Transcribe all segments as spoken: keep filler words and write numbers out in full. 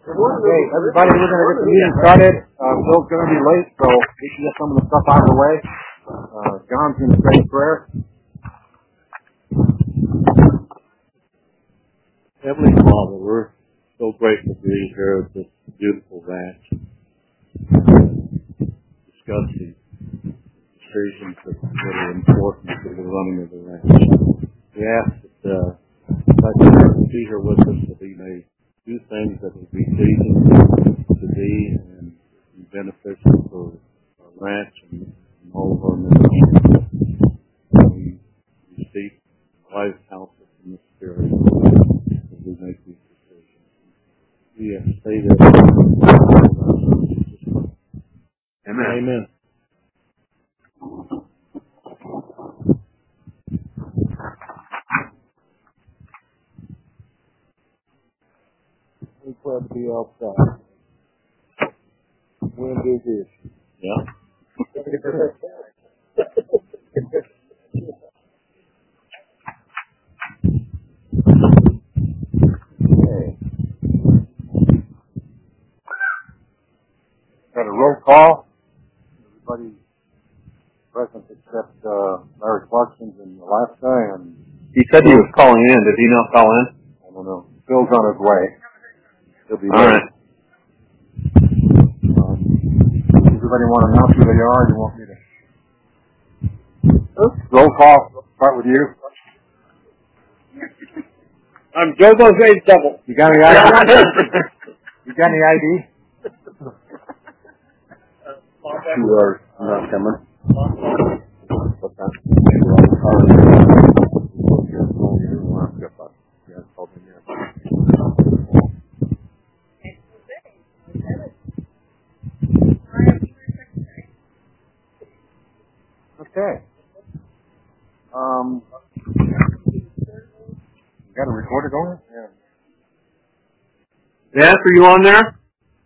Okay, everybody, we're going to get the meeting started. Uh, Bill's going to be late, so we can get some of the stuff out of the way. Uh, John's going to say a prayer. Heavenly Father, we're so grateful to be here at this beautiful ranch, discussing decisions that are important to the running of the ranch. We ask that uh, let you be here with us, that we may do things that will be pleasing to thee and beneficial for our ranch and, and all of our members. We receive wise counsel from the Spirit as we make these decisions. We say that. Amen. Amen. We're glad to be outside. Wind is here. Yeah. Okay. Got a roll call. Everybody present except uh, Larry Clarkson and Alaska, and He said he was calling in. Did he not call in? I don't know. Bill's on his way. He'll be All late. right. Um, everybody want to announce who they are? You want me to? Roll call. Start with you. I'm Joe Jose's double. You got any I D? You got any I D? Two are not coming. What's that? Okay. Um, you got a recorder going? Yeah. Yes, are you on there?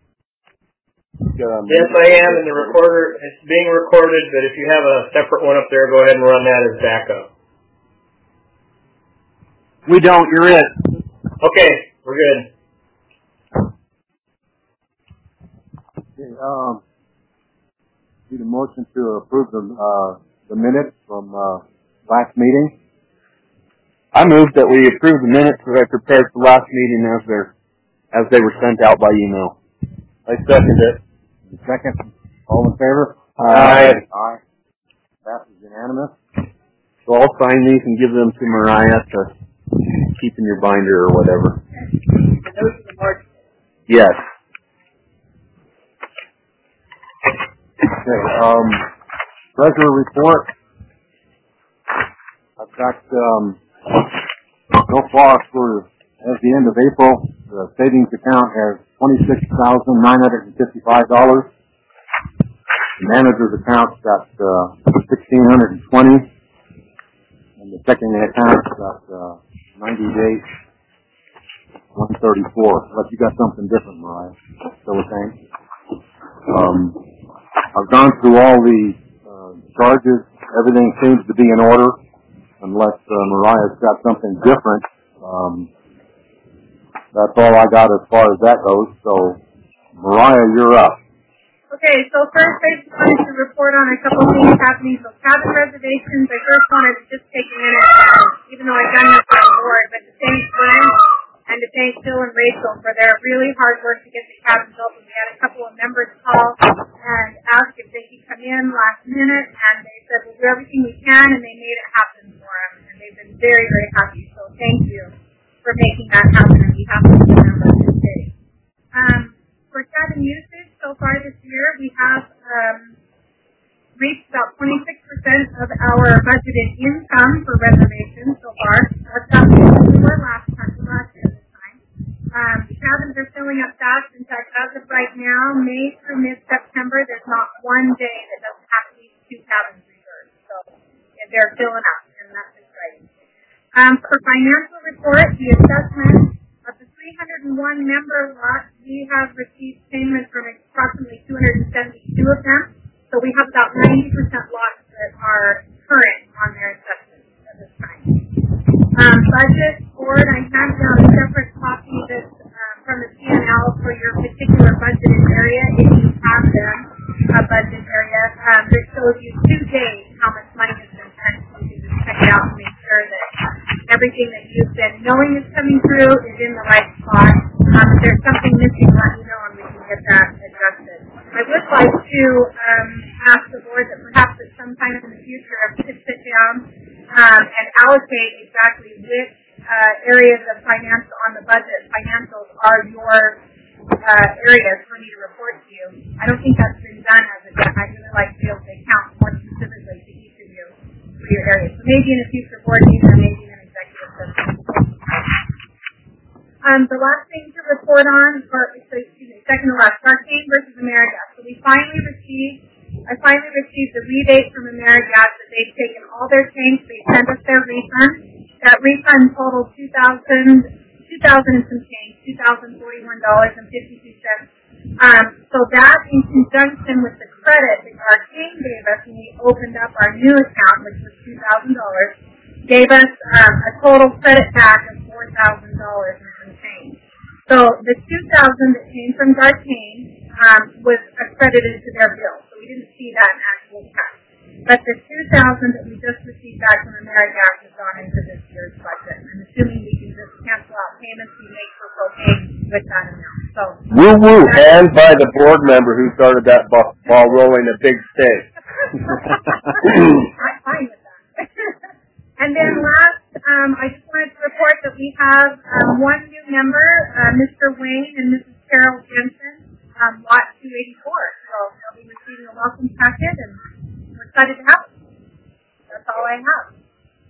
Um, Yes, I am, and the recorder, it's being recorded, but if you have a separate one up there, go ahead and run that as backup. We don't. You're it. Okay, we're good. Okay, um, need a motion to approve the, uh, the minutes from, uh, last meeting. I moved that we approve the minutes that I prepared for last meeting as they're, as they were sent out by email. I second it. Second, all in favor? Aye. Aye. Passes unanimous. So I'll sign these and give them to Mariah to keep in your binder or whatever. Yes. Okay, um, treasurer report. I've got, um, so far for, as the end of April, the savings account has twenty-six thousand nine hundred fifty-five dollars. The manager's account's got, uh, sixteen hundred twenty. And the checking account's got, uh, ninety-eight one thirty-four. Unless you got something different, Mariah. Still the same? Um, I've gone through all the uh, charges. Everything seems to be in order, unless uh, Mariah's got something different. Um, that's all I got as far as that goes. So, Mariah, you're up. Okay, so first I just wanted to report on a couple of things happening. So cabin reservations, I first wanted to just take a minute, uh, even though I've done this by the board, but to thank Glenn and to thank Phil and Rachel for their really hard work to get the cabins open. We had a couple of members call and ask if they could come in last minute, and they said we'll do everything we can, and they made it happen for them. And they've been very, very happy. So thank you for making that happen on behalf of the members of the city. Um, for cabin usage, so far this year, we have um, reached about twenty-six percent of our budgeted income for reservations so far. That's about what we were last time, last year this time. Um, the cabins are filling up fast. In fact, as of right now, May through mid-September, there's not one day that doesn't have at least two cabins reserved. So they're filling up, and that's exciting. Um, for financial report, the assessment of the three hundred one member lots, we have received payments from approximately two hundred seventy-two of them. So we have about ninety percent lots that are current on their assessments at this time. Um, budget board, I have down a separate copy that's uh, from the P and L for your particular budgeted area, if you have them, a budget area, um, that shows you two days how much money has been spent. So you can just check it out and make sure that everything that you've been knowing is coming through is in the right spot. Um, if there's something missing, let me know and we can get that adjusted. I would like to um, ask the board that perhaps at some time in the future we could sit down um, and allocate exactly which uh, areas of financial on the budget financials are your uh, areas for me to report to you. I don't think that's been done as of yet. I'd really like to be able to account more specifically to each of you for your areas. So maybe in a future board meeting or maybe in an executive session. Um, the last thing to report on, or excuse me, second to last, Darkane versus AmeriGas. So we finally received, I finally received the rebate from AmeriGas that they've taken all their tanks, they sent us their refund. That refund totaled two thousand, two thousand and some change, two thousand forty-one dollars and fifty-two cents. Um, so that, in conjunction with the credit that Darkane gave us when we opened up our new account, which was two thousand dollars, gave us um, a total credit back of four thousand dollars and some change. So the two thousand dollars that came from Darkane um, was accredited to their bill, so we didn't see that in actual cash. But the two thousand dollars that we just received back from AmeriGas has gone into this year's budget. I'm assuming we can just cancel out payments we make for propane with that amount. So woo woo, and by the board member who started that ball, ball rolling a big stake. I'm fine with that. And then last, um, I just wanted to report that we have um, one new member, uh, Mister Wayne and Missus Carol Jensen, um, lot two eighty-four. So they'll be receiving a welcome packet, and we're excited to have them. That's all I have.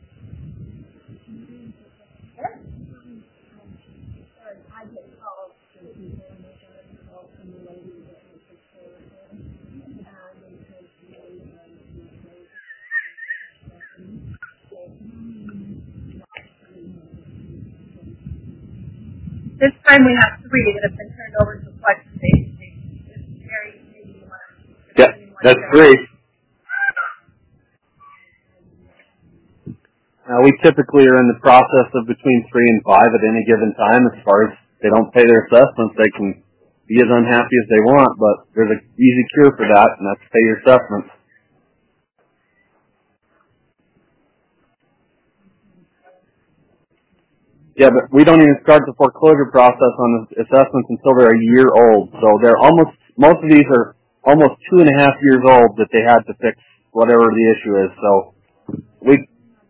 This time we have three that have been turned over to collection agency. This is very, maybe you want to... Yep, that's three. Uh, we typically are in the process of between three and five at any given time. As far as they don't pay their assessments, they can be as unhappy as they want, but there's an easy cure for that, and that's pay your assessments. Yeah, but we don't even start the foreclosure process on the assessments until they're a year old. So they're almost, most of these are almost two and a half years old that they had to fix whatever the issue is. So we,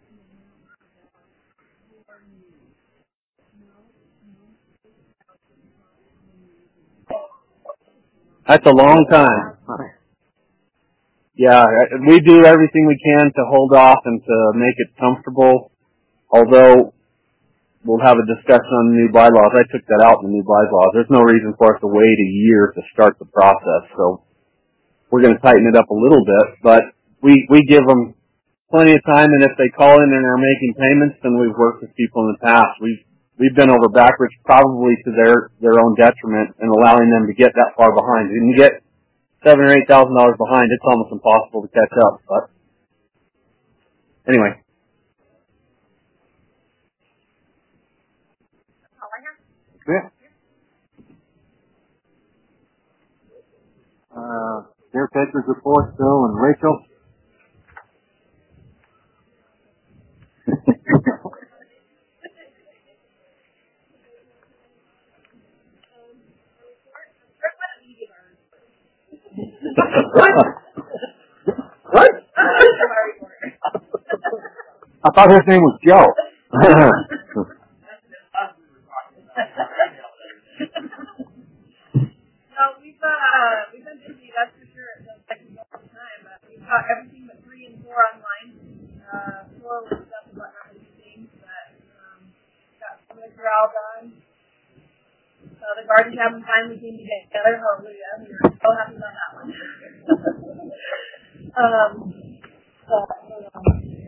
that's a long time. Yeah, we do everything we can to hold off and to make it comfortable, although we'll have a discussion on the new bylaws. I took that out in the new bylaws. There's no reason for us to wait a year to start the process. So we're going to tighten it up a little bit, but we, we give them plenty of time, and if they call in and are making payments, then we've worked with people in the past. We've, we've been over backwards probably to their, their own detriment in allowing them to get that far behind. If you can get seven or eight thousand dollars behind, it's almost impossible to catch up, but anyway. Okay. Uh, caretakers report, Phil and Rachel. What? I thought his name was Joe. Uh, everything but three and four online. Uh, four was just about how many things, but um, got some of the corral done. So the gardens haven't finally came together. Hallelujah. We were so happy about that one. um, so, um,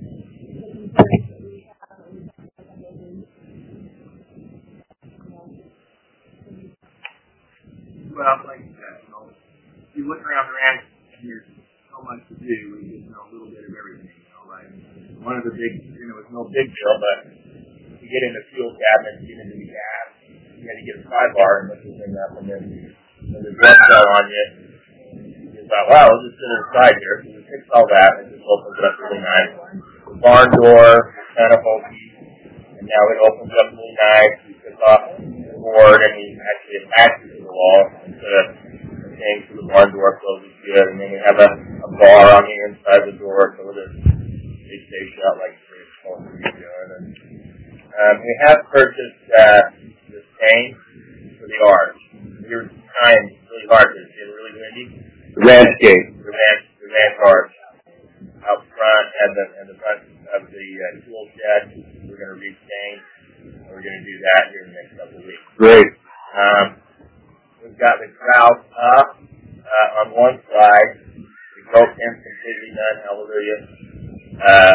well, like you said, you know, you look around the ranch and there's so much to do, we just know a little bit of everything, you know, like one of the big, you know, it's no big deal, but you get into fuel cabinets, you get into the gas, you had to get a sidebar and this is in that, and then and the rust fell on you. You thought, wow, let's just sit inside here. So we fixed all that, and it just opens it up really nice. The barn door is kind of bulky, and now it opens up really nice. We took off the board, and we actually attached it to the wall instead of the thing, so the barn door closes good. And then we have a, a bar on the inside of the door, so that they stay shut like it's supposed to be doing. And um, we have purchased uh, the stain for the arch. We were trying really hard to get it really windy. The ranch gate. The ranch, the ranch arch out front and the and the front of the uh, tool shed. We're going to restain. And we're going to do that here in the next couple of weeks. Great. Um, we've got the grout up uh, on one side. The grout pins completely done. Hallelujah. Uh,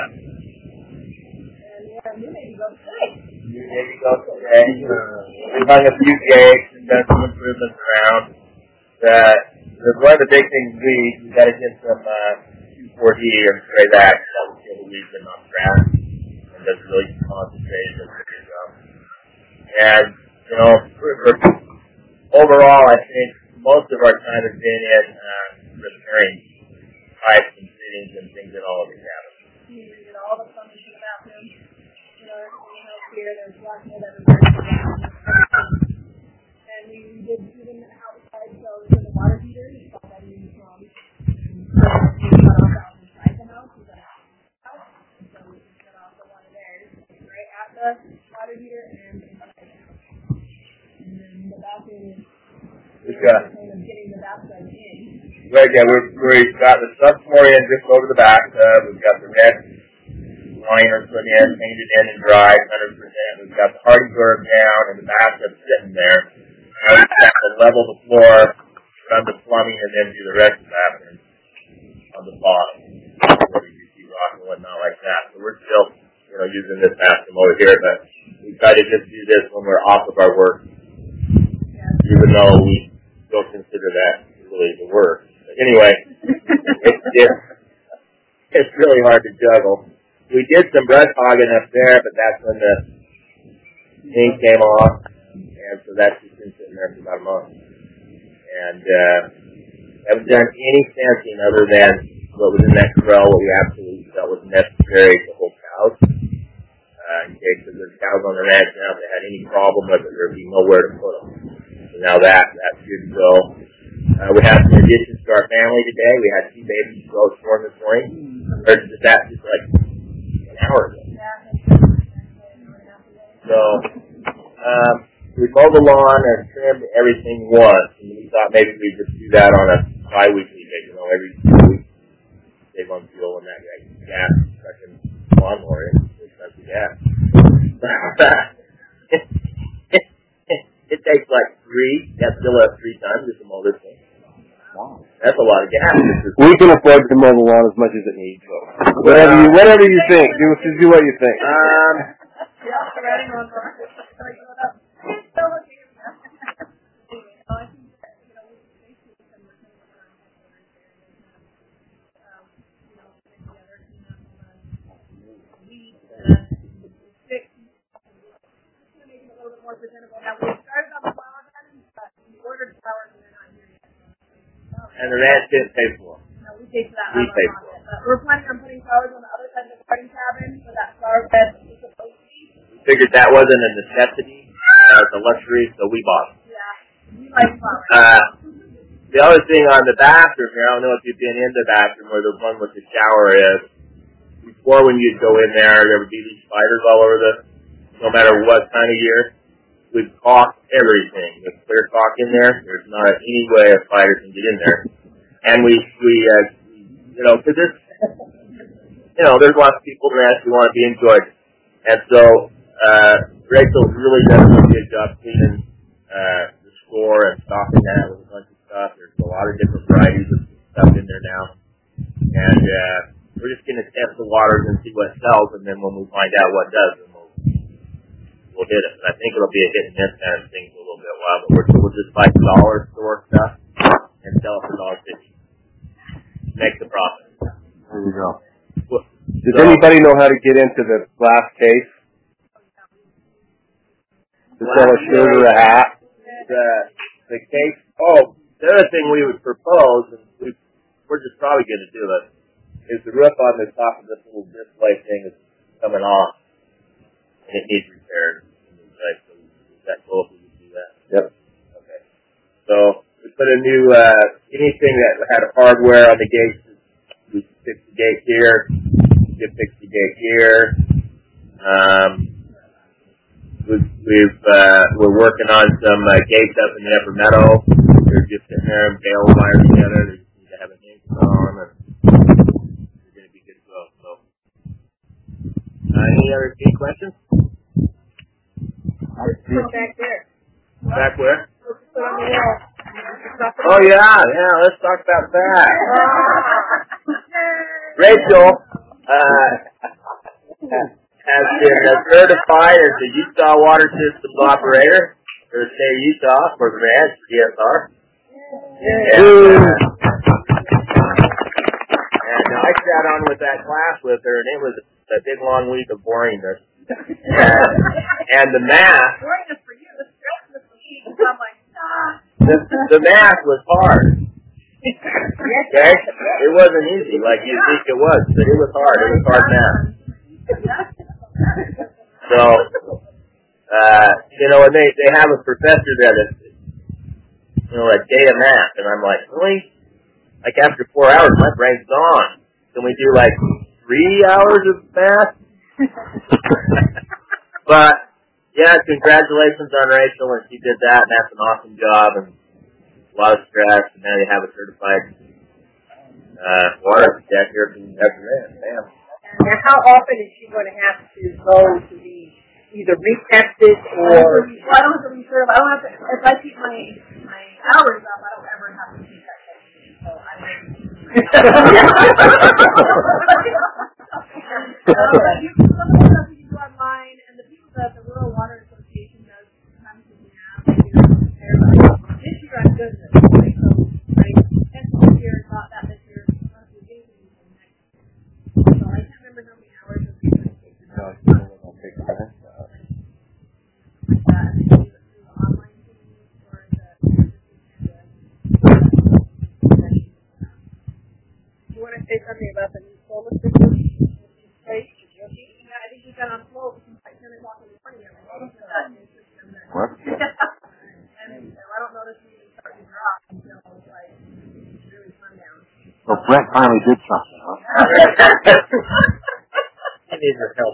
You maybe go today. You maybe go today. We've hung a few gates and done some improvements around. That there's one of the big things we we got to get some uh, two four D or spray that that will kill the weeds and not grass, and that's really concentrated and good job. And you know, for, for overall, I think most of our time has been in uh, repairing pipes and fittings and things in all of the cabins. You did all the plumbing in the bathroom. You know, everything else here. There's lots of everywhere. And we did heating outside, so we put a water heater. We got that in from. So we cut off out inside the house. We got a house. And so we just cut off the water there. Right at the water heater and inside the house. And then the bathroom is. We've got. Kind of getting the bathtub in. Right, yeah, we're, we've got the subfloor in just over the bathtub. We've got the red liner put in, painted in and dried, one hundred percent. We've got the hardy burb down and the bathtub sitting there. Now we've got to level the floor, run the plumbing, and then do the rest of the bathroom on the bottom. Where we do see rock and whatnot like that. So we're still, you know, using this bathroom over here, but we try to just do this when we're off of our work. Even though we don't consider that really the work. But anyway, it's, it's, it's really hard to juggle. We did some brush hogging up there, but that's when the ink came off, and so that's just been sitting there for about a month. And uh, haven't done any fencing other than what was in that corral, what we absolutely felt was necessary to hold cows. Uh, in case there's cows on the ranch now, if they had any problem with it, there'd be nowhere to put them. So now that, that's good to go. Uh, we had some additions to our family today. We had two babies go born this morning. Or just that, just like an hour ago. So, um, we mowed the lawn and trimmed everything once. And we thought maybe we'd just do that on a bi-weekly basis. You know, every week, save on fuel and that gas sucking lawnmower is expensive gas. It takes like three, that's still have three times just to mow this thing. Wow. That's a lot of gas. We can afford to mow the lawn as much as it needs, so. Whatever you, whatever you think. Do, just do what you think. Um, and the ranch didn't pay for it. No, we paid for that. We paid for it. But we're planning on putting flowers on the other side of the garden cabin, so that flower bed is supposed to be. We figured that wasn't a necessity, that was a luxury, so we bought it. Yeah, we like flowers. Uh, the other thing on the bathroom here, I don't know if you've been in the bathroom where the one with the shower is. Before when you'd go in there, there would be these spiders all over the, no matter what time of year. We've caulked everything. There's clear caulk in there. There's not any way a spider can get in there. And we, we, uh, you know, cause this, you know, there's lots of people in that who want to be enjoyed. And so, uh, Rachel really does a really good job cleaning, uh, the score and stocking that with a bunch of stuff. There's a lot of different varieties of stuff in there now. And, uh, we're just going to test the waters and see what sells, and then when we find out what does, then we'll, we'll hit it. And I think it'll be a hit and miss kind of thing for a little bit while, but we're, we'll just buy dollar store stuff and sell it for a dollar fifty. Make the profit. There you go. Well, Does so, anybody know how to get into the glass case? To sell a shirt or a hat? The, the case, oh, the other thing we would propose, and we, we're just probably going to do it, is the roof on the top of this little display thing is coming off, and it needs repaired. Right, so is that cool if we can do that? Yep. Okay. So we put a new, uh, anything that had hardware on the gates, we fix the gate here, we fix the gate here. Um, we've, we've uh, we're working on some uh, gates up in the Upper Meadow. They're just sitting there and bale wire together. They just need to have a name on, and they're going to be good to go. So, uh, any other key questions? Go back there. Back where? Put on the wall. Oh yeah, yeah. Let's talk about that. Rachel uh, has been uh, certified as the Utah Water Systems Operator for the state of Utah for the ranch for D S R. And, uh, and I sat on with that class with her, and it was a big long week of boringness. And, and the math. Boringness for you. The stressness for me. I'm like, ah. The, the math was hard. Okay? It wasn't easy like you think it was, but it was hard. It was hard math. So, uh, you know, and they, they have a professor there that's, you know, like data math, and I'm like, really? Like after four hours, my brain's gone. Can we do like three hours of math? But, yeah, congratulations on Rachel, and she did that, and that's an awesome job, and a lot of stress, and now you have a certified uh, water tech here from after that. Damn. Now, how often is she going to have to go to be either retested or... Well, I don't have to be sure. I don't have to, if I keep my, my hours up, I don't ever have to keep that testing. So I'm uh, you, some of the stuff you do online, and the people that the Rural Water Association does sometimes when we have, you know, they're like, this year I'm good at this. Right? So, right, test this year, not that this year. Not to do anything next year. So I can't remember how many hours of the certification. No, it's not going to take that. Like that. And they do it through the online thing or the You want to say something about the new solar system? Right? Yeah, I think we got on float since like ten o'clock in the morning. What? And so I don't notice we even start to drop until like really sundown. So Brent finally did something, huh? I need your help.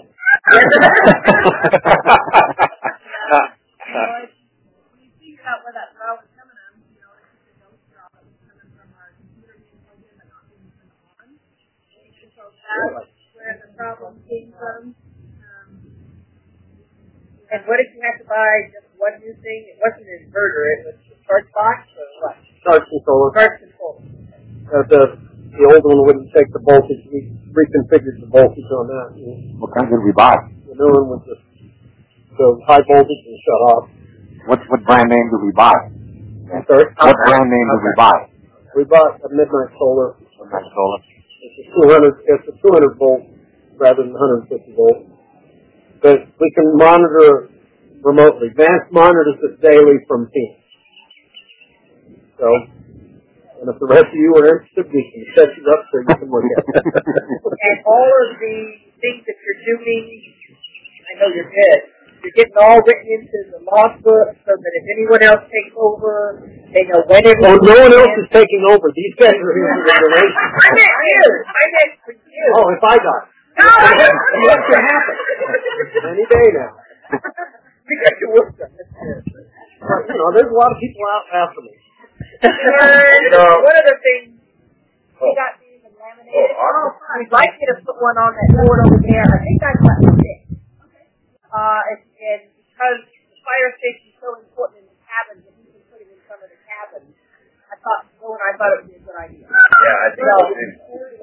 Yeah. We figured out where that draw was coming from. You know, it's just a ghost draw that was coming from our computer being plugged in but not being turned on. And so that's where the problem came from. Um, And what if you had to buy just one new thing? It wasn't an inverter. It was a charge box or what? Charge controller. Charge control. Uh, the, the old one wouldn't take the voltage. We reconfigured the voltage on that. What kind did we buy? The new one was just the high voltage and shut off. What what brand name did we buy? I'm sorry? What brand name did we buy? We bought a Midnight Solar. Midnight Solar. It's a two hundred. It's a two hundred volt rather than one hundred fifty volt. But we can monitor remotely. Vance monitors it daily from Teams. So, and if the rest of you are interested, we can set you up so you can look at it. And all of the things that you're doing, I know you're good. You're getting all written into the logbook so that if anyone else takes over, they know when it is. Oh, no one else is taking over. These guys are here for the duration. I meant you. I meant for you. Oh, if I got it. No, I meant What can happen? Any day now. You got your work done. That's good. But, you know, there's a lot of people out after me. And know- one of the things we got these and laminated. Oh, awesome. we'd like you to put one on that board over there. I think that's what we did. Uh, and, and because the fire station is so important in the cabins, if we can put it in some of the cabins, I thought, Joe and I thought it would be a good idea. Yeah, I think So, so too.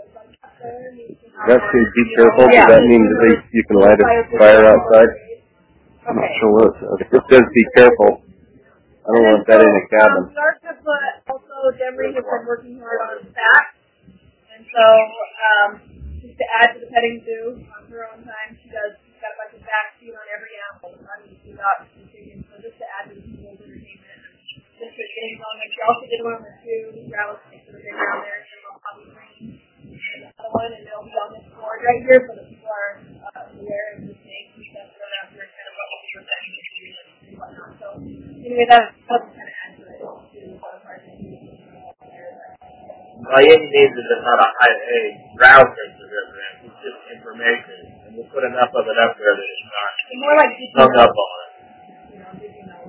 That says be careful, Yeah. does that mean that they, you can light a fire outside? I'm not Okay. sure what it says. It says be careful. I don't want that in a cabin. Um, Sarka, but also Demery has been working hard on staff. And so, um, just to add to the petting zoo, on her own time, she does, she's got a bunch of back feed on every animal. I mean, she got configured. So just to add to the people's entertainment. just put things on there. She also did one with two. That was like sort of bigger on there. And I'll probably bring another one, and it'll be on this board right here so that people are uh, aware of the snakes and stuff. So that's where kind of what we were saying and whatnot. So anyway, that helps kind of add to it to what part of it. All you need is not a high a browse into this, it's just information, and we'll put enough of it up there that it's not More like hung up on it. you know, did you know?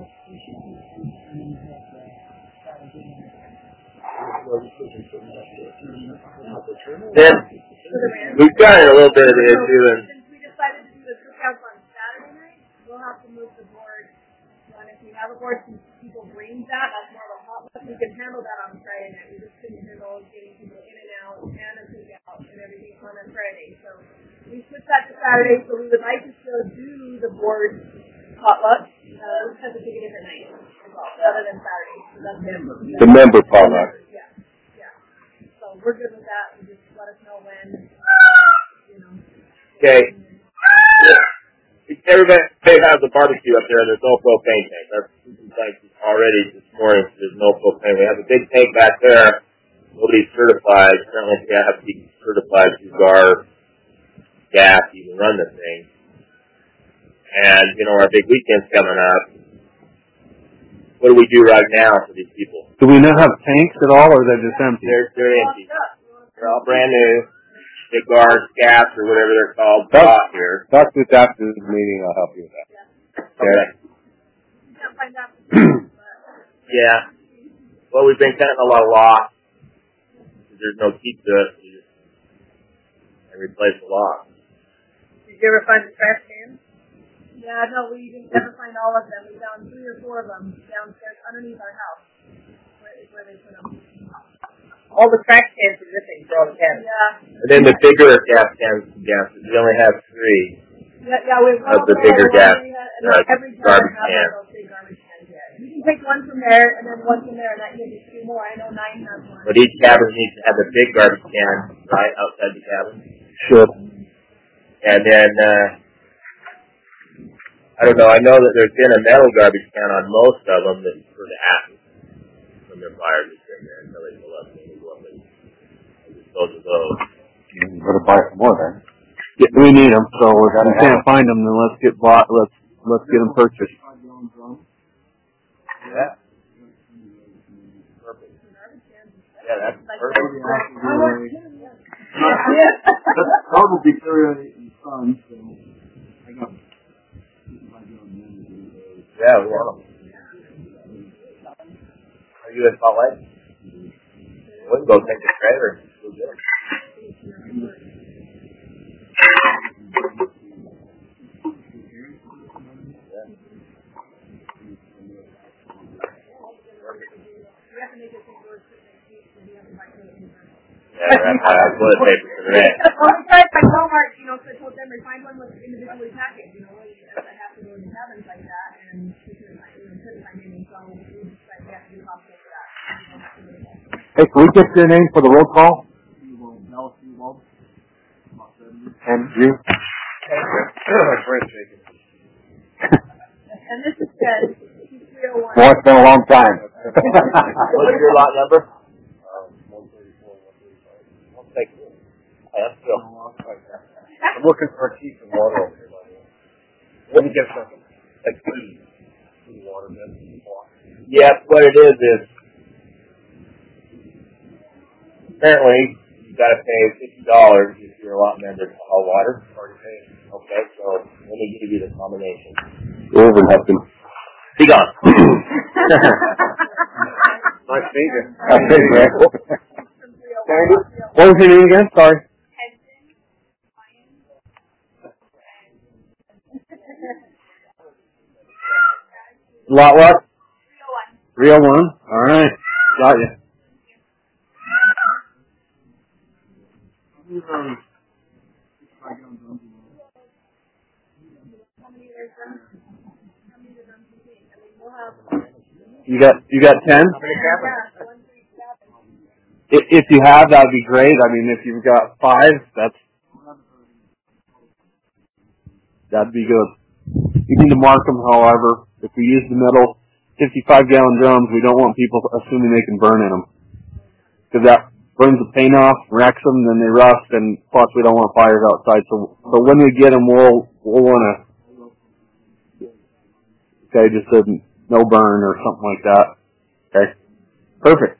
Then we've got a little bit of the issue, and Since we decided to do the cookouts on Saturday night, we'll have to move the board. And if we have a board since people bring that, that's more of a hot list. We can handle that on Friday night. We just couldn't handle getting people in and out and a cookout and everything on a Friday. So we switched that to Saturday. So we would like to still do the board potluck. Uh, we have to take a different night as well, other than Saturday. So that's it. The member potluck. Yeah, yeah. So we're good with that. You just let us know when. You know. okay. Everybody has a barbecue up there, and there's no propane tank. Our tank already this morning, there's no propane. We have a big tank back there. Nobody's certified. Apparently, you have to be certified to guard gas to even run the thing. And, you know, our big weekend's coming up. What do we do right now for these people? Do we not have tanks at all, or they're just empty? They're, they're empty. They're all brand new. They guard gas or whatever they're called. Talk here. Talk to us after this meeting. I'll help you with that. Okay. You can't find out. Yeah. Well, we've been cutting a lot of lock. There's no keep to it. You just and replace the lock. Did you ever find the trash cans? Yeah, no, we didn't ever find all of them. We found three or four of them downstairs underneath our house. Where, where they put them. All the trash cans are missing for all the cabins. Yeah. And then the bigger gas cans, gas, we only have three. Yeah, yeah, we've Of the bigger gas, and uh, every garbage jar has can. those big garbage cans yet. You can take one from there and then one from there, and that gives you two more. I know nine has one. But each cabin needs to have a big garbage can, right, outside the cabin. Should. And then, uh, I don't know, I know that there's been a metal garbage can on most of them that's for the ashes. When they're fired, just in there until they go up and they go up and dispose of those. You better buy some more then. Yeah, we need them, so if Gotta we can't have find them, then let's get bought. Let's let's get them purchased. Yeah. Perfect. Yeah, that's perfect. That would be very fun, so I got Yeah, we want them. Are you in Salt Lake? We can go take the trailer and go get them. Yeah, that's why I toilet paper for the rent. Well, we tried by Walmart, you know, so I told them to find one with individually packaged, you know, I have to go to cabins like that, and we couldn't find, you know, couldn't find any, so we just like, we have to do hospital for that. Hey, can we get your name for the roll call? And you? Brent Jenkins. And this is Ted, he's three oh one. Boy, it's been a long time. What's your lot number? one thirty-four, one thirty-five. I'll take it. That's good. I'm looking for a key from water over here, by the way. Let me get something. Like food. Food, water, medicine, water. Yeah, what it is is apparently you got to pay fifty dollars if you're a lot member to haul water. Already paid. Okay, so let me give you the combination. Over nothing. Be gone. Nice to meet you. Okay, Brett. What was your name again? Sorry. Lot what? three oh one. All right. Got you. You got you got ten? If, if you have, that would be great. I mean, if you've got five, that's that'd be good. You need to mark them, however. If we use the metal fifty-five gallon drums, we don't want people assuming they can burn in them. Because that burns the paint off, wrecks them, then they rust, and plus we don't want fires outside. So, so when we get them, we'll, we'll want to, okay, just a no burn or something like that. Okay. Perfect.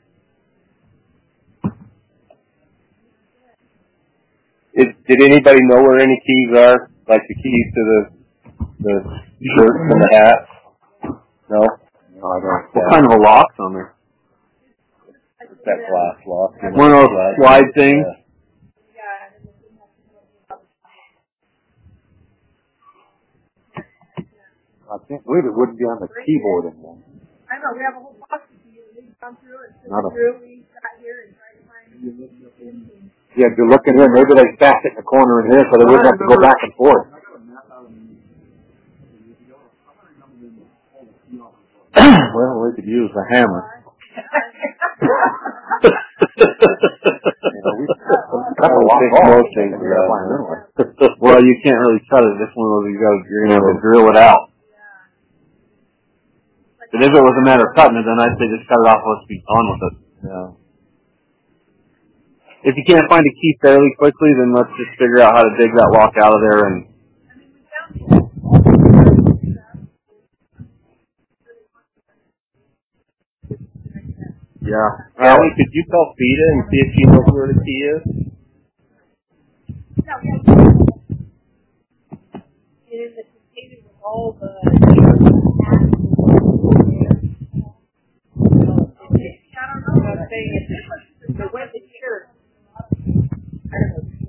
Is, did anybody know where any keys are? Like the keys to the the shirts and the hats? No? No, I don't. What kind of a lock's on there? That glass lock. You know, One of those glass slide lock, things? yeah. I can't believe it wouldn't be on the keyboard anymore. I know, we have a whole box of you, and we've gone through and Not a- through, we got here and tried to find. Yeah, if you look in here, maybe they stacked it in the corner in here so they wouldn't have to go back and forth. Well, we could use a hammer. That's a lot of most things are out. Well, you can't really cut it. This one of those, you got to, you're gonna have to drill it out. But if it was a matter of cutting it, then I'd say just cut it off. Let's be on with it. Yeah. If you can't find a key fairly quickly, then let's just figure out how to dig that lock out of there. And yeah, Allie, could you call Fita and see if she knows where the key is? No, we have it is the container with all the I don't know. I'm saying it's the web is here. I don't know.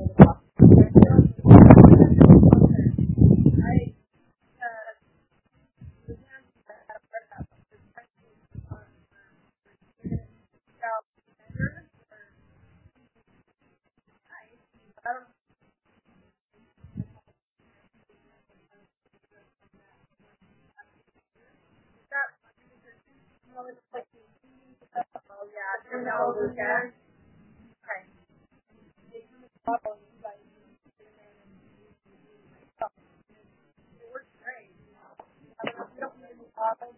Oh yeah, ten dollars. Okay. It works great. I don't know, we don't need any bottles.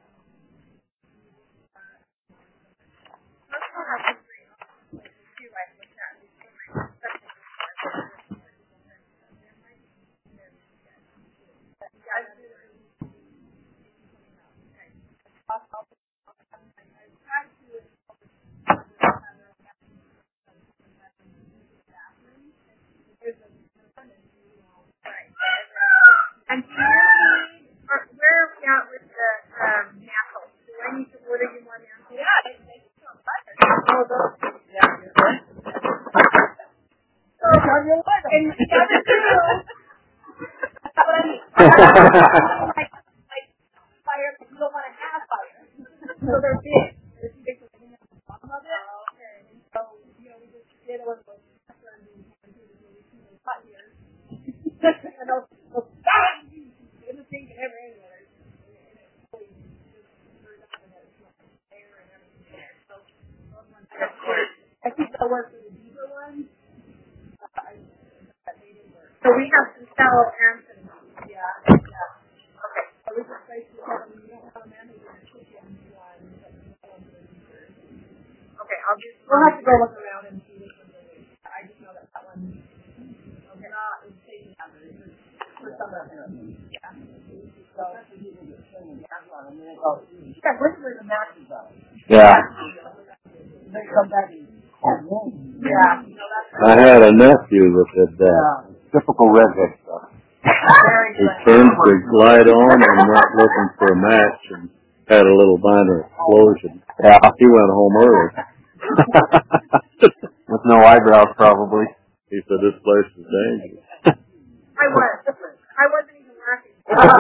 Let's not have to agree on like two I looked at. And do you need, or where are we at with the um, mantles? Do I need to order you more mantles? Yeah, they make it so much. Oh, those. Yeah, you're right. So, and the other two. That's what I mean. like, like fire, but you don't want to have fire. So they're big. They're too big for the bottom of it. Oh, okay. And so, you know, we just did it with the hot here. And those, those, in the sink and everywhere. I think they'll work for the deeper ones. So we have to sell and yeah, yeah. Okay. So we just basically have them. You don't have a manager in the kitchen one. Okay, I'll just. We'll have to go look around and see which one they are. I just know that that one. Okay. Not is taking out for some of them. Yeah. So that's what you get turning gas on, and then it goes. Yeah, where's where the matches are? yeah, They come back and. Yeah. I had a nephew that did that. Typical redhead stuff. He turned the light on and went looking for a match and had a little minor explosion. yeah. He went home early. With no eyebrows, probably. He said, this place is dangerous. I was. I wasn't even laughing.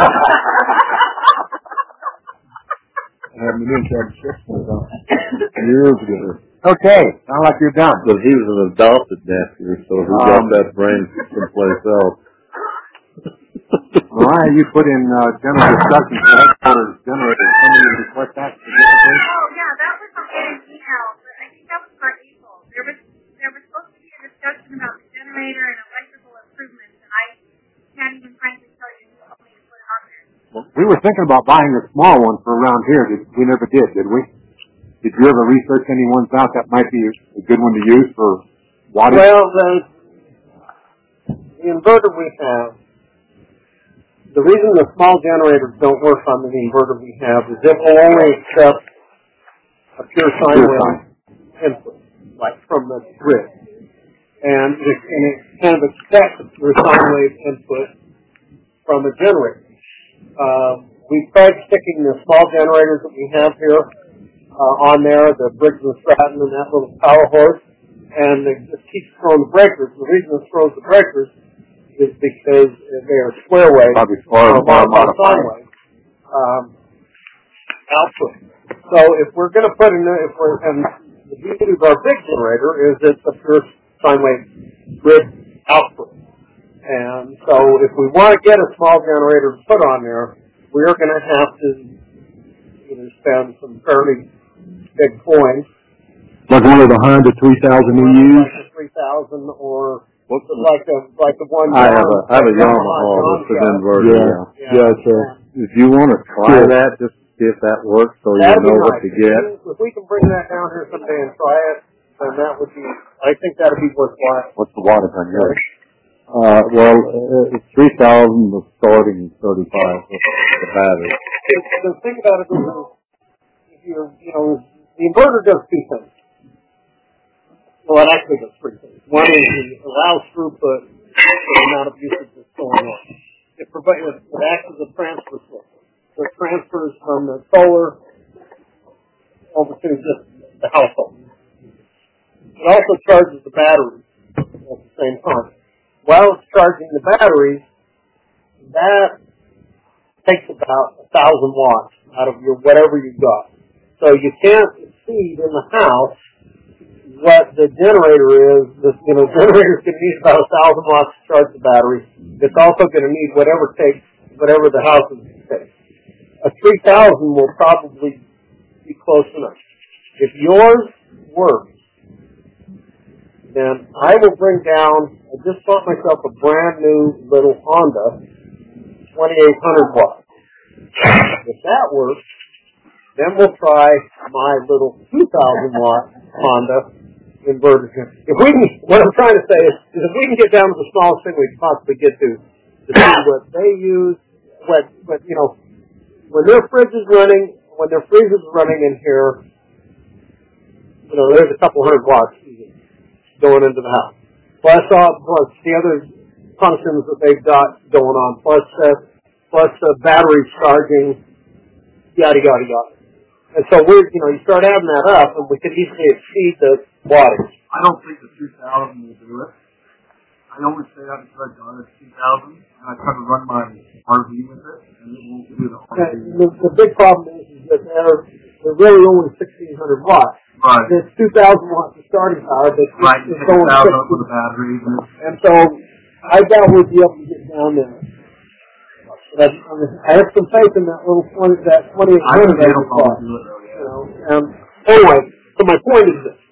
I haven't been inside six months. Years ago. Okay, sound like you're done. But he was an adopted nephew, so he got that brain someplace else. All right, you put in uh, general discussion for headquarters generator. Somebody request that? Oh yeah, that was on an email, but I think that was for April. There was there was supposed to be a discussion about the generator and electrical improvements, and I can't even frankly tell you who told me to put it on there. Well, we we were thinking about buying a small one for around here. Did, we never did, did we? Did you ever research any ones out that might be a good one to use for wattage? Well, the, the inverter we have, the reason the small generators don't work on the inverter we have is it will only accept a pure sine wave input, like from the grid. And it, and it kind of accepts a pure sine wave input from a generator. Uh, we've tried sticking the small generators that we have here Uh, on there, the Briggs and Stratton and that little power horse, and it just keeps throwing the breakers. The reason it throws the breakers is because they are square wave, Probably square or sine wave um, output. So if we're going to put in, if we're, and the beauty of our big generator is it's a pure sine wave grid output. And so if we want to get a small generator to put on there, we're going to have to either spend some fairly big coins. Like one of the one hundred to three thousand E Us? Like three thousand or what's it, like the like the one. I have a I have a Yamaha with an inverter. Yeah, yeah. yeah so if you want to try sure. that, just see if that works, so you know what to get. If we can bring that down here someday and try it, then that would be. I think that would be worthwhile. What's the wattage on yours? Uh, well, uh, it's three thousand was starting thirty-five with the battery. The thing about it is, if you're, you know, the inverter does two things. Well, it actually does three things. One is it allows throughput for the amount of usage that's going on. It provides, it acts as a transfer switch. So it transfers from the solar over to just the household. It also charges the batteries at the same time. While it's charging the batteries, that takes about a thousand watts out of your whatever you've got. So you can't exceed in the house what the generator is. The you know, generator's going to need about a thousand watts to charge the battery. It's also going to need whatever takes whatever the house is takes. A three thousand will probably be close enough. If yours works, then I will bring down. I just bought myself a brand new little Honda, twenty-eight hundred watts. If that works, then we'll try my little two thousand watt Honda inverter. If we can, what I'm trying to say is, is if we can get down to the smallest thing we can possibly get to, to see what they use, what, what, you know, when their fridge is running, when their freezer is running in here, you know, there's a couple hundred watts going into the house. Plus, uh, plus the other functions that they've got going on, plus, uh, plus uh, battery charging, yada, yada, yada. And so we, you know, you start adding that up, and we could easily exceed the wattage. I don't think the two thousand will do it. I always say that because I got it two thousand, and I try to run my R V with it, and it won't do the R V. And the, the big problem is, is that they're, they're really only sixteen hundred watts. Right. It's two thousand watts of starting power, but it's, right. it's going sixty for the batteries. And, and so I doubt we'll be able to get down there. But I, I, mean, I have some faith in that little twenty, that twenty-eight hundred that we bought. You know, um, anyway, so my point is this.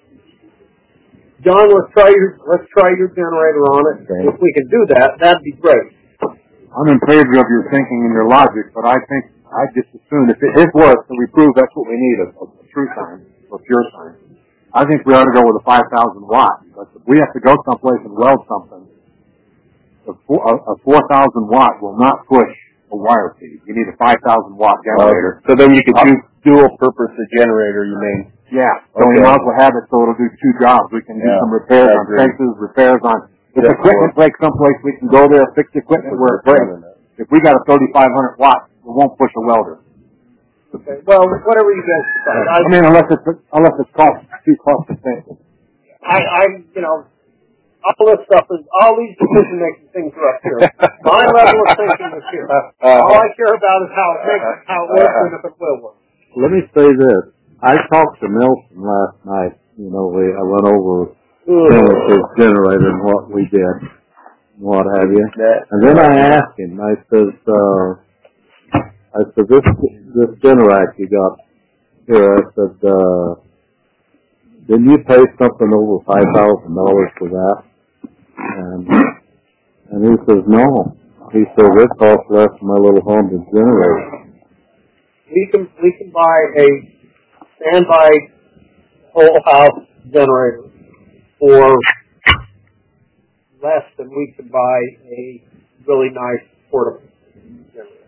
John, let's try your let's try your generator on it. Okay. If we can do that, that'd be great. I'm in favor of your thinking and your logic, but I think I just assume if it, it works and we prove that's what we need, a, a true sign, or pure sign, I think we ought to go with a five thousand watt. But if we have to go someplace and weld something, a four thousand watt will not push a wire feed. You need a five thousand watt generator. Uh, so then you could do dual purpose the generator, you mean? Yeah. So okay. we might as well have it so it'll do two jobs. We can do yeah, some repairs on fences, repairs on, if That's equipment cool. breaks someplace, we can go there, fix the equipment where it breaks. If we got a thirty-five hundred watt, it won't push a welder. Okay. Well, whatever you guys decide. I, I mean, unless it's, unless it's cost, too cost effective. I, I, you know, all this stuff is, all these decision-making things are up here. My level of thinking is here. All I care about is how it makes, how it works and if it will work. Let me say this. I talked to Nelson last night. You know, we, I went over his generator and what we did, and what have you. And then I asked him, I says, uh, I said, this, this Generac you got here, I said, uh, didn't you pay something over five thousand dollars for that? And, and he says, no. He says, it cost less than my little Honda generator. we can we can buy a standby whole house generator for less than we could buy a really nice portable generator.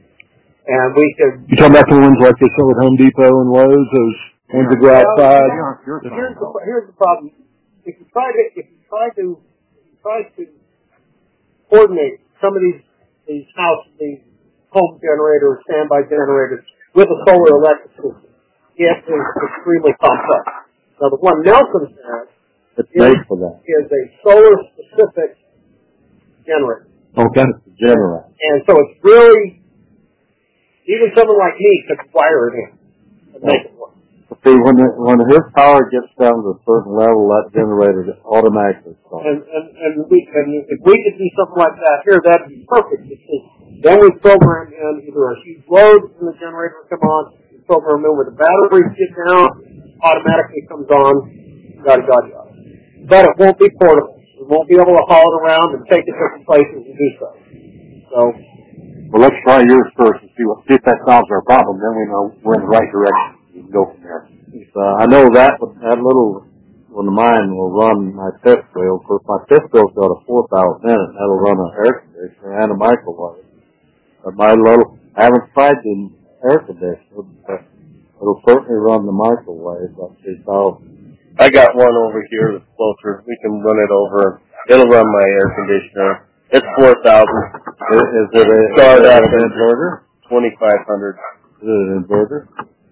And we could. You talking about the ones like they sell at Home Depot and Lowe's? Those ones that go outside. Here's the here's the problem. If you try to if you try to if you try to coordinate some of these these house these home generators, standby generators with a solar electric system, it is extremely complex. Now the one Nelson has It's made for that. is a solar specific generator. Okay. Generator. And so it's really even someone like me could wire it in and make it work. See, when the, when his power gets down to a certain level, that generator automatically starts. And, and, and, we, and if we could do something like that here, that'd be perfect because then we program in either a huge load and the generator will come on, we program in where the batteries get down, automatically comes on, yada, yada, yada. But it won't be portable. We won't be able to haul it around and take it to different places and do so. So, well, let's try yours first and see what see if that solves our problem. Then we know we're in the right direction. We can go from there. Uh, I know that that little one of mine will run my fifth wheel. Of course, my fifth wheel's got a four thousand in it. That'll run an air conditioner and a microwave. But my little, I haven't tried the air conditioner, but it'll certainly run the microwave up to two thousand. I got one over here that's closer. We can run it over. It'll run my air conditioner. It's four thousand. Is, is it a Start is it up an inverter? Twenty-five hundred. Is it an inverter?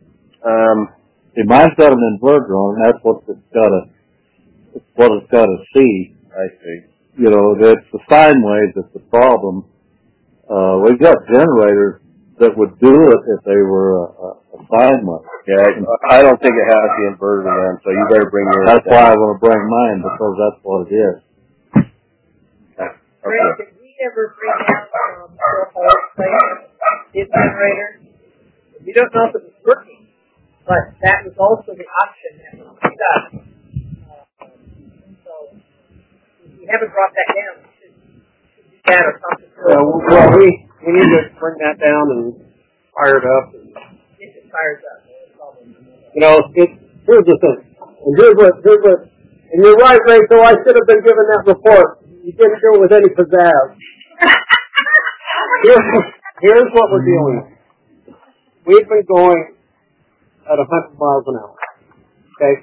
Um, See, mine's got an inverter on it. That's what it's got to, it's what it's got to see. I see. You know, it's the sine wave that's the problem. Uh, we've got generators that would do it if they were a, a, a sine wave. Yeah, I, I don't think it has the inverter then, so you better bring yours. That's down. why I want to bring mine, because that's what it is. Greg, did we ever bring out um, Phil Hall's place, his generator? We don't know if it was working, but that was also the option that was discussed. Uh, so, if we haven't brought that down, we should, should do that or something. well, well, we, we need to bring that down and fire it up. And, If it fires up. you know, it, here's the thing. And here's what, here's what, and you're right, Rachel, I should have been given that report. You didn't do it with any pizzazz. Here's, here's what we're dealing with. We've been going at one hundred miles an hour. Okay?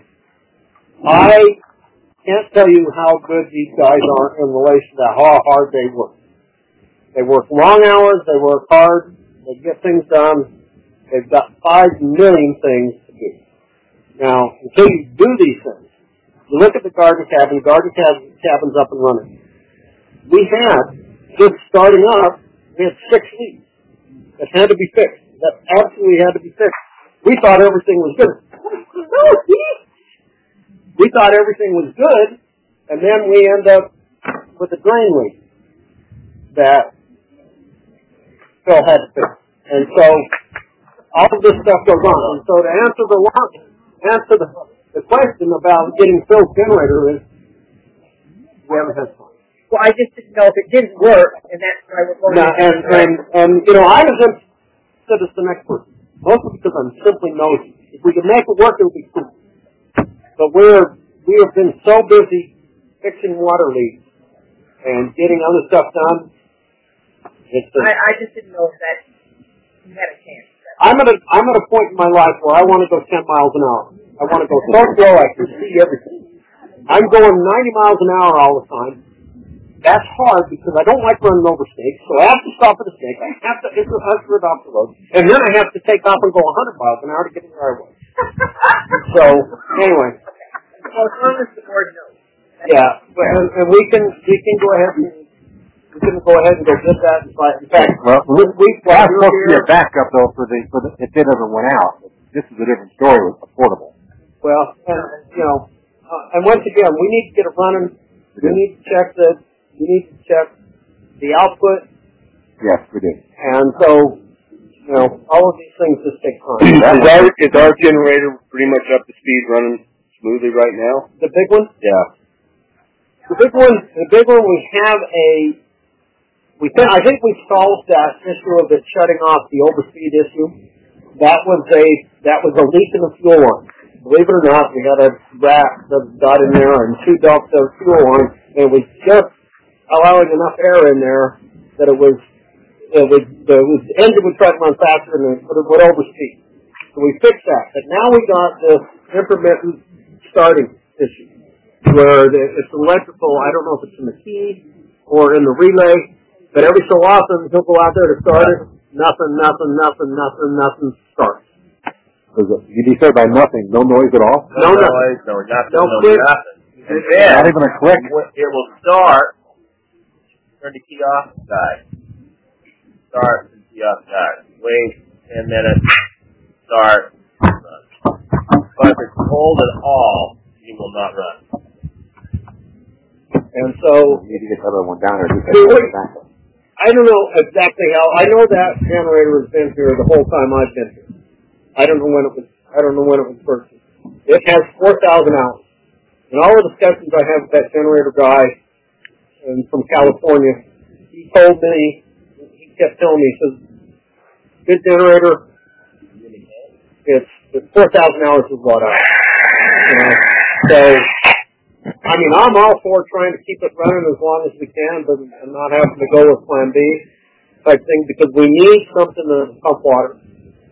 I can't tell you how good these guys are in relation to how hard they work. They work long hours, they work hard, they get things done. They've got five million things to do. Now, until you do these things, you look at the garden cabin, garden cabin, cabin's up and running. We had, just starting up, we had six leaks that had to be fixed. That absolutely had to be fixed. We thought everything was good. We thought everything was good, and then we end up with a drain leak that Phil had to fix. And so, all of this stuff goes on. And so to answer the answer the, the question about getting Phil's generator is, we haven't had time. Well, I just didn't know if it didn't work, and that's why we're going Now, to and, and, and, you know, I was interested as the next person. Mostly because I'm simply nosy. If we could make it work, it would be cool. But we're, we have been so busy fixing water leaks and getting other stuff done. It's just, I, I just didn't know if that you had a chance. I'm at a, I'm at a point in my life where I want to go ten miles an hour. I want to go so slow I can see everything. I'm going ninety miles an hour all the time. That's hard because I don't like running over snakes, so I have to stop at a snake. I have to enter usher it off the road, and then I have to take off and go one hundred miles an hour to get in the driveway. So anyway, Well, as long as the board knows. yeah, but, and, and we can we can go ahead and we can go ahead and go get that. In fact, Well, we, we that's we're supposed to be here. a backup though for the for the if it ever went out. This is a different story with affordable. Well, and, you know, uh, and once again, we need to get it running. We need to check the we need to check the output. Yes, we do. And so, you know, all of these things just take time. Is our, is our generator pretty much up to speed running smoothly right now? The big one? Yeah. The big one, the big one, we have a, we think, I think we solved that issue of it shutting off the overspeed issue. that was a that was a leak in the fuel line. Believe it or not, we had a rack that got in there and two dumps of fuel line, and it was just allowing enough air in there that it was it was the, the engine would try to run faster and it would, would overspeed. So we fixed that. But now we got this intermittent starting issue where the, it's electrical. I don't know if it's in the key or in the relay, but every so often he'll go out there to start it. Nothing, nothing, nothing, nothing, nothing starts. You decide by nothing, no noise at all? No, No noise, no nothing, No no, click. nothing. And then, Not even a click? it will start, turn the key off, die. Start, turn the key off, die. Wait ten minutes, start, run. But if it's cold at all, you will not run. And so You need to get the other one down there. Do See, wait. that. I don't know exactly how. I know that generator has been here the whole time I've been here. I don't know when it was. I don't know when it was purchased. It has four thousand hours. In all the discussions I have with that generator guy, and from California, he told me, he kept telling me, he says, "Good generator. It's, it's four thousand hours is what I." You know, so, I mean, I'm all for trying to keep it running as long as we can, but and not having to go with Plan B type thing because we need something to pump water.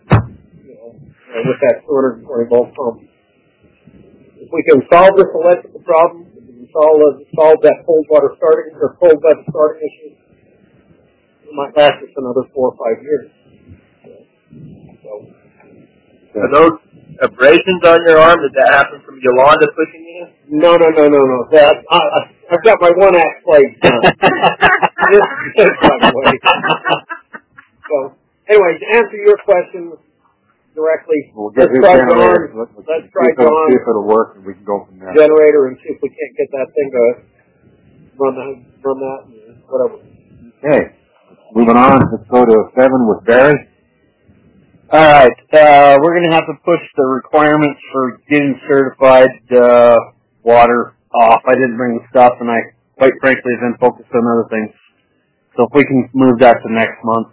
With that two hundred twenty volt pump. If we can solve this electrical problem, if we can solve, uh, solve that cold water starting or cold bed starting issue, it might last us another four or five years. So, Are those abrasions on your arm, did that happen from Yolanda pushing you? no, no, no, no, no. That I, I, I've got my one act plate done. This is by the way. So, anyway, to answer your question directly, We'll get let's his try generator. John. Let's, Let's see try if it'll- John. See if it'll work and we can go from there. Generator and see if we can't get that thing to run that, run that, and whatever. Okay. Moving on, let's go to seven with Barry. All right, uh, we're going to have to push the requirements for getting certified uh, water off. I didn't bring the stuff, and I, quite frankly, have been focused on other things. So if we can move that to next month.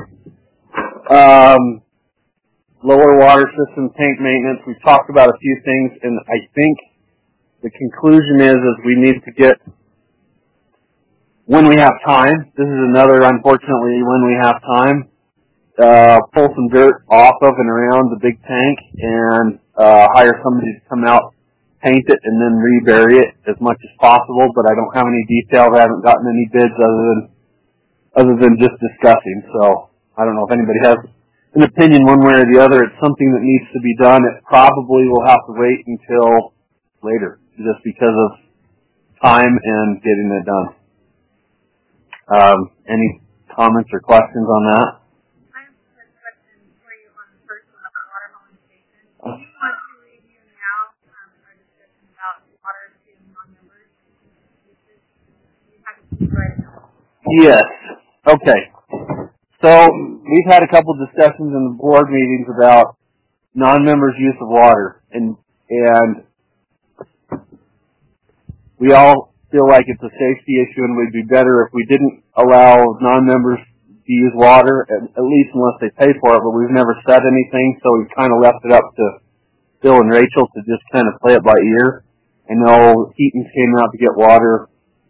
Um, lower water system tank maintenance. We've talked about a few things, and I think the conclusion is is we need to get, when we have time, this is another, unfortunately, when we have time, uh, pull some dirt off of and around the big tank and uh, hire somebody to come out, paint it, and then rebury it as much as possible, but I don't have any details. I haven't gotten any bids other than other than just discussing, so I don't know if anybody has an opinion one way or the other. It's something that needs to be done. It probably will have to wait until later, just because of time and getting it done. Um, any comments or questions on that? I have a question for you on the first one about water hauling station. Do you want to review now um, our discussion about water to non-members? You have to keep right now. Yes. Okay. So we've had a couple discussions in the board meetings about non-members' use of water, and and we all feel like it's a safety issue, and it would be better if we didn't allow non-members to use water, at, at least unless they pay for it. But we've never said anything, so we've kind of left it up to Bill and Rachel to just kind of play it by ear. I know Heaton's came out to get water.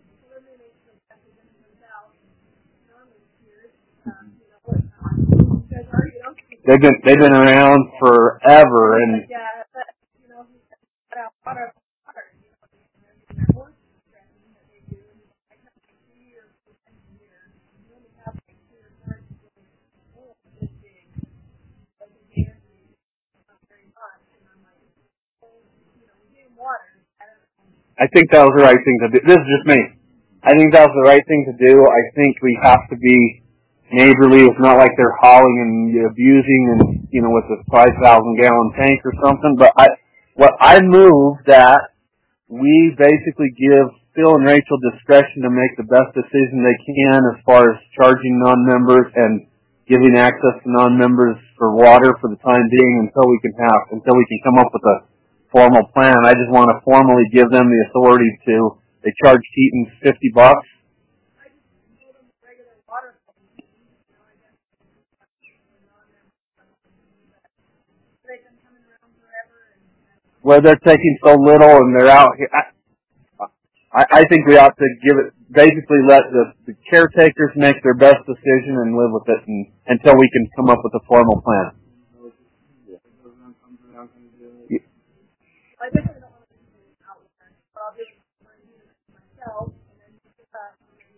They've been they've been around forever, and Yeah, but, you know, he's got out water, water, you know, and their horse dressing that they do, and I come like three years, four times a year, and you only have like two or three old this big, but the energy is not very much, and I'm like, well, you know, we need water, I don't know. I think that was the right thing to do. This is just me. I think that was the right thing to do. I think we have to be neighborly. It's not like they're hauling and abusing and, you know, with a five thousand gallon tank or something. But I, what I moved that we basically give Phil and Rachel discretion to make the best decision they can as far as charging non-members and giving access to non-members for water for the time being until we can have, until we can come up with a formal plan. I just want to formally give them the authority to, they charge Keaton's fifty bucks. where they're taking so little and they're out here. I, I, I think we ought to give it, basically let the, the caretakers make their best decision and live with it and, until we can come up with a formal plan. I guess I don't want to do it out there. I'll just review it myself and then uh,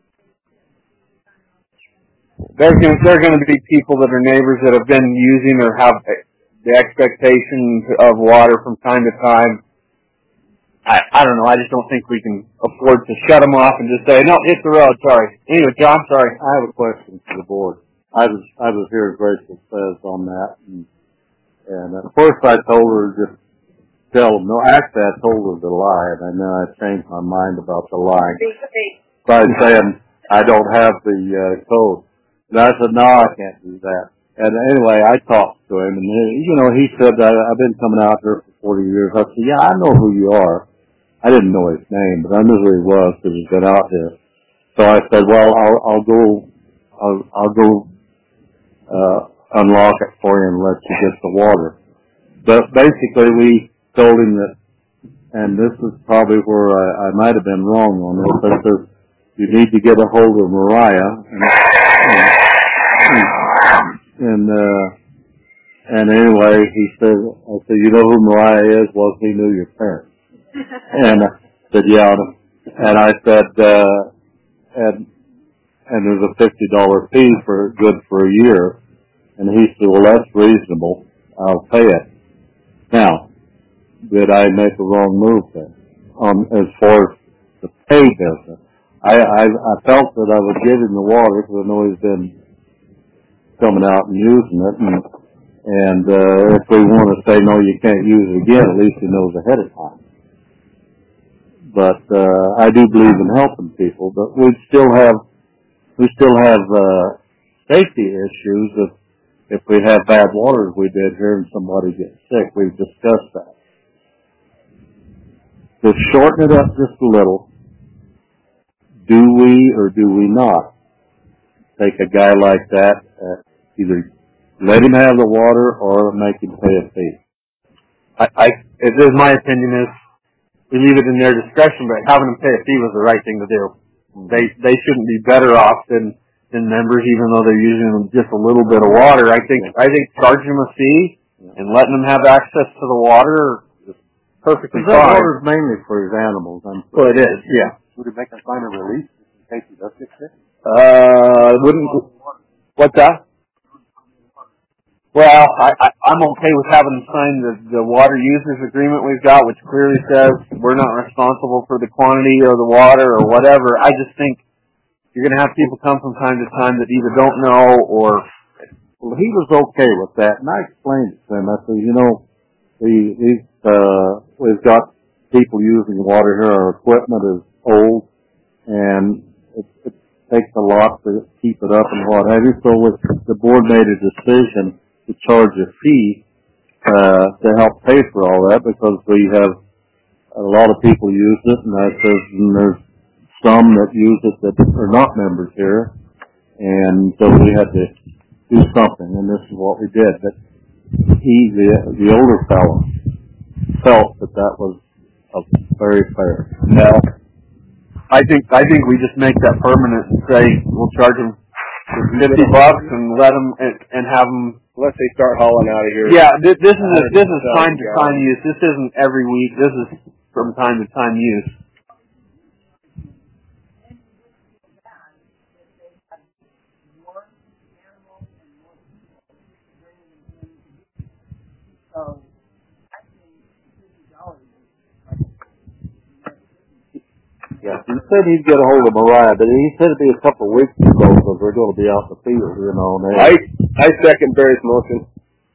There's going, there are going to be people that are neighbors that have been using or have the expectations of water from time to time. I, I don't know. I just don't think we can afford to shut them off and just say, no, hit the road. Sorry. Anyway, John, sorry. I have a question for the board. I was I was here as Rachel says on that, and, and at first I told her just tell them. No, actually I told her to lie, and then I changed my mind about the lying by saying I don't have the uh, code. And I said, no, I can't do that. And anyway, I talked to him, and you know, he said, I, I've been coming out here for forty years. I said, yeah, I know who you are. I didn't know his name, but I knew who he was because he's been out here. So I said, well, I'll, I'll go, I'll, I'll go uh, unlock it for you and let you get the water. But basically, we told him that, and this is probably where I, I might have been wrong on this, but says you need to get a hold of Mariah and. and And, uh, and anyway, he said, I said, you know who Mariah is? Well, he knew your parents. And I said, yeah. And I said, uh, and, and there's a fifty dollar fee for, good for a year. And he said, well, that's reasonable. I'll pay it. Now, did I make a wrong move then? Um, as far as the pay business. I, I, I felt that I would give him the water because I know he's been coming out and using it, and, and uh, if we want to say, no, you can't use it again, at least he knows ahead of time. But uh, I do believe in helping people, but we still have, we still have uh, safety issues if, if we have bad water as we did here and somebody gets sick. We've discussed that. To shorten it up just a little, do we or do we not take a guy like that, uh, either let him have the water or make him pay a fee? I, I, it is my opinion is we leave it in their discretion, but having them pay a fee was the right thing to do. They they shouldn't be better off than than members, even though they're using just a little bit of water. I think I think charging them a fee and letting them have access to the water is perfectly fine. That water is mainly for his animals. I'm well, it is, yeah. Would it make us sign a release in case he does get sick? Uh, wouldn't. What's that? Well, I, I, I'm okay with having them sign the, the water users agreement we've got, which clearly says we're not responsible for the quantity or the water or whatever. I just think you're going to have people come from time to time that either don't know or... Well, he was okay with that, and I explained it to him. I said, you know, we, we, uh, we've got people using water here. Our equipment is old, and it, it takes a lot to keep it up and what have you. So with, the board made a decision to charge a fee uh, to help pay for all that because we have a lot of people use it, and I says and there's some that use it that are not members here, and so we had to do something, and this is what we did. But he, the the older fellow, felt that that was a very fair. No, I think I think we just make that permanent and say we'll charge them fifty bucks and let them and, and have them. Unless they start hauling out of here. Yeah, this, this is a, this is time to time use. This isn't every week. This is from time to time use. Yeah, he said he'd get a hold of Mariah, but he said it'd be a couple of weeks ago because we're going to be out in the field, you know. And I I second Barry's motion.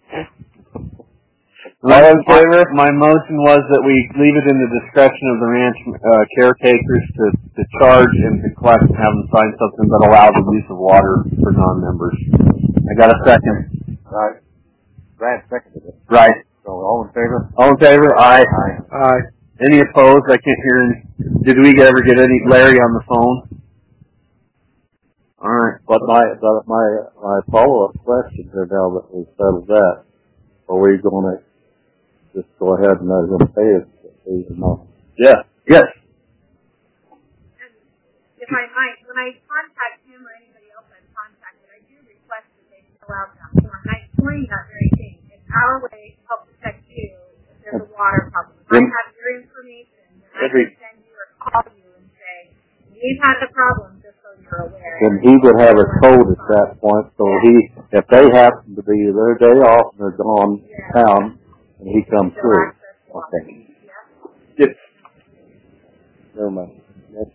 All in favor? My motion was that we leave it in the discretion of the ranch uh, caretakers to, to charge and to collect and have them sign something that allows the use of water for non-members. I got a second. All right. Brad seconded it. Right. So all in favor? All in favor? Aye. Aye. Aye. Any opposed? I can't hear any. Did we ever get any Larry on the phone? All right. But my but my my follow up question here now that we've settled that, are we going to just go ahead and let him pay us, pay us enough. Yeah. Yes. And if I might, when I contact him or anybody else I've contacted, I do request that they fill out that form. I explain that very thing. It's our way to help protect you if there's a water problem. If I have your information, then I can send you or call you and say, we've had a problem, just so you're aware. And he would have a code at that point, so he, if they happen to be their day off and they're gone to town, and he comes through. Okay. Yes. Never mind. Yes.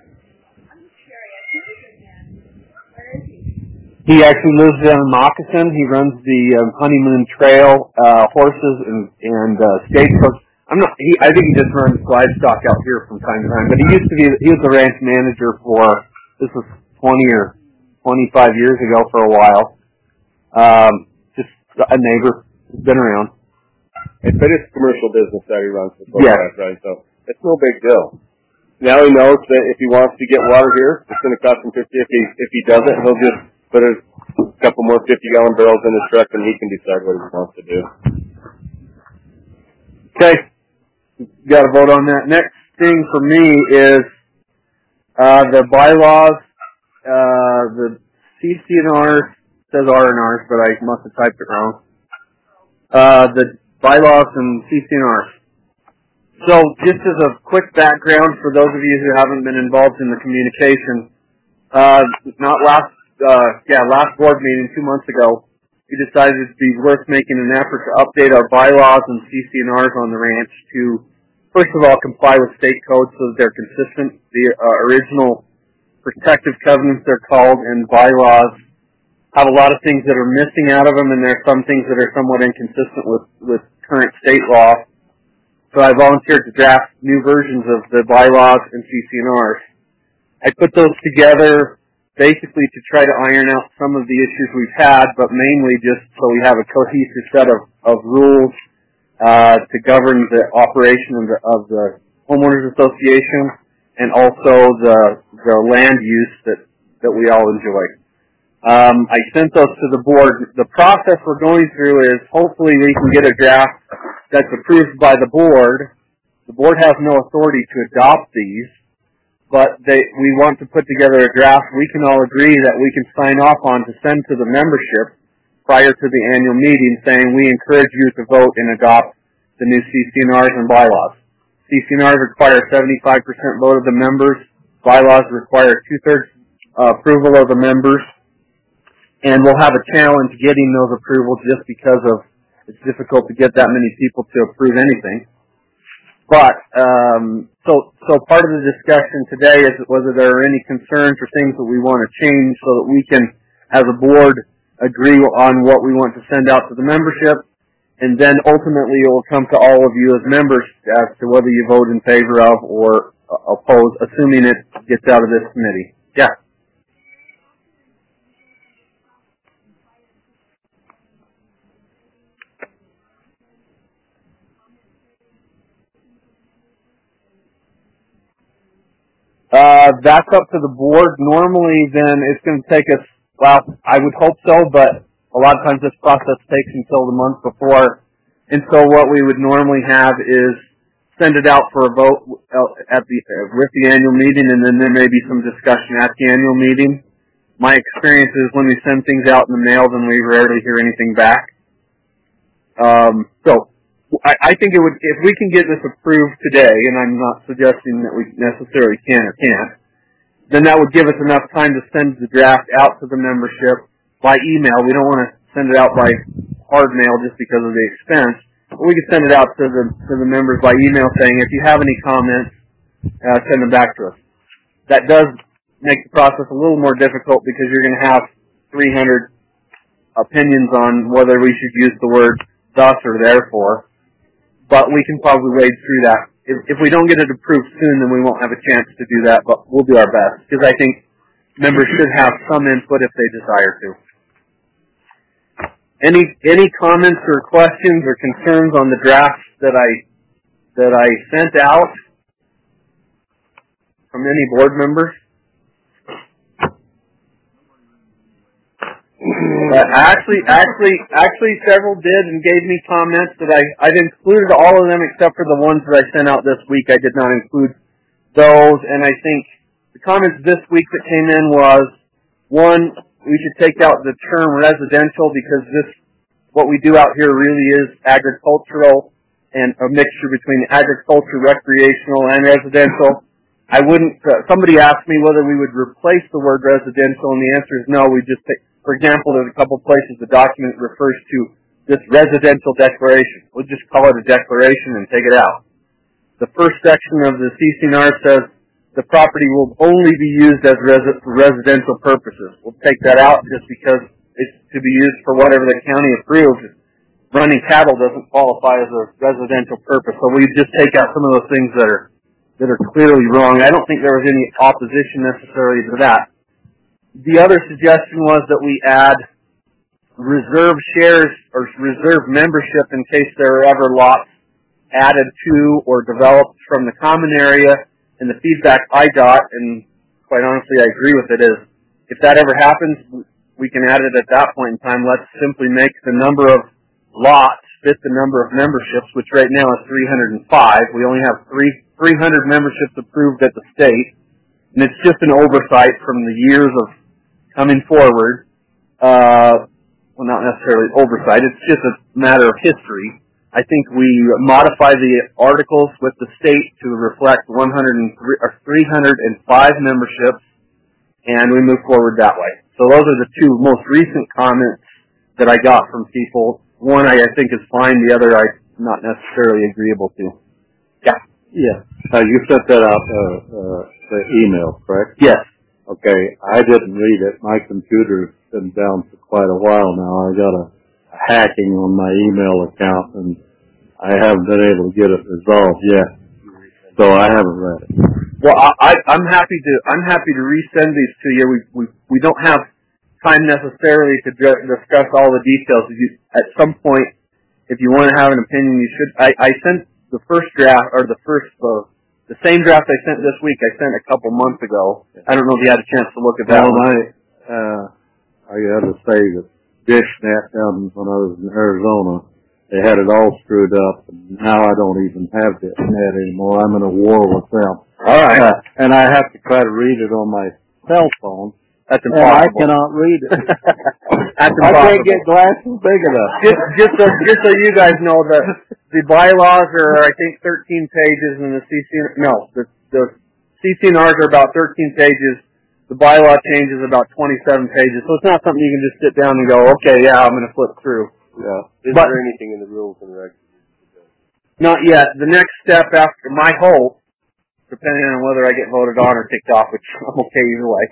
He actually lives down in Moccasin. He runs the um, Honeymoon Trail, uh, horses and, and uh, stagecoach. I'm not, he, I think he just runs livestock out here from time to time, but he used to be, he was the ranch manager for, this was twenty or twenty-five years ago for a while. Um, just a neighbor, been around. But it's commercial business that he runs for, yeah. Right? So it's no big deal. Now he knows that if he wants to get water here, it's going to cost him fifty. If he if he doesn't, he'll just put a couple more fifty gallon barrels in his truck, and he can decide what he wants to do. Okay, got to vote on that. Next thing for me is uh, the bylaws. Uh, the C C N Rs says R and Rs, but I must have typed it wrong. Uh, the bylaws and C C N Rs. So, just as a quick background for those of you who haven't been involved in the communication, uh, not last, uh, yeah, last board meeting two months ago, we decided it'd be worth making an effort to update our bylaws and C C N Rs on the ranch to, first of all, comply with state codes so that they're consistent. The uh, original protective covenants, they're called, and bylaws have a lot of things that are missing out of them, and there are some things that are somewhat inconsistent with, with current state law. So I volunteered to draft new versions of the bylaws and C C N Rs. I put those together basically to try to iron out some of the issues we've had, but mainly just so we have a cohesive set of, of rules uh, to govern the operation of the, of the homeowners association and also the, the land use that, that we all enjoy. Um, I sent those to the board. The process we're going through is hopefully we can get a draft that's approved by the board. The board has no authority to adopt these, but they, we want to put together a draft we can all agree that we can sign off on to send to the membership prior to the annual meeting saying we encourage you to vote and adopt the new C C N Rs and bylaws. C C N Rs require seventy-five percent vote of the members. Bylaws require two-thirds uh, approval of the members. And we'll have a challenge getting those approvals just because of it's difficult to get that many people to approve anything. But um, so so part of the discussion today is whether there are any concerns or things that we want to change so that we can, as a board, agree on what we want to send out to the membership, and then ultimately it will come to all of you as members as to whether you vote in favor of or oppose, assuming it gets out of this committee. Yeah. Uh, that's up to the board. Normally, then, it's going to take us, well, I would hope so, but a lot of times this process takes until the month before. And so what we would normally have is send it out for a vote at the, with the annual meeting, and then there may be some discussion at the annual meeting. My experience is when we send things out in the mail, then we rarely hear anything back. Um, so, I, I think it would, if we can get this approved today, and I'm not suggesting that we necessarily can or can't, then that would give us enough time to send the draft out to the membership by email. We don't want to send it out by hard mail just because of the expense. But we can send it out to the to the members by email saying, if you have any comments, uh, send them back to us. That does make the process a little more difficult because you're going to have three hundred opinions on whether we should use the word thus or therefore. But we can probably wade through that. If, if we don't get it approved soon, then we won't have a chance to do that, but we'll do our best. Because I think members should have some input if they desire to. Any any comments or questions or concerns on the drafts that I that I sent out from any board members? But actually, actually, actually, several did and gave me comments that I I've included all of them except for the ones that I sent out this week. I did not include those, and I think the comments this week that came in was one, we should take out the term residential because this what we do out here really is agricultural and a mixture between agriculture, recreational, and residential. I wouldn't, uh, somebody asked me whether we would replace the word residential, and the answer is no. We just take, for example, there's a couple places the document refers to this residential declaration. We'll just call it a declaration and take it out. The first section of the C C N R says the property will only be used as res- for residential purposes. We'll take that out just because it's to be used for whatever the county approves. Running cattle doesn't qualify as a residential purpose, so we just take out some of those things that are that are clearly wrong. I don't think there was any opposition necessarily to that. The other suggestion was that we add reserve shares or reserve membership in case there are ever lots added to or developed from the common area. And the feedback I got, and quite honestly I agree with it, is if that ever happens, we can add it at that point in time. Let's simply make the number of lots fit the number of memberships, which right now is three hundred five. We only have three, three hundred memberships approved at the state, and it's just an oversight from the years of coming forward. Uh, well, not necessarily oversight. It's just a matter of history. I think we modify the articles with the state to reflect one hundred three or three hundred five memberships, and we move forward that way. So those are the two most recent comments that I got from people. One I, I think is fine. The other I'm not necessarily agreeable to. Yeah. Yeah. Uh, you sent that out, uh, uh, the email, correct? Yes. Okay. I didn't read it. My computer's been down for quite a while now. I got a, a hacking on my email account, and I haven't been able to get it resolved yet. So I haven't read it. Well, I, I, I'm happy to. I'm happy to resend these to you. We we we don't have time necessarily to discuss all the details. You, at some point, if you want to have an opinion, you should. I, I sent the first draft, or the first, uh, the same draft I sent this week, I sent a couple months ago. I don't know if you had a chance to look at that well, one. I, uh, I got to say that DishNet down when I was in Arizona, they had it all screwed up, and now I don't even have DishNet anymore. I'm in a war with them. All right. Uh, and I have to try to read it on my cell phone. That's And impossible. I cannot read it. That's I impossible. can't get glasses big enough. Just, just so, just so you guys know, the the bylaws are, I think, thirteen pages, and the C C no, the the C C N Rs are about thirteen pages. The bylaw change is about twenty-seven pages, so it's not something you can just sit down and go, okay, yeah, I'm going to flip through. Yeah. Is But- there anything in the rules and regs? Not yet. The next step after my hope, depending on whether I get voted on or kicked off, which I'm okay either way.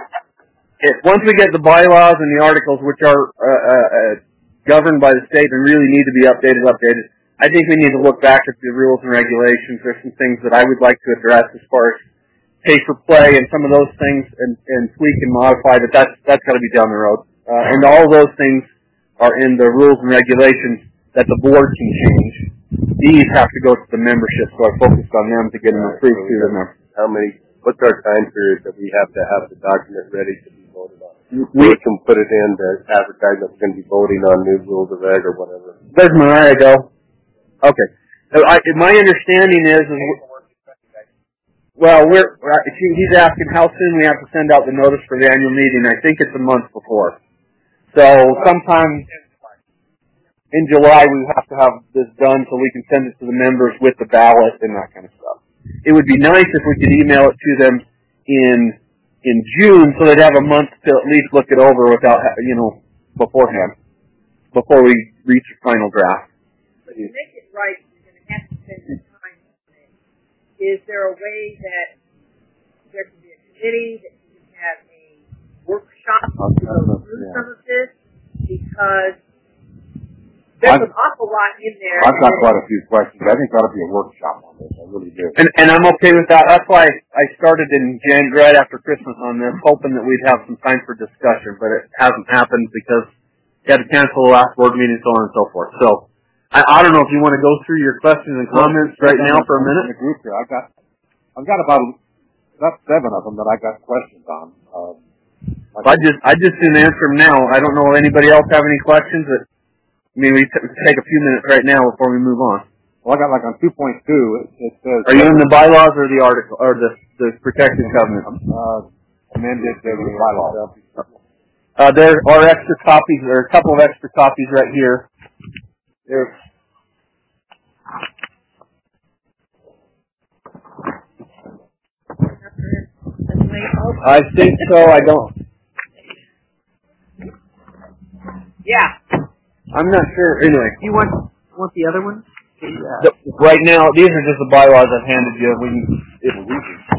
It, once we get the bylaws and the articles, which are uh, uh, governed by the state and really need to be updated, updated, I think we need to look back at the rules and regulations. There's some things that I would like to address as far as pay for play and some of those things, and, and tweak and modify. But that's that's got to be down the road. Uh, and all those things are in the rules and regulations that the board can change. These have to go to the membership, so I focused on them to get them approved through the membership. How many, what's our time period that we have to have the document ready to be voted on? We, We can put it in to advertise that we're going to be voting on new rules of reg or whatever. There's Mariah go. Okay. So I, my understanding is, is well, we're uh, he, he's asking how soon we have to send out the notice for the annual meeting. I think it's a month before. So sometime in July we have to have this done so we can send it to the members with the ballot and that kind of stuff. It would be nice if we could email it to them in in June so they'd have a month to at least look it over without, you know, beforehand, before we reach the final draft. But to make it right, you're going to have to spend the time on it. Is there a way that there can be a committee, that you can have a workshop to go through Yeah. some of this? Because there's I've- an awful lot in there. I've got quite a few questions. I think there ought to be a workshop on this. I really do. And, and I'm okay with that. That's why I started in Jan, right after Christmas on this, hoping that we'd have some time for discussion, but it hasn't happened because we had to cancel the last board meeting, so on and so forth. So, I, I don't know if you want to go through your questions and comments right now for a In minute. the group here, I've got, I've got about, about seven of them that I got questions on. Um, I just, I just didn't answer them now. I don't know if anybody else have any questions. That, I mean, we t- take a few minutes right now before we move on. Well, I got like on two point two, it, it says... Are you in the bylaws or the article, or the, the protected covenant? Uh, amended the bylaws. Uh, there are extra copies, there are a couple of extra copies right here. There's... I think so, I don't... Yeah. I'm not sure, anyway. You want want the other one? Yeah. The, right now, these are just the bylaws I've handed you. We can, if we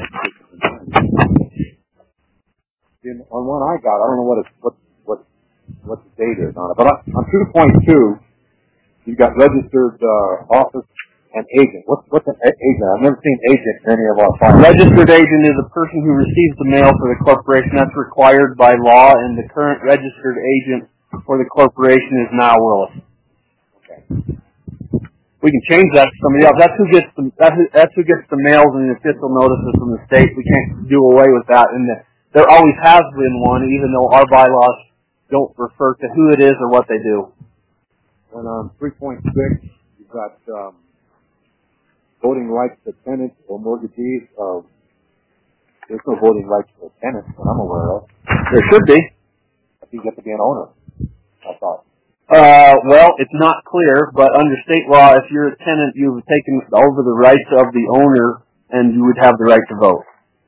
can. On one I got, I don't know what it's, what what what the date is on it, but on, on two point two, you've got registered uh, office and agent. What's what's an a- agent? I've never seen agent in any of our files. Registered agent is a person who receives the mail for the corporation. That's required by law, and the current registered agent for the corporation is Niall Willis. Okay. We can change that to somebody else. That's who gets the that's who, that's who gets the mails and the official notices from the state. We can't do away with that, and the, there always has been one, even though our bylaws don't refer to who it is or what they do. And on three point six, you've got um, voting rights to tenants or mortgagees. Uh, there's no voting rights to tenants that I'm aware of. There should be. You get to be an owner, I thought. Uh, well, it's not clear, but under state law, if you're a tenant, you've taken over the rights of the owner, and you would have the right to vote.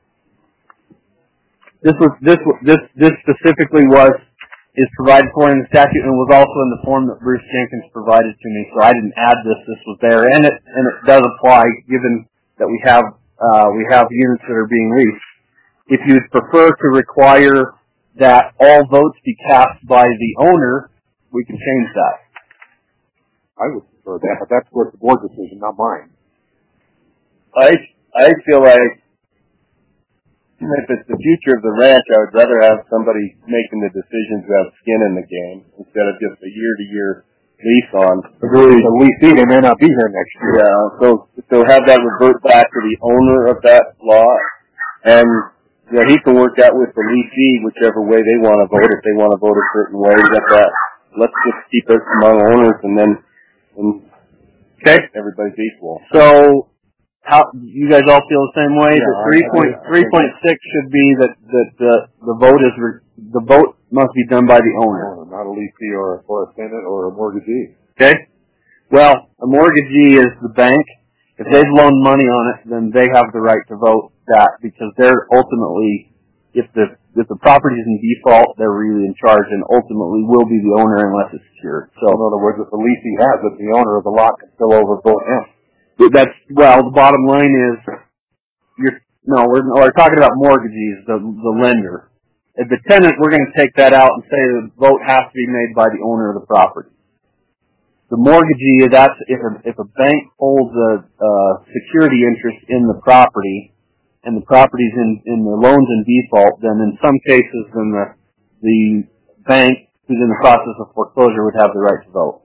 This was this this this specifically was is provided for in the statute, and was also in the form that Bruce Jenkins provided to me. So I didn't add this; this was there, and it and it does apply, given that we have uh, we have units that are being leased. If you'd prefer to require that all votes be cast by the owner, we can change that. I would prefer that, but that's the board decision, not mine. I I feel like if it's the future of the ranch, I would rather have somebody making the decisions who have skin in the game instead of just a year-to-year lease on. Agreed. The leasee, they may not be here next year. Yeah, so so have that revert back to the owner of that lot, and yeah, he can work out with the leasee whichever way they want to vote. If they want to vote a certain way, let that. Let's just keep it among owners, and then and okay, everybody's equal. So, how you guys all feel the same way? Yeah, the three point three point six should be that that the the vote is re, the vote must be done by the owner, not a leasee or or a tenant or a mortgagee. Okay. Well, a mortgagee is the bank. If they've loaned money on it, then they have the right to vote that, because they're ultimately, if the if the property is in default, they're really in charge and ultimately will be the owner unless it's secured. So, in other words, if the leasee has it, the owner of the lot can still overvote him. That's, well, the bottom line is, you're, no, we're, we're talking about mortgagees, the, the lender. If the tenant, we're going to take that out and say the vote has to be made by the owner of the property. The mortgagee, that's if a, if a bank holds a uh, security interest in the property, and the property's in, in the loans in default, then in some cases, then the the bank who's in the process of foreclosure would have the right to vote.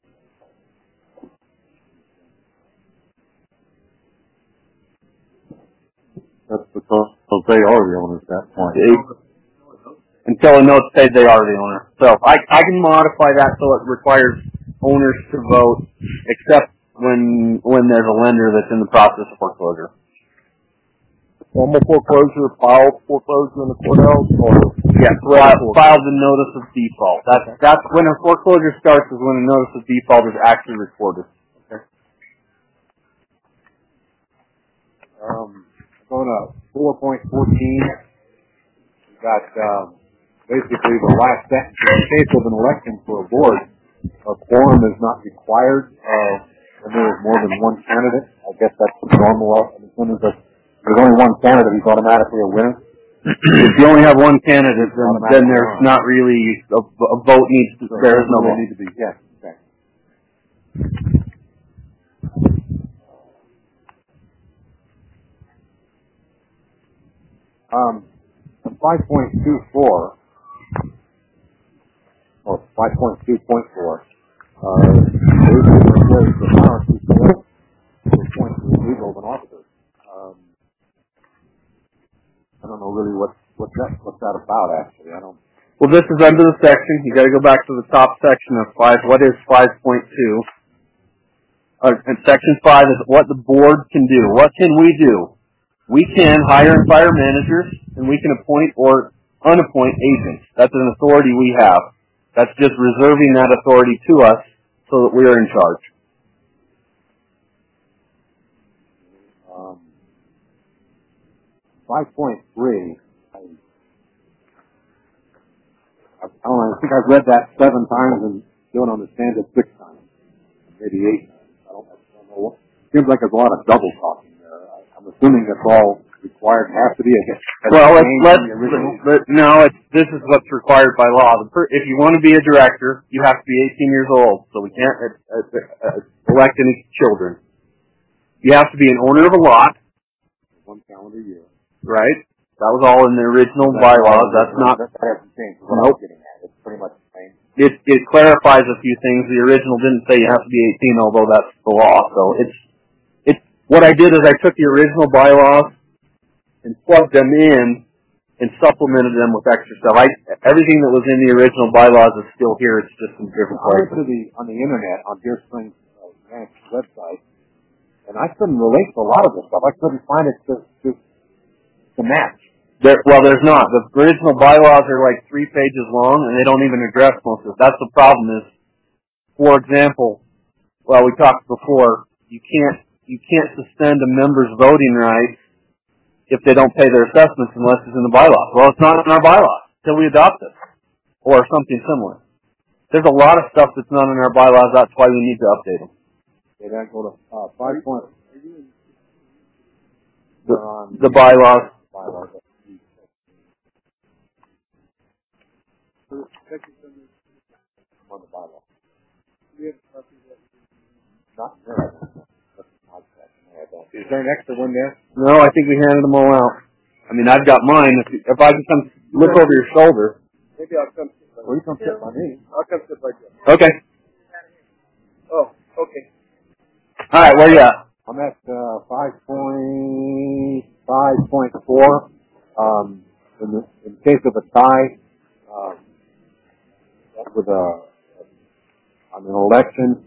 That's because they are the owners at that point. They, until a note says they are the owner. So I I can modify that so it requires owners to vote, except when when there's a lender that's in the process of foreclosure. Formal foreclosure, filed foreclosure in the courthouse, or yeah, filed, filed the notice of default. That's that's when a foreclosure starts. Is when a notice of default is actually recorded. Okay. Um, going to four point fourteen. We got um, basically the last sentence. In the case of an election for a board, a quorum is not required uh, when there is more than one candidate. I guess that's normal. As soon as there's only one candidate, he's automatically a winner. If you only have one candidate, then, then there's not really a, a vote needs. To, so there is no vote. Need to be. Yes. Okay. Um, five point two four. Or five point two point four, uh, basically says the power to select to appoint the legal of an officer. Um, I don't know really what, what that, what's that about, actually? I don't... Well, this is under the section. You got to go back to the top section of five. What is five point two? Uh, and section five is what the board can do. What can we do? We can hire and fire managers, and we can appoint or unappoint agents. That's an authority we have. That's just reserving that authority to us so that we are in charge. Um, five point three. I, I don't know, I think I've read that seven times and don't understand it six times, maybe eight times. I don't, I don't know. What, seems like there's a lot of double talking there. I, I'm assuming that's all required and has to be. A, well, let's, let's but no, it's, this is what's required by law. The per, if you want to be a director, you have to be eighteen years old, so we can't uh, uh, uh, elect any children. You have to be an owner of a lot. One calendar year. Right. That was all in the original that's bylaws. That's not. That hasn't changed. What nope. I'm getting at. It's pretty much the same. It, it clarifies a few things. The original didn't say you have to be eighteen, although that's the law. So it's, it's, what I did is I took the original bylaws and plugged them in and supplemented them with extra stuff. I, everything that was in the original bylaws is still here. It's just in different I went places. to the, on the internet, on Deer Springs uh, Ranch website, and I couldn't relate to a lot of this stuff. I couldn't find it to, to, to match. There, well, there's not. The original bylaws are like three pages long, and they don't even address most of it. That's the problem is, for example, well, we talked before, you can't, you can't suspend a member's voting rights if they don't pay their assessments unless it's in the bylaws. Well, it's not in our bylaws until we adopt it, or something similar. There's a lot of stuff that's not in our bylaws. That's why we need to update them. Okay, then go to uh, five point. The, the bylaws. bylaws. On the bylaw. Not there. Is there an extra one there? No, I think we handed them all out. I mean, I've got mine. If, you, if I can come look over your shoulder. Maybe I'll come sit by Well, you come sit by me. I'll come sit by you. Okay. Oh, okay. All right, where you at? I'm at uh, five point five point four. Um, in the in case of a tie, um, with a on an election,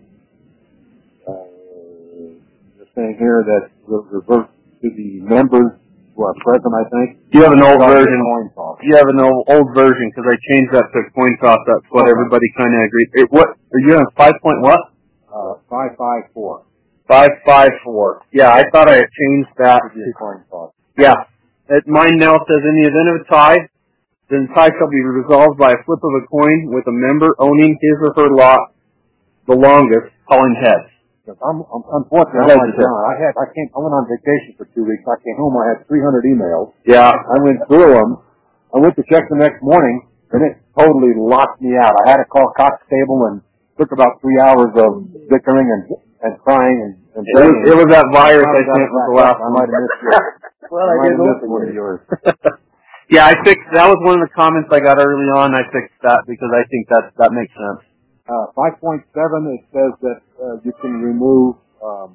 uh, they're saying here that we'll revert to the members who are present. I think you have an old version. Coin toss. You have an old old version because I changed that to coin toss. That's what okay. Everybody kind of agreed. It, what are you on five point what? Uh, five five four. Five five four. Yeah, I thought I had changed that. To be a coin toss. Yeah, it, mine now says in the event of a tie, then the tie shall be resolved by a flip of a coin with a member owning his or her lot the longest, calling heads. I'm, I'm unfortunately, I'm down. I had, I came, I went on vacation for two weeks. I came home, I had three hundred emails. Yeah. I went through them. I went to check the next morning, and it totally locked me out. I had to call Cox Cable, and took about three hours of bickering and, and crying and, and it, was, it was that virus I sent with the last I might have missed yours. Well, I I might did have missed one of yours. Yeah, I fixed, that was one of the comments I got early on. I fixed that because I think that, that makes sense. Uh, five point seven, it says that, uh, you can remove, um,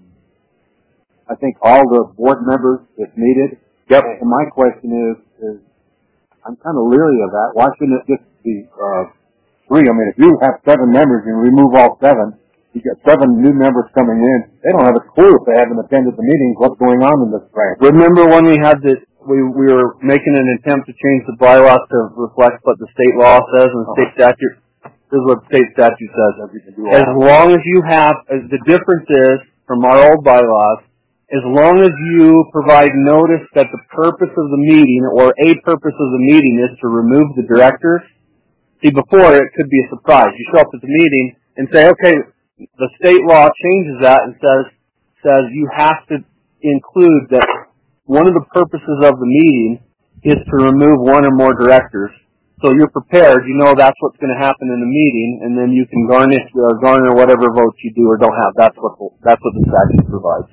I think all the board members if needed. Yep. And my question is, is, I'm kind of leery of that. Why shouldn't it just be, uh, three? I mean, if you have seven members and remove all seven, you got seven new members coming in. They don't have a clue if they haven't attended the meetings what's going on in this branch. Remember when we had the, we, we were making an attempt to change the bylaws to reflect what the state law says and the state statute? This is what the state statute says. As long as you have, the difference is, from our old bylaws, as long as you provide notice that the purpose of the meeting, or a purpose of the meeting, is to remove the directors. See, before it could be a surprise. You show up at the meeting and say, okay, the state law changes that and says, says you have to include that one of the purposes of the meeting is to remove one or more directors. So you're prepared, you know that's what's going to happen in the meeting, and then you can garnish or garner whatever votes you do or don't have. That's what that's what the statute provides.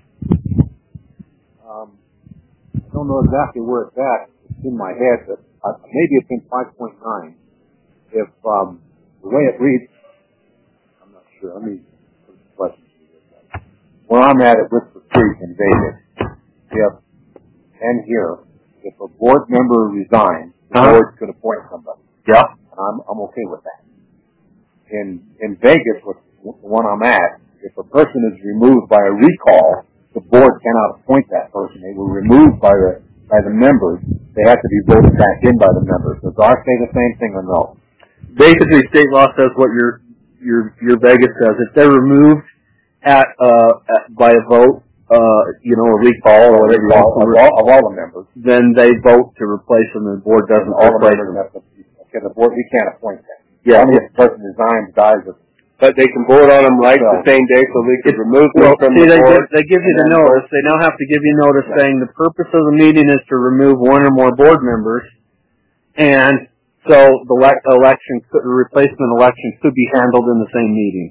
Um, I don't know exactly where it's at. It's in my head, but uh, maybe it's in five point nine. If um, the way it reads, I'm not sure. Let me put some questions to this. Where I'm at at Whisper Creek in Vegas, if and here, if a board member resigns, the Uh-huh. board could appoint somebody. Yeah. And I'm, I'm okay with that. In, in Vegas, with the one I'm at, if a person is removed by a recall, the board cannot appoint that person. They were removed by the, by the members. They have to be voted back in by the members. Does ours say the same thing or no? Basically, state law says what your, your, your Vegas says. If they're removed at, uh, at, by a vote, uh, you know, a recall or whatever, Of all, of all, of all the members. then they vote to replace them and the board doesn't All the replace members them. have to, okay, the board, we can't appoint them. Yeah. Only if the person resigns, dies, or But they can vote on them right the same day, so they could remove them Well, from see, the they board. give, they give you the notice. They now have to give you notice saying the purpose of the meeting is to remove one or more board members, and so the le- election, could, the replacement election could be handled in the same meeting.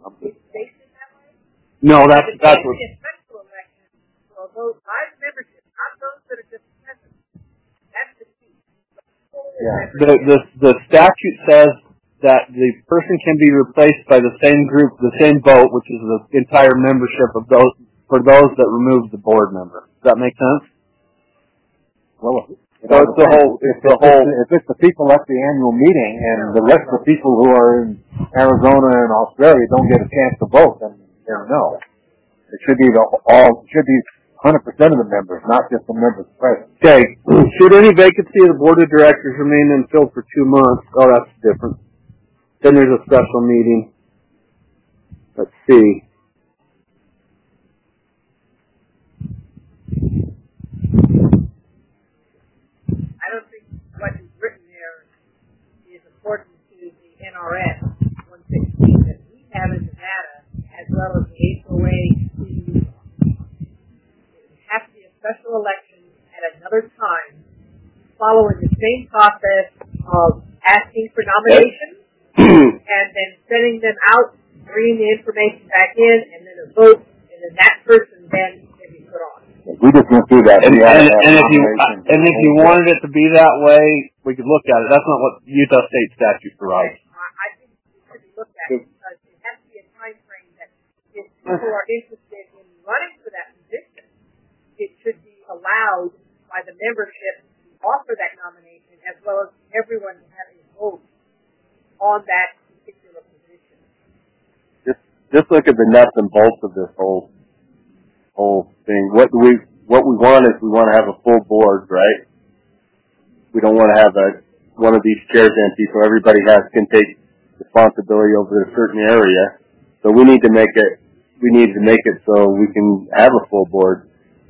No, that's that's what. It's special election, so those five membership, not those that are just present. That's the key. Yeah. The, the the statute says that the person can be replaced by the same group, the same vote, which is the entire membership of those for those that remove the board member. Does that make sense? well, So it's the whole, it's the whole, if it's the people at the annual meeting and the rest of the people who are in Arizona and Australia don't get a chance to vote, then they're no. It should be the all, it should be one hundred percent of the members, not just the members present. Okay. Should any vacancy of the board of directors remain unfilled for two months? Oh, that's different. Then there's a special meeting. Let's see. I don't think what is written there is according to the N R S one sixteen that we have in Nevada, as well as the H O A. It has to be a special election at another time, following the same process of asking for nominations and then sending them out, bringing the information back in, and then a vote, and then that person then can be put on. We just went through that. And, We had and, to have and if you nominations. and if you wanted it to be that way, we could look at it. That's not what Utah state statute provides. I, I think it should be looked at because it has to be a time frame that if people are interested in running for that position, it should be allowed by the membership to offer that nomination as well as everyone having a vote on that particular position. just, just look at the nuts and bolts of this whole, whole thing. What do we, what we want is we want to have a full board, right? We don't want to have a, one of these chairs empty so everybody has, can take responsibility over a certain area. So we need to make it, we need to make it so we can have a full board.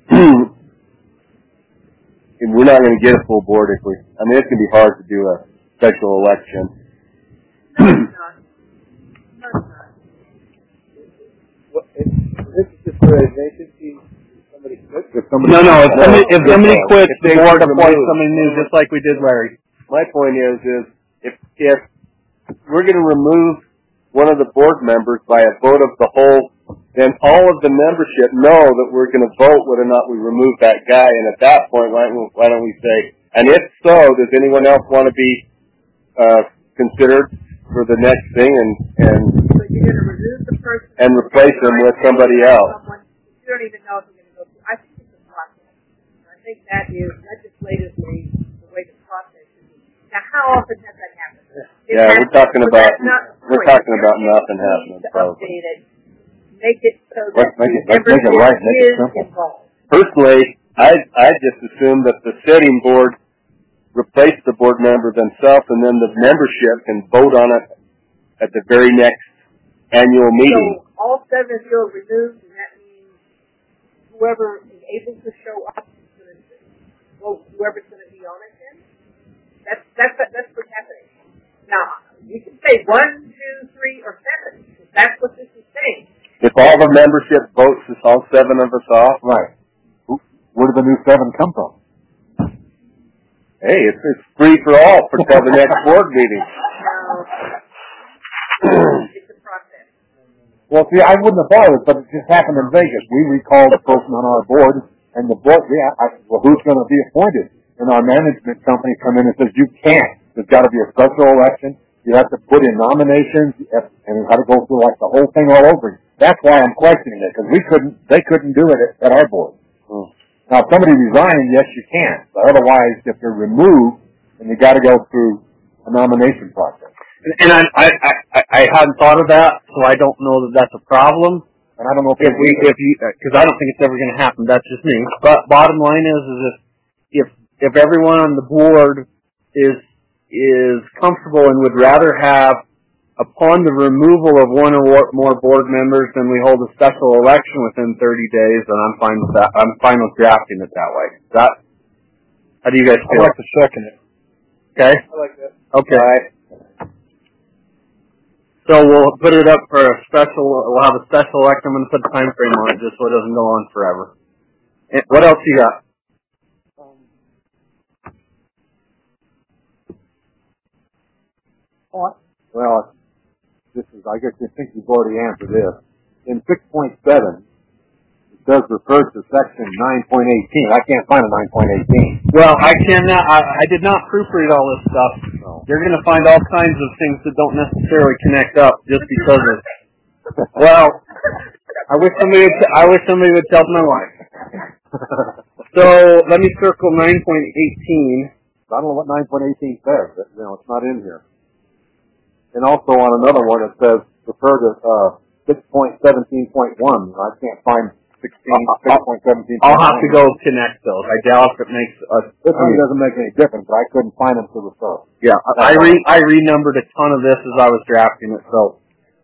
And we're not going to get a full board if we, I mean, it's going to be hard to do a special election. No, it's not. No, it's not. What, if, this is just for a vacancy, somebody quits? If somebody, No, no. If somebody, if somebody quits, If the they board were appoints removed. somebody new, just like we did Larry. My point is, is if, if we're going to remove one of the board members by a vote of the whole, then all of the membership know that we're going to vote whether or not we remove that guy. And at that point, why don't, why don't we say, and if so, does anyone else want to be uh, considered for the next thing and and So you're going to remove the person and replace them with somebody else? Someone, you don't even know if you're going to go through. I think it's a process. I think that is legislatively the way the process should be. Now, how often has that happened? It Yeah, has- we're talking but about that's not the we're point. talking about You're nothing going happening. to Probably. update it, make it so that Let's make it- the let's make it membership right, make it is simple. involved. Personally, I I just assume that the setting board replace the board member themselves, and then the membership can vote on it at the very next annual meeting. So all seven of you are removed, and that means whoever is able to show up is going to vote. Whoever's going to be on it, then that's that's that's what's happening. Now you can say one, two, three, or seven. That's what this is saying. If all the membership votes is all seven of us off, right. Where did the new seven come from? hey, it's, it's free for all for till the next board meeting. No, it's a process. Well, see, I wouldn't have thought of it, but it just happened in Vegas. We recalled a person on our board, and the board, yeah, I said, well, who's going to be appointed? And our management company come in and says, you can't. There's got to be a special election. You have to put in nominations, you have, and you got to go through like the whole thing all over. That's why I'm questioning it, because we couldn't, they couldn't do it at, at our board. Hmm. Now, if somebody resigned, yes, you can. But otherwise, if they're removed, and you got to go through a nomination process. And I, I, I, I hadn't thought of that, so I don't know that that's a problem. And I don't know if, if we, if you, because I don't think it's ever going to happen. That's just me. But bottom line is, is if, if, if everyone on the board is, is comfortable and would rather have, upon the removal of one or more board members, then we hold a special election within thirty days, then I'm fine with that. I'm fine with drafting it that way. Is that, how do you guys feel? I'd like to second it. Okay? I like that. Okay. All right. So we'll put it up for a special, we'll have a special election. I'm going to put the time frame on it just so it doesn't go on forever. And what else you got? well, this is, I guess you think you've already answered this. In six point seven, it does refer to section nine point eighteen. I can't find a nine point eighteen. Well, I cannot, I, I did not proofread all this stuff. No. You're going to find all kinds of things that don't necessarily connect up just because of, well, I wish somebody would, I wish somebody would tell my wife. So, let me circle nine point eighteen. I don't know what nine point eighteen says, but, you know, it's not in here. And also on another one it says, refer to, uh, six point seventeen point one. I can't find sixteen, six point seventeen. I'll have to go connect those. I doubt if it makes a... This one doesn't make any difference, but I couldn't find them to refer. Yeah, I re I renumbered a ton of this as I was drafting it, so...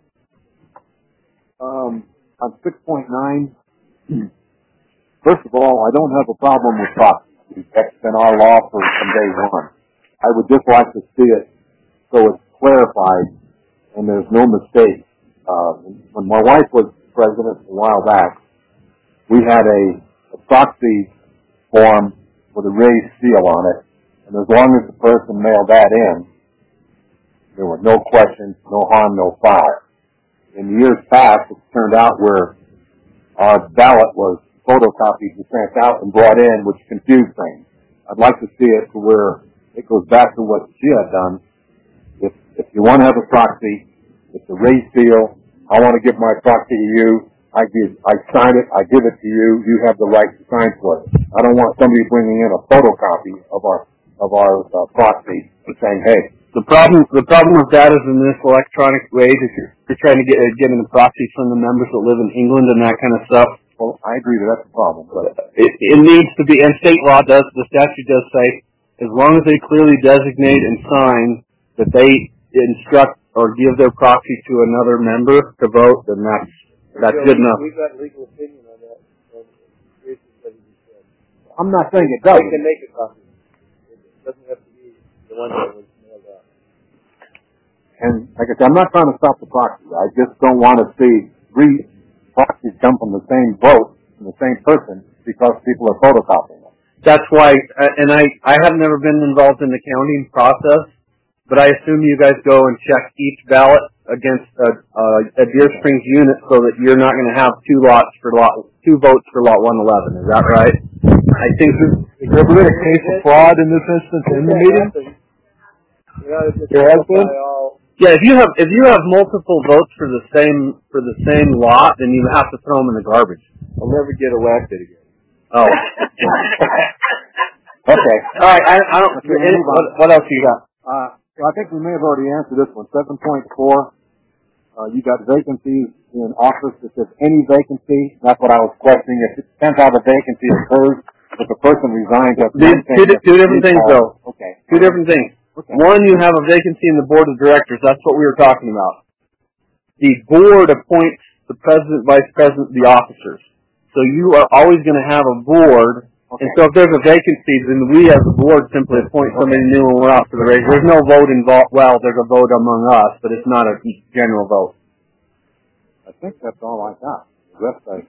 Um, on six point nine, first of all, I don't have a problem with proxies. That's been our law for, from day one. I would just like to see it so it's clarified and there's no mistake. Uh, when my wife was president a while back, we had a, a proxy form with a raised seal on it, and as long as the person mailed that in, there were no questions, no harm, no foul. In years past, it turned out where our ballot was photocopied and sent out and brought in, which confused things. I'd like to see it to where it goes back to what she had done. If, if you want to have a proxy, it's a raised seal. I want to give my proxy to you. I give, I sign it. I give it to you. You have the right to sign for it. I don't want somebody bringing in a photocopy of our of our uh, proxy and saying, "Hey." The problem, the problem with that is in this electronic way, if you're, you're trying to get getting the proxies from the members that live in England and that kind of stuff. Well, I agree that that's a problem, but it, it needs to be, and state law does, the statute does say, as long as they clearly designate and sign that they instruct or give their proxy to another member to vote, then that's that's so good enough. We've got legal opinion on that. I'm not saying it doesn't. They can make a copy. It doesn't have to be the one that was mailed out. And like I said, I'm not trying to stop the proxy. I just don't want to see three proxies come from the same vote from the same person because people are photocopying them. That's why, and I I have never been involved in the counting process, but I assume you guys go and check each ballot against a, a, a Deer Springs unit so that you're not going to have two lots for lot, two votes for lot one eleven. Is that right? I think Is there been a case of fraud in this instance in the meeting? There has been? Yeah, if you have if you have multiple votes for the same for the same lot, then you have to throw them in the garbage. I'll never get elected again. Oh. Okay. All right. I, I don't. Any, what, what else you got? Uh, well, I think we may have already answered this one. Seven point four. Uh, you got vacancies in office. It says any vacancy. That's what I was questioning. If it depends how the vacancy occurs. If a person resigns, that's two, two, two different things, though. Okay. Two different things. Okay. One, you have a vacancy in the board of directors. That's what we were talking about. The board appoints the president, vice president, the officers. So you are always going to have a board. Okay. And so if there's a vacancy, then we as a board simply appoint somebody new and we're off to the race. There's no vote involved. Well, there's a vote among us, but it's not a general vote. I think that's all I got. The rest I...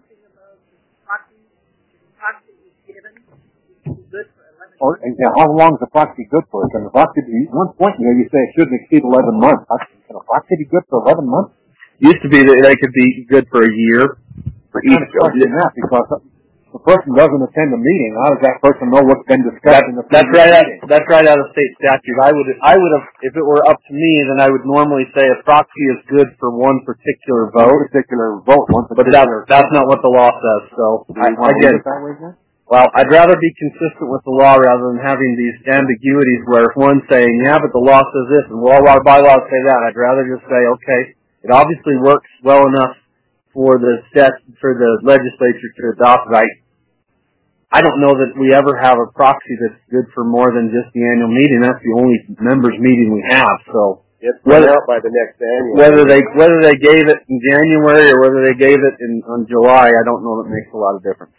Or, and, and how long is the proxy good for? Can the proxy be, at one point, you know, you say it shouldn't exceed eleven months. Can a proxy be good for eleven months? Used to be that they could be good for a year for each. Kind of that because the person doesn't attend the meeting. How does that person know what's been discussed that, in the that's right meeting? out, that's right out of state statute. I would, I would have, if it were up to me, then I would normally say a proxy is good for one particular vote. One particular vote, one but particular... But that, that's not what the law says, so I, I get it. That way, then? Well, I'd rather be consistent with the law rather than having these ambiguities where if one's saying, yeah, but the law says this, and well, our bylaws say that. I'd rather just say, okay, it obviously works well enough for the stat, for the legislature to adopt it. I, I don't know that we ever have a proxy that's good for more than just the annual meeting. That's the only members meeting we have, so. It's run out by the next annual. Whether they, whether they gave it in January or whether they gave it in, on July, I don't know that makes a lot of difference.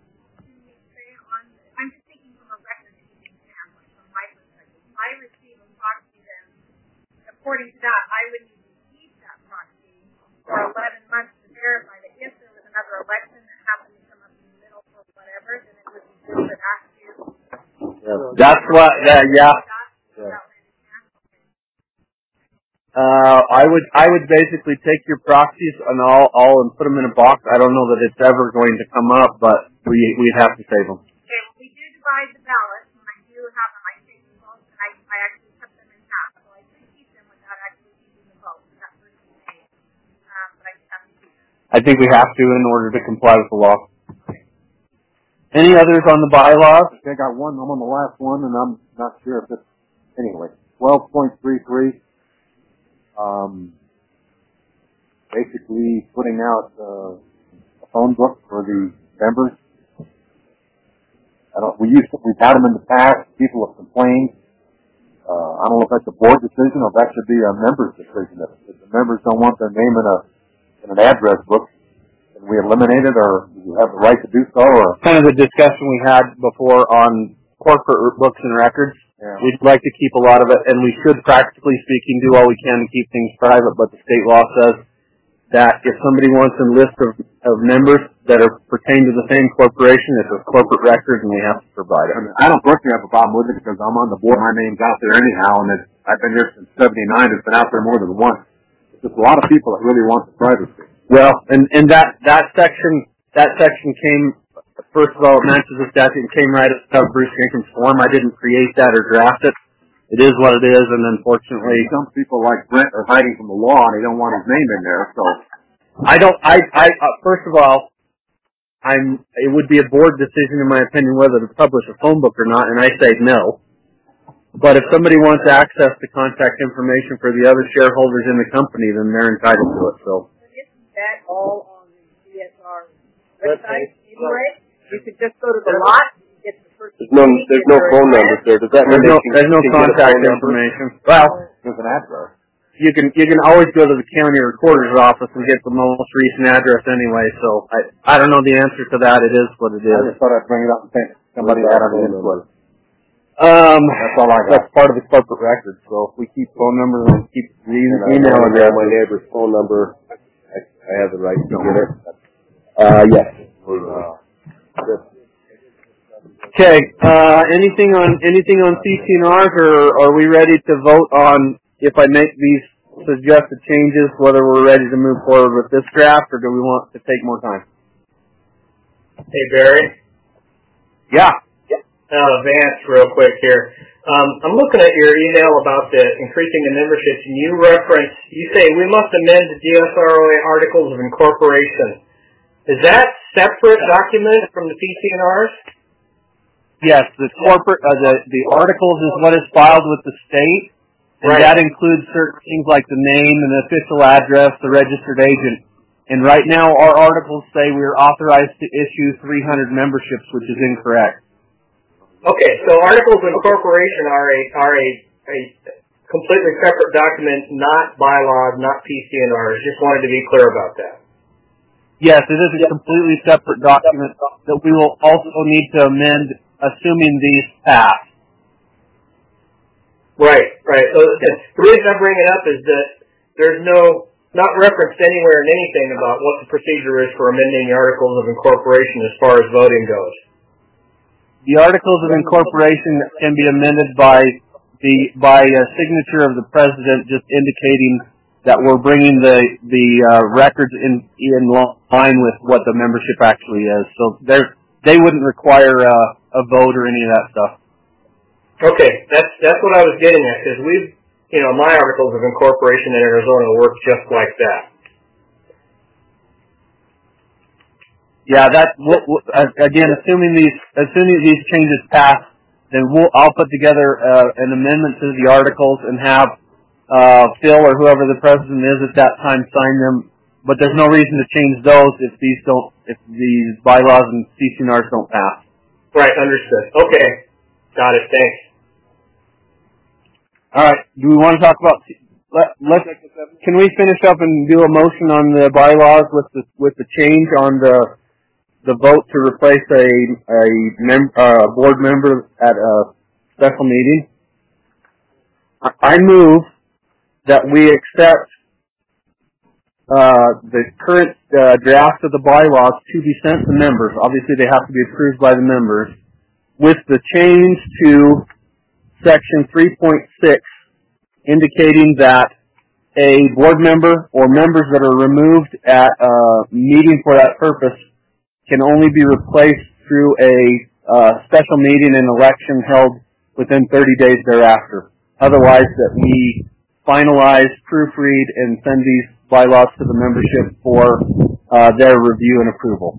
I'm just thinking from a record-keeping standpoint, from my perspective. If I receive a proxy, then according to that, I would need to keep that proxy for eleven months to verify that if there was another election that happened to come up in the middle or whatever, then it would be good for that to. Yeah. That's what, uh, yeah. yeah. Uh, I would, I would basically take your proxies and all, all and put them in a box. I don't know that it's ever going to come up, but we, we'd have to save them. Okay, well, we do divide the ballots, and I do have them, I take the votes, and I, I actually cut them in half, so I could keep them without actually keeping the votes. That's what it's made. Um, but I just have to keep them. I think we have to in order to comply with the law. Any others on the bylaws? Okay, I got one. I'm on the last one, and I'm not sure if it's, anyway, twelve point three three. Um, basically putting out uh, a phone book for the members. I don't. We used to, we've had them in the past. People have complained. Uh, I don't know if that's a board decision or if that should be a member's decision. If, if the members don't want their name in a in an address book, then we eliminate it, or do you have the right to do so? Or kind of the discussion we had before on corporate books and records. Yeah. We'd like to keep a lot of it, and we should, practically speaking, do all we can to keep things private, but the state law says that if somebody wants a list of, of members that are pertain to the same corporation, it's a corporate record, and we have to provide it. I, mean, I don't personally have a problem with it because I'm on the board. My name's out there anyhow, and it's, I've been here since seventy-nine. It's been out there more than once. There's a lot of people that really want the privacy. Well, and, and that, that section, that section came... First of all, it matches the statute and came right out of Bruce Jenkins' form. I didn't create that or draft it. It is what it is, and unfortunately, some people like Brent are hiding from the law and they don't want his name in there. So, I don't. I. I. Uh, first of all, I'm. It would be a board decision, in my opinion, whether to publish a phone book or not, and I say no. But if somebody wants access to contact information for the other shareholders in the company, then they're entitled to it. So, isn't that all on the C S R website anyway? You could just go to the lot and get the first. There's no, there's no phone numbers there. Does that mean there's no, can, there's no contact information? Well, there's an address. You can you can always go to the county recorder's office and get the most recent address anyway. So I I don't know the answer to that. It is what it is. I just thought I'd bring it up and think somebody had an input. Um, that's all I got. That's part of the corporate record. So if we keep phone numbers and keep the email address, my neighbor's phone number, I, I have the right to get it. Uh, yes. Uh, Okay. Uh, anything on anything on C C N Rs, or are we ready to vote on if I make these suggested changes, whether we're ready to move forward with this draft, or do we want to take more time? Hey, Barry. Yeah. Uh, Vance, real quick here. Um, I'm looking at your email about the increasing the memberships, and you reference, you say we must amend the D S R O A Articles of Incorporation. Is that separate document from the P C N Rs? Yes, the corporate, uh, the the articles is what is filed with the state, and right. That includes certain things like the name and the official address, the registered agent. And right now, our articles say we are authorized to issue three hundred memberships, which is incorrect. Okay, so Articles of Incorporation are a are a, a completely separate document, not bylaws, not P C N Rs. Just wanted to be clear about that. Yes, it is a completely separate document that we will also need to amend, assuming these pass. Right, right. So the reason I bring it up is that there's no, not referenced anywhere in anything about what the procedure is for amending the Articles of Incorporation as far as voting goes. The Articles of Incorporation can be amended by the by a signature of the President, just indicating that we're bringing the the uh, records in in line with what the membership actually is. So they wouldn't require uh, a vote or any of that stuff. Okay, that's that's what I was getting at, because we've, you know, my Articles of Incorporation in Arizona work just like that. Yeah, that we'll, we'll, again, assuming these assuming these changes pass, then we'll I'll put together uh, an amendment to the articles and have uh, Phil or whoever the president is at that time sign them. But there's no reason to change those if these don't if these bylaws and C C N Rs don't pass. Right, understood. Okay, got it. Thanks. All right. Do we want to talk about? Let, let's. Can we finish up and do a motion on the bylaws with the with the change on the the vote to replace a a mem, uh, board member at a special meeting? I, I move that we accept uh, the current uh, draft of the bylaws to be sent to members. Obviously, they have to be approved by the members, with the change to section three point six, indicating that a board member or members that are removed at a meeting for that purpose can only be replaced through a uh, special meeting and election held within thirty days thereafter. Otherwise, that we finalize, proofread, and send these bylaws to the membership for uh, their review and approval.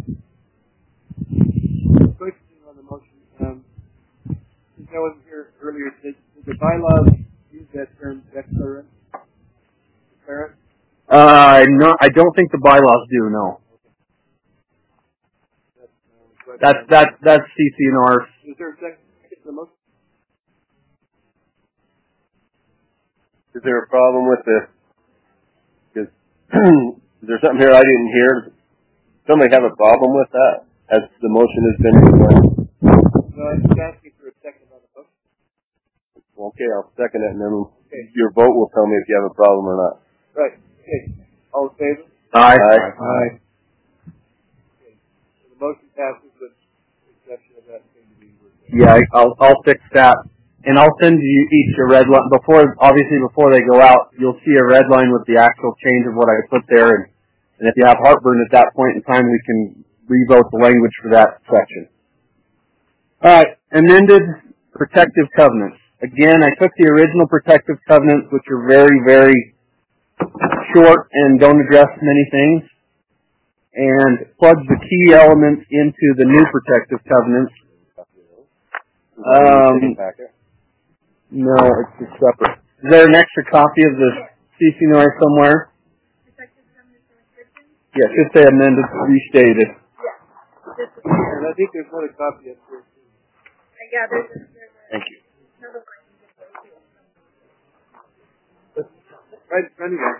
Question on the motion. Um, since I wasn't here earlier, did, did the bylaws use that term declarant? Declarant? Uh, no, I don't think the bylaws do. No. That's that's that's C C N R. Is there a second to the motion? Is there a problem with the? Because is there something here I didn't hear? Somebody have a problem with that? As the motion has been explained. No, I'm just asking for a second on the motion. Okay, I'll second it, and then Okay. your vote will tell me if you have a problem or not. Right. Okay. All in favor? Aye. Aye. Aye. Okay. So the motion passes with the exception of that thing to be removed. Yeah, I- I'll I'll fix that, and I'll send you each a red line before. Obviously, before they go out, you'll see a red line with the actual change of what I put there, and, and if you have heartburn at that point in time, we can revote the language for that section. All right, amended protective covenants. Again, I took the original protective covenants, which are very, very short and don't address many things, and plugged the key elements into the new protective covenants. Um, no, it's just separate. Is there an extra copy of the C C N R somewhere? Yeah, it should say amended, restated. And I think there's another copy up here. Yeah, there's a, there's a, Thank you. another line. Right in front of you.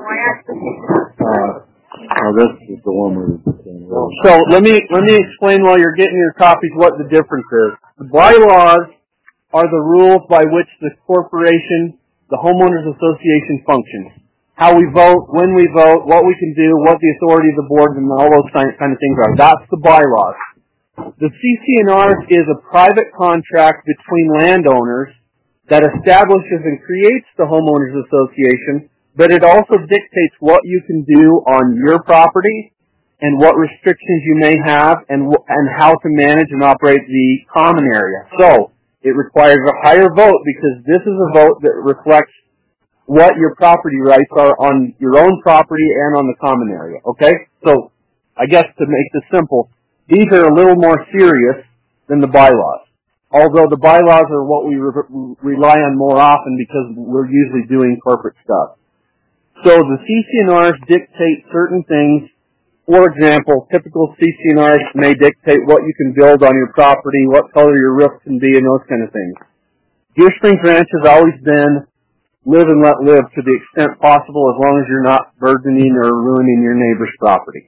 Uh, oh, this is the one we were saying earlier. So let me let me explain while you're getting your copies what the difference is. The bylaws are the rules by which the corporation, the homeowners association functions. How we vote, when we vote, what we can do, what the authority of the board, and all those kind of things are. That's the bylaws. The C C N Rs is a private contract between landowners that establishes and creates the homeowners association, but it also dictates what you can do on your property and what restrictions you may have and and how to manage and operate the common area. So it requires a higher vote because this is a vote that reflects what your property rights are on your own property and on the common area. Okay? So I guess to make this simple, these are a little more serious than the bylaws. Although the bylaws are what we re- rely on more often because we're usually doing corporate stuff. So the C C N Rs dictate certain things. For example, typical C C N Rs may dictate what you can build on your property, what color your roof can be, and those kind of things. Deer Springs Ranch has always been live and let live to the extent possible as long as you're not burdening or ruining your neighbor's property.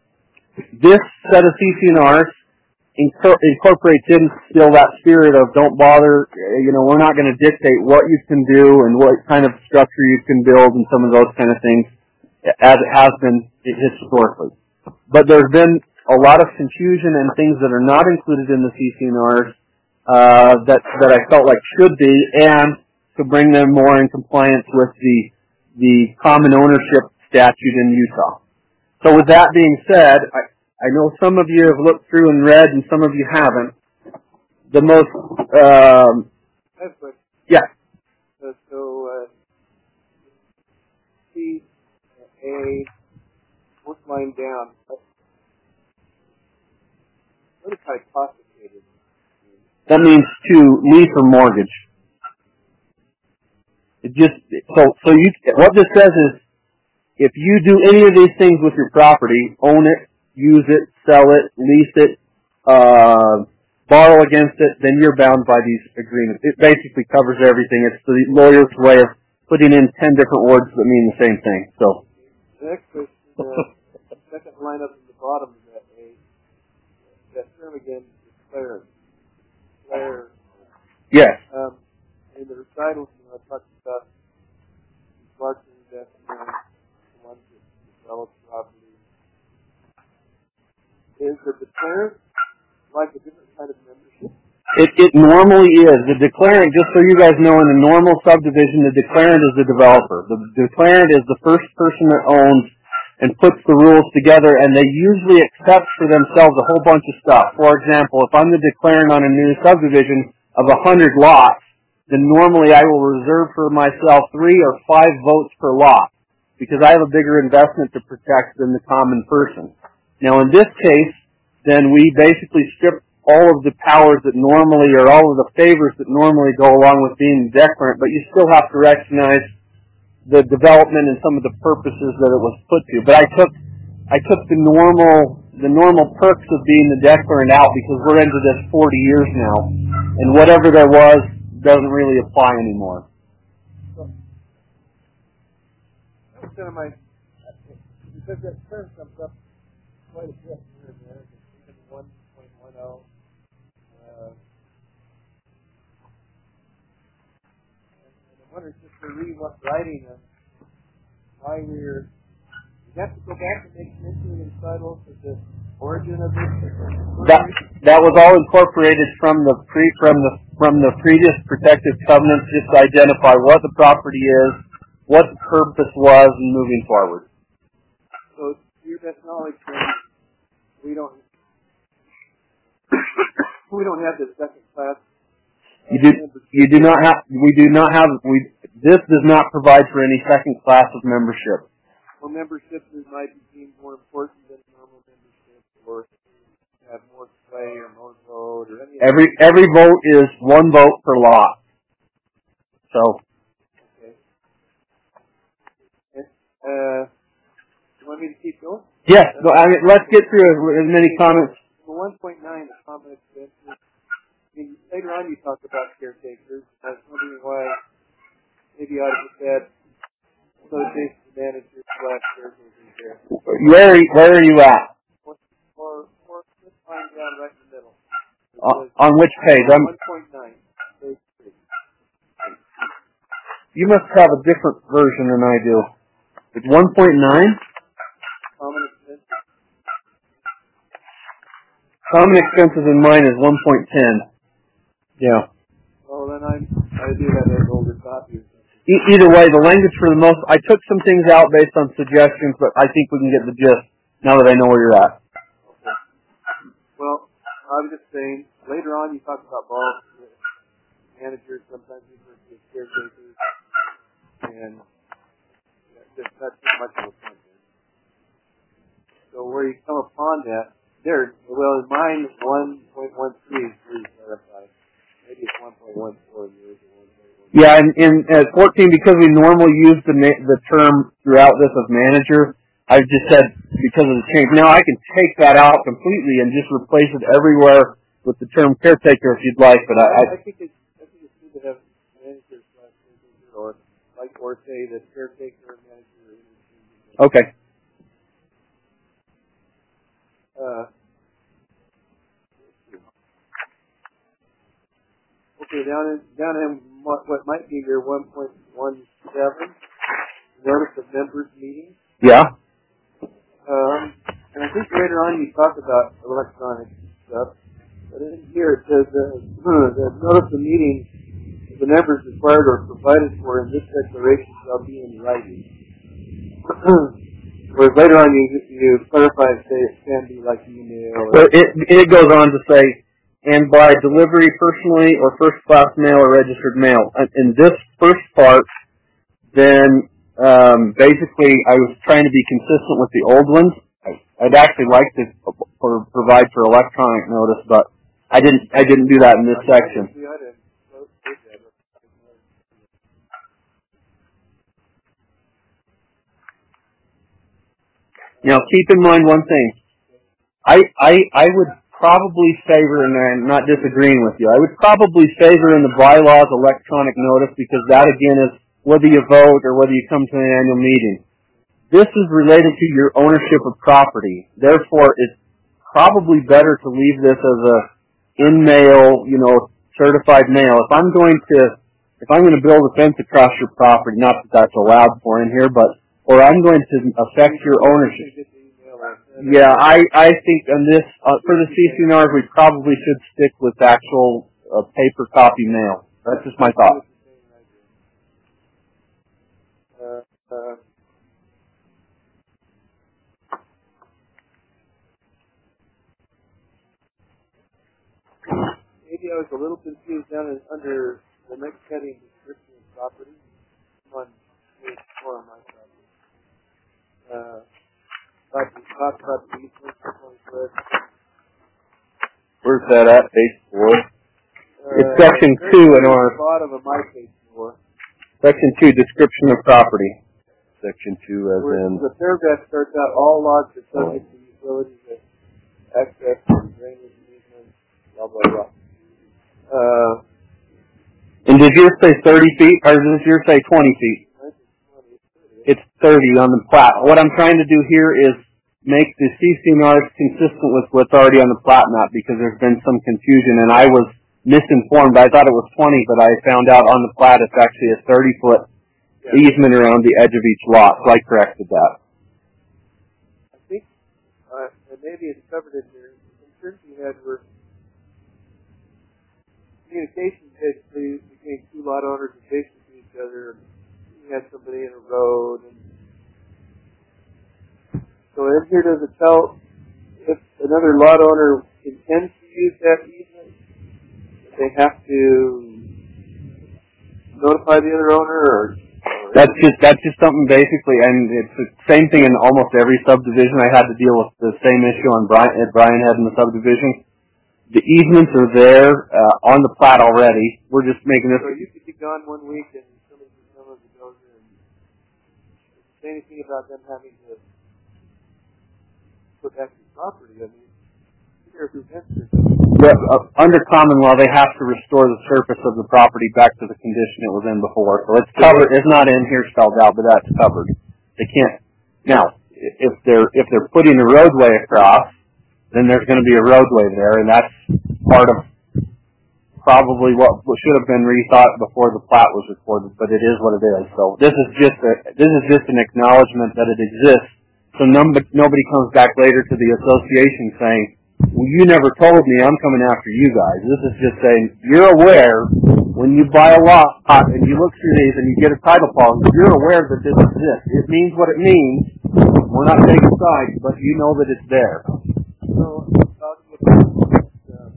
This set of C C N Rs incorporates in still that spirit of don't bother, you know, we're not going to dictate what you can do and what kind of structure you can build and some of those kind of things as it has been historically. But there's been a lot of confusion and things that are not included in the C C N Rs uh, that, that I felt like should be, and to bring them more in compliance with the, the common ownership statute in Utah. So with that being said, I, I know some of you have looked through and read, and some of you haven't. The most, um, That's good. yeah. So, so uh, C, A, fourth line down. hypothecated? That means to lease or mortgage. It just, so, so you, what this says is, if you do any of these things with your property, own it, use it, sell it, lease it, uh, borrow against it, then you're bound by these agreements. It basically covers everything. It's the lawyer's way of putting in ten different words that mean the same thing. So. The next question, uh, the second line up at the bottom of that A, that term again, declare. Declare. Yes. Um, in the recitals, you know, I talked about largely investment, the ones that develop property. Is the declarant like a different kind of membership? It, it normally is. The declarant, just so you guys know, in a normal subdivision, the declarant is the developer. The declarant is the first person that owns and puts the rules together, and they usually accept for themselves a whole bunch of stuff. For example, if I'm the declarant on a new subdivision of a hundred lots, then normally I will reserve for myself three or five votes per lot, because I have a bigger investment to protect than the common person. Now in this case, then we basically strip all of the powers that normally, or all of the favors that normally go along with being declarant, but you still have to recognize the development and some of the purposes that it was put to. But I took, I took the normal, the normal perks of being the declarant out, because we're into this forty years now, and whatever there was doesn't really apply anymore. So, that's kind of my, because that term comes up quite a bit here and there, even one point ten. Uh, and I wonder, just for rewriting them, why we're, we have to go back and make mention in title of the origin of this. That that was all incorporated from the pre from the from the previous protective covenants, just to identify what the property is, what the purpose was, and moving forward. So, your best knowledge, we don't we don't have this second class. You do you do not have we do not have we this does not provide for any second class of membership. Or membership that might be deemed more important than normal membership, or have more sway or more vote, or any. Every every vote is one vote per lot. So. Okay. Uh, you want me to keep going? Yes. No, I mean, let's get through as many comments. For one point nine, the common expenses. I mean, later on, you talk about caretakers. I was wondering why maybe I ought to put that association manager slash caretakers there. Where where are you at? Or or or just line down right in the middle. Uh, on which page? I'm. one point nine. Page three. You must have a different version than I do. It's one point nine. Common expenses. Common expenses in mine is one point ten. Yeah. Well, then I I do have an older copy. E- either way, the language for the most, I took some things out based on suggestions, but I think we can get the gist now that I know where you're at. Okay. Well, I was just saying, later on you talk about boss managers, sometimes referred to as caretakers, and that's not too much of a point there. So where you come upon that, there, well, in mine, one point one three is pretty clarified. Maybe it's one point one four in yours or one point one. Yeah, and in uh, fourteen, because we normally use the ma- the term throughout this of manager, I just said because of the change. Now I can take that out completely and just replace it everywhere with the term caretaker if you'd like. But I, I, I think it's I think it's good to have manager slash caretaker, or like or say the caretaker and manager. Okay. Uh, okay, down in down in what, what might be your one point one seven notice of members meetings. Yeah. Um, and I think later on you talk about electronic stuff, but in here it says uh, the notice of meeting the members required or provided for in this declaration shall be in writing. Whereas later on you you clarify and say it can be like email. So it it goes on to say, and by delivery personally or first class mail or registered mail. In this first part, then um, basically I was trying to be consistent with the old ones. I, I'd actually like to for, provide for electronic notice, but I didn't. I didn't do that in this section. Now, keep in mind one thing. I I I would probably favor, and I'm not disagreeing with you. I would probably favor in the bylaws electronic notice because that again is whether you vote or whether you come to an annual meeting. This is related to your ownership of property. Therefore, it's probably better to leave this as a in-mail, you know, certified mail. If I'm going to, if I'm going to build a fence across your property, not that that's allowed for in here, but, or I'm going to affect your ownership. Yeah, I, I think on this, uh, for the C C N Rs, we probably should stick with actual uh, paper copy mail. That's just my thought. Uh, uh, Maybe I was a little confused down in, under the next heading, description of property. I'm on page four of my property. Uh, talk, talk about the easement, twenty foot. Where's that at? Page four? Uh, It's section two in our... bottom of my page four. Section two, description of property. Section two as Where in... the paragraph starts out, all lots are subject to utilities that access and drainage easements, blah, blah, blah. Uh, and did yours say thirty feet, or does yours say twenty feet? It's thirty on the plat. What I'm trying to do here is make the C C N Rs consistent with what's already on the plat map because there's been some confusion and I was misinformed. I thought it was twenty, but I found out on the plat it's actually a thirty foot yeah. easement around the edge of each lot, so I corrected that. I think, uh, and maybe it's covered in there, the concerns you had were communication basically between two lot owners adjacent to each other. You had somebody in a road, and so in here does it tell if another lot owner intends to use that easement, if they have to notify the other owner, or, or that's just that's just something basically, and it's the same thing in almost every subdivision. I had to deal with the same issue on Brian at Brian Head in the subdivision. The easements are there uh, on the plat already. We're just making this. So you could be gone one week and somebody from someone to go there and say anything about them having to put back the property. I mean, either who gets it. Yeah, uh, under common law, they have to restore the surface of the property back to the condition it was in before. So it's covered. It's not in here spelled out, but that's covered. They can't. Now, if they're if they're putting a roadway across, then there's going to be a roadway there, and that's part of probably what should have been rethought before the plat was recorded, but it is what it is. So this is just a, this is just an acknowledgement that it exists, so nobody, nobody comes back later to the association saying, well, you never told me, I'm coming after you guys. This is just saying, you're aware when you buy a lot and you look through these and you get a title policy, you're aware that this exists. It means what it means. We're not taking sides, but you know that it's there. So, talking about, uh,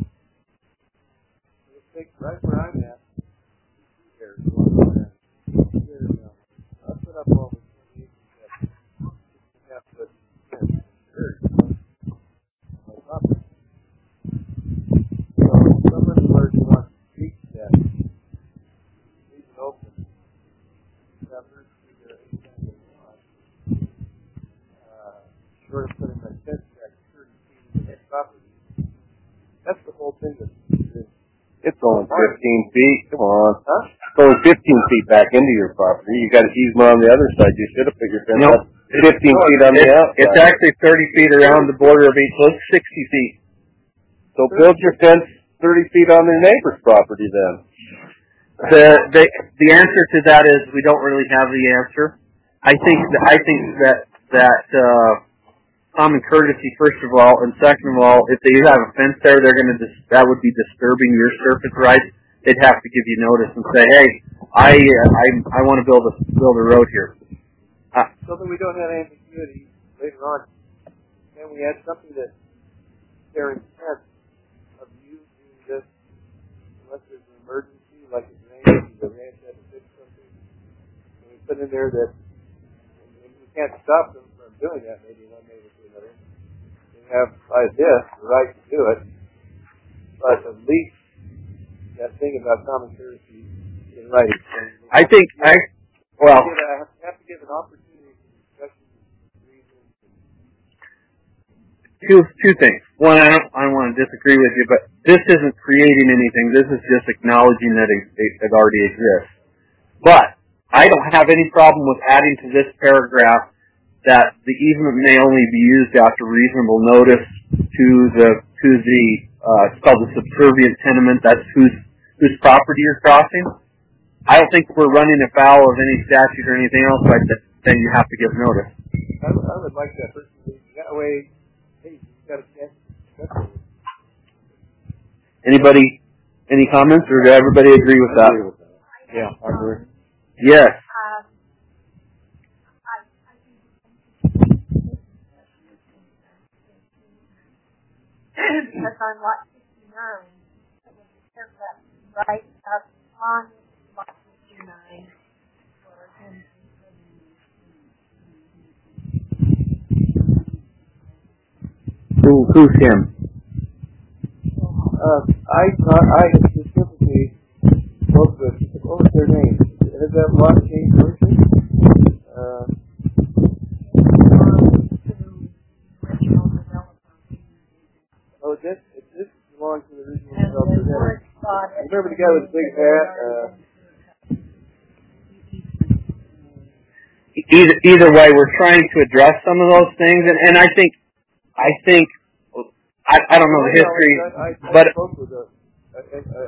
let's take right where I'm at, here, here, uh, I'll put up all the things that you have to spend, very my property. So, someone who already wants to reach that, leave it open, have her see their anytime they want, uh, short of putting my fence back property. That's the whole thing. That's, it's only fifteen feet. Come on. Huh? It's only fifteen feet back into your property. You got an easement on the other side. You should have put your fence nope. up fifteen no, feet on it's, the outside. It's actually thirty feet around the border of each. So it's sixty feet. So build your fence thirty feet on their neighbor's property then. The the the answer to that is we don't really have the answer. I think that, I think that that. Uh, common courtesy, first of all, and second of all, if they have a fence there, they're going to dis- that would be disturbing your surface rights. They'd have to give you notice and say, "Hey, I uh, I I want to build a build a road here." Uh, so that we don't have ambiguity later on, and we add something that their intent of you doing this, unless there's an emergency, like a drain, the ranch had to fix something, and we put in there that and we can't stop them from doing that. Maybe one neighbor to another. have, by this, the right to do it, but at least that thing about common courtesy in writing. I think, I, well, I have to give an opportunity for discussion, reason. two, two things. One, I don't, I don't want to disagree with you, but this isn't creating anything. This is just acknowledging that it, it already exists. But I don't have any problem with adding to this paragraph that the easement may only be used after reasonable notice to the, to the, uh, it's called the subservient tenement. That's whose, whose property you're crossing. I don't think we're running afoul of any statute or anything else like that, then you have to give notice. I would, I would like that person, that way, hey, you've got a chance to discuss it. Anybody, any comments, or does everybody agree with that? I agree with that. Yeah, I agree. Yes. Um, because on lot sixty-nine, it was the right up on lot sixty-nine. Who, who's him? Uh, I thought I had specifically spoke with, what was their name? Has that lot changed version? Uh, oh, this, this belongs to the original developer. I remember the guy with the big hat, uh, Either, either way, we're trying to address some of those things, and, and I think, I think, I, I don't know the history, I, I, I but, spoke with a, a, a, a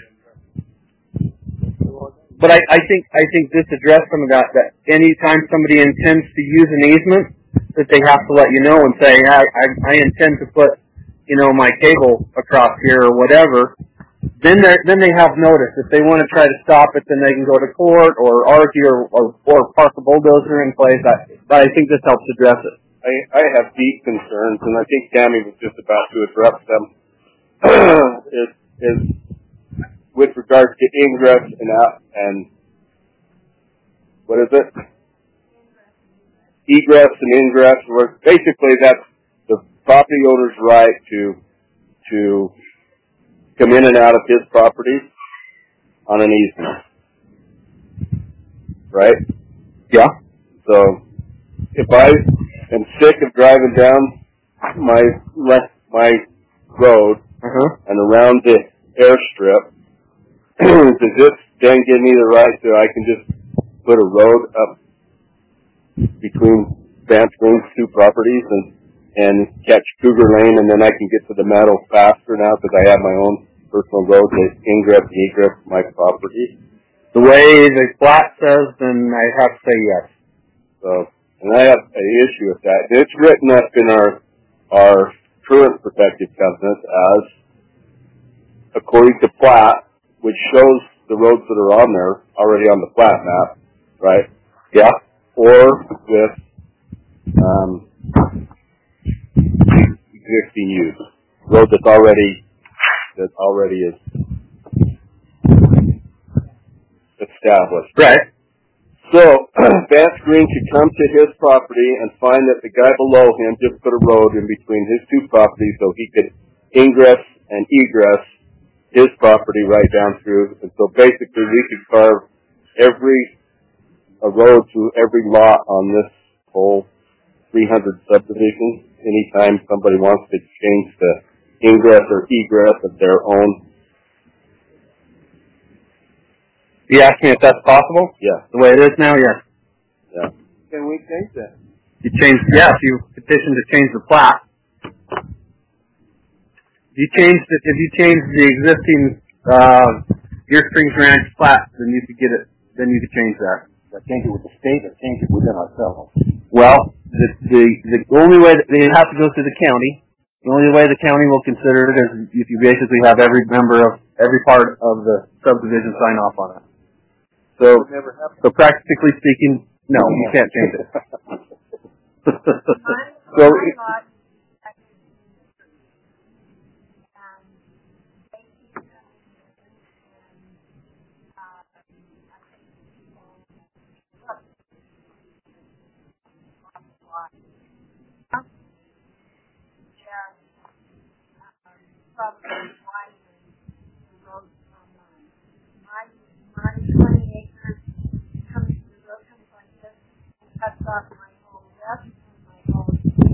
but I, I think, I think this addressed some of that, that anytime somebody intends to use an easement, that they have to let you know and say, I, I, I intend to put, you know, my cable across here or whatever. Then they then they have notice. If they want to try to stop it, then they can go to court or argue or, or, or park a bulldozer in place. I, but I think this helps address it. I, I have deep concerns, and I think Tammy was just about to address them. is, is with regards to ingress and out, and what is it? Egress and ingress. Where basically, that's the property owner's right to to come in and out of his property on an easement, right? Yeah. So if I am sick of driving down my left my road uh-huh. and around the airstrip, does this then give me the right to I can just put a road up between Vance Green's two properties and and catch Cougar Lane, and then I can get to the meadow faster now because I have my own personal road that ingress and egress my property? The way the plat says, then I have to say yes. So, and I have an issue with that. It's written up in our our current protective covenant as, according to plat, which shows the roads that are on there already on the plat map, right? Yeah. Or with um, existing use, road that's already that already is established. Right. So Vance Green could come to his property and find that the guy below him just put a road in between his two properties, so he could ingress and egress his property right down through. And so basically, we could carve every a road to every lot on this whole three hundred subdivision anytime somebody wants to change the ingress or egress of their own. You asked me if that's possible? Yeah. The way it is now, yes. Yeah. Can we change that? You change, yes, you petition to change the plat. If you change the, if you change the existing, uh, Deer Springs Ranch plat, then you could get it, then you could change that. Change it with the state or change it within ourselves? Well, the, the, the only way that they have to go through the county. The only way the county will consider it is if you basically have every member of every part of the subdivision sign off on it. So, so practically speaking, no, you can't change it. So, there, um, probably widening the road from mine. My, my twenty acres coming to the road comes like this and cuts off my whole left and my whole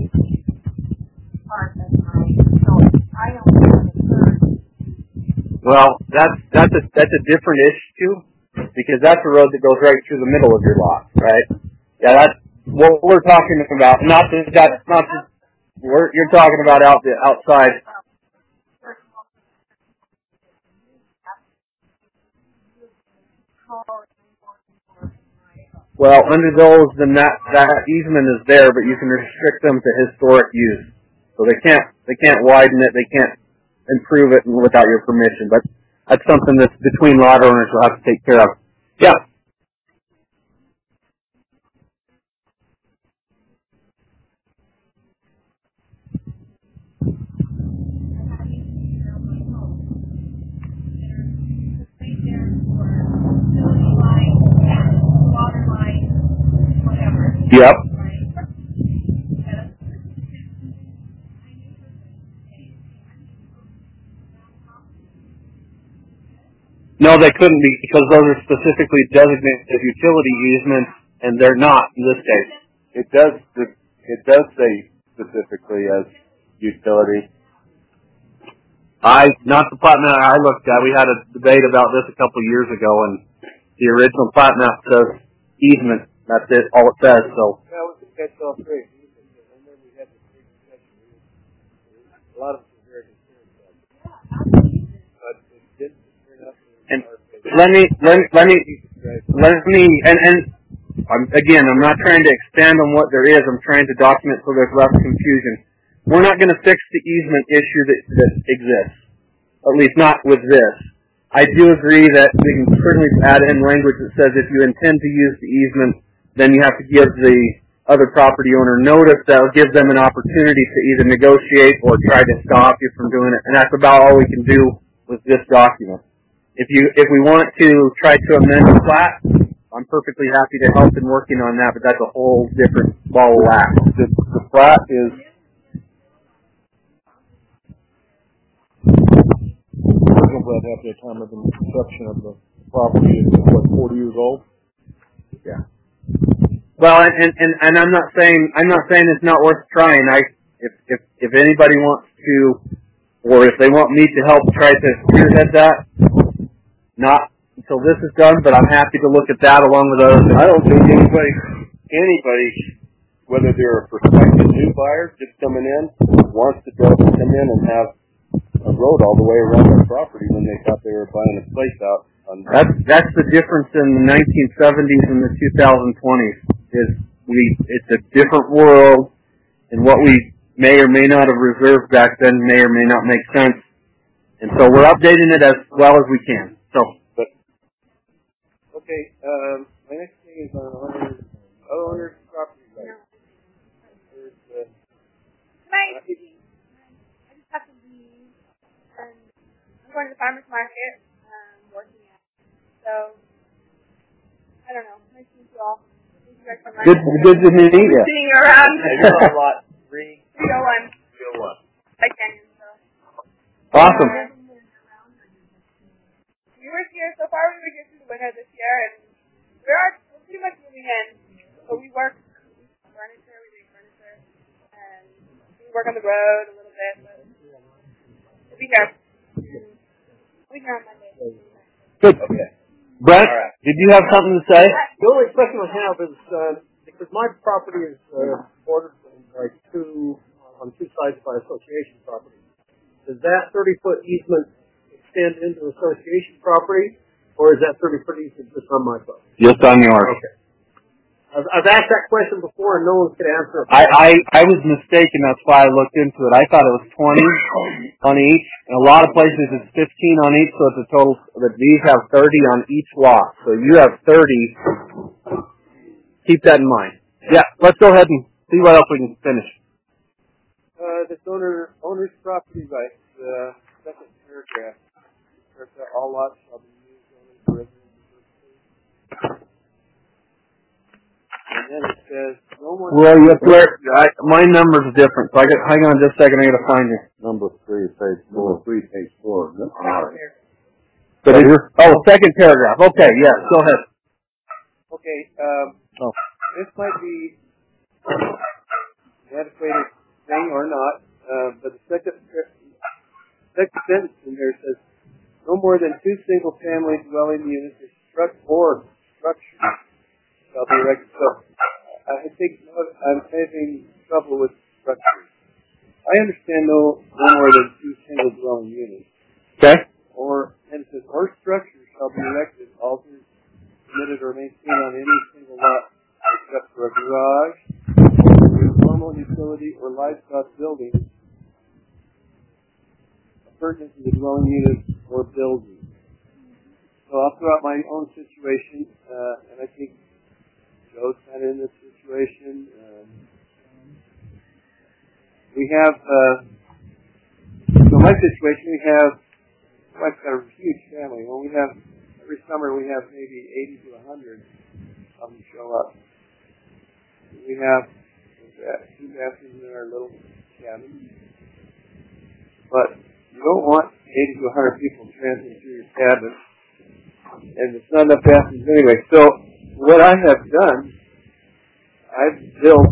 part of my, so I only have a third. Well, that's that's a that's a different issue because that's a road that goes right through the middle of your lot, right? Yeah, that's what we're talking about. Not just that, not just we're you're talking about out the outside. Well, under those, then that that easement is there, but you can restrict them to historic use. So they can't they can't widen it, they can't improve it without your permission. But that's something that's between lot owners will have to take care of. Yeah. Yep. No, they couldn't be because those are specifically designated as utility easements, and they're not in this case. It does. It does say specifically as utility. I not the plat map I looked at. We had a debate about this a couple of years ago, and the original plat map says easement. That's it. All it says. So. That was the catch-all phrase. I remember we had this big discussion. A lot of us were very concerned about it. But it didn't turn out to be And let me let me let me let me and and I'm, again, I'm not trying to expand on what there is. I'm trying to document so there's less confusion. We're not going to fix the easement issue that, that exists, at least not with this. I do agree that we can certainly add in language that says if you intend to use the easement, then you have to give the other property owner notice that will give them an opportunity to either negotiate or try to stop you from doing it. And that's about all we can do with this document. If you if we want to try to amend the plat, I'm perfectly happy to help in working on that, but that's a whole different ball of wax. The, the plat is original plat happened at the time of the construction of the property is what, forty years old? Yeah. Well, and, and, and, and I'm not saying I'm not saying it's not worth trying. I if if if anybody wants to, or if they want me to help try to spearhead that, not until this is done, but I'm happy to look at that along with others. I don't think anybody anybody, whether they're a prospective new buyer just coming in, wants to go come in and have a road all the way around their property when they thought they were buying a place out. On that's that's the difference in the nineteen seventies and the two thousand twenties. Is we it's a different world, and what we may or may not have reserved back then may or may not make sense, and so we're updating it as well as we can. So, but okay, um, my next thing is on owner's owner's property rights. There's uh, Hi. I just have to leave, and I'm going to the farmer's market, um, working at. So, I don't know. Nice to meet you all. Good, good to meet you. Sitting around. A lot. Three. three oh one. three oh one. I can. So. Awesome. We were here so far. We were here through the winter this year, and we are we're pretty much moving in. So we work furniture. We make furniture, and we work on the road a little bit. But we'll be here. We'll be here on Monday. Good. Okay. Brent, right. did you have something to say? The only question I have is, uh, because my property is uh, bordered by two, on two sides by association property, does that thirty-foot easement extend into association property, or is that thirty-foot easement just on my property? Just on yours. Okay. I've, I've asked that question before, and no one could answer it. I, I, I was mistaken. That's why I looked into it. I thought it was twenty on each. In a lot of places, it's fifteen on each, so it's a total. But these have thirty on each lot. So you have thirty. Keep that in mind. Yeah, let's go ahead and see what else we can finish. Uh, this owner owner's property rights, uh, second paragraph. All lots shall be used only for residential purposes. And then it says, no more. Well, you have to, I, my number's different, so I got, hang on just a second, I gotta find you. Number three, page four. Number three, page four. So did, oh, second paragraph. Okay, yes, go ahead. Okay, um, oh. this might be an antiquated thing or not, uh, but the second, second sentence in there says, no more than two single-family dwelling units or struct or structures shall be erected. So I think I'm having trouble with structures. I understand no, no more than two single dwelling units. Okay. Or, and it says, or structures shall be erected, altered, permitted, or maintained on any single lot except for a garage, or normal utility, or livestock building pertinent to the dwelling unit or building. So I'll throw out my own situation, uh, and I think Joe's kind of in this situation. Um, we have, uh, so my situation, we have, my wife's got a huge family. When we have, every summer we have maybe eighty to a hundred of them show up. We have two bathrooms in our little cabin. But you don't want eighty to a hundred people transiting through your cabin. And it's not enough bathrooms anyway. So what I have done, I've built,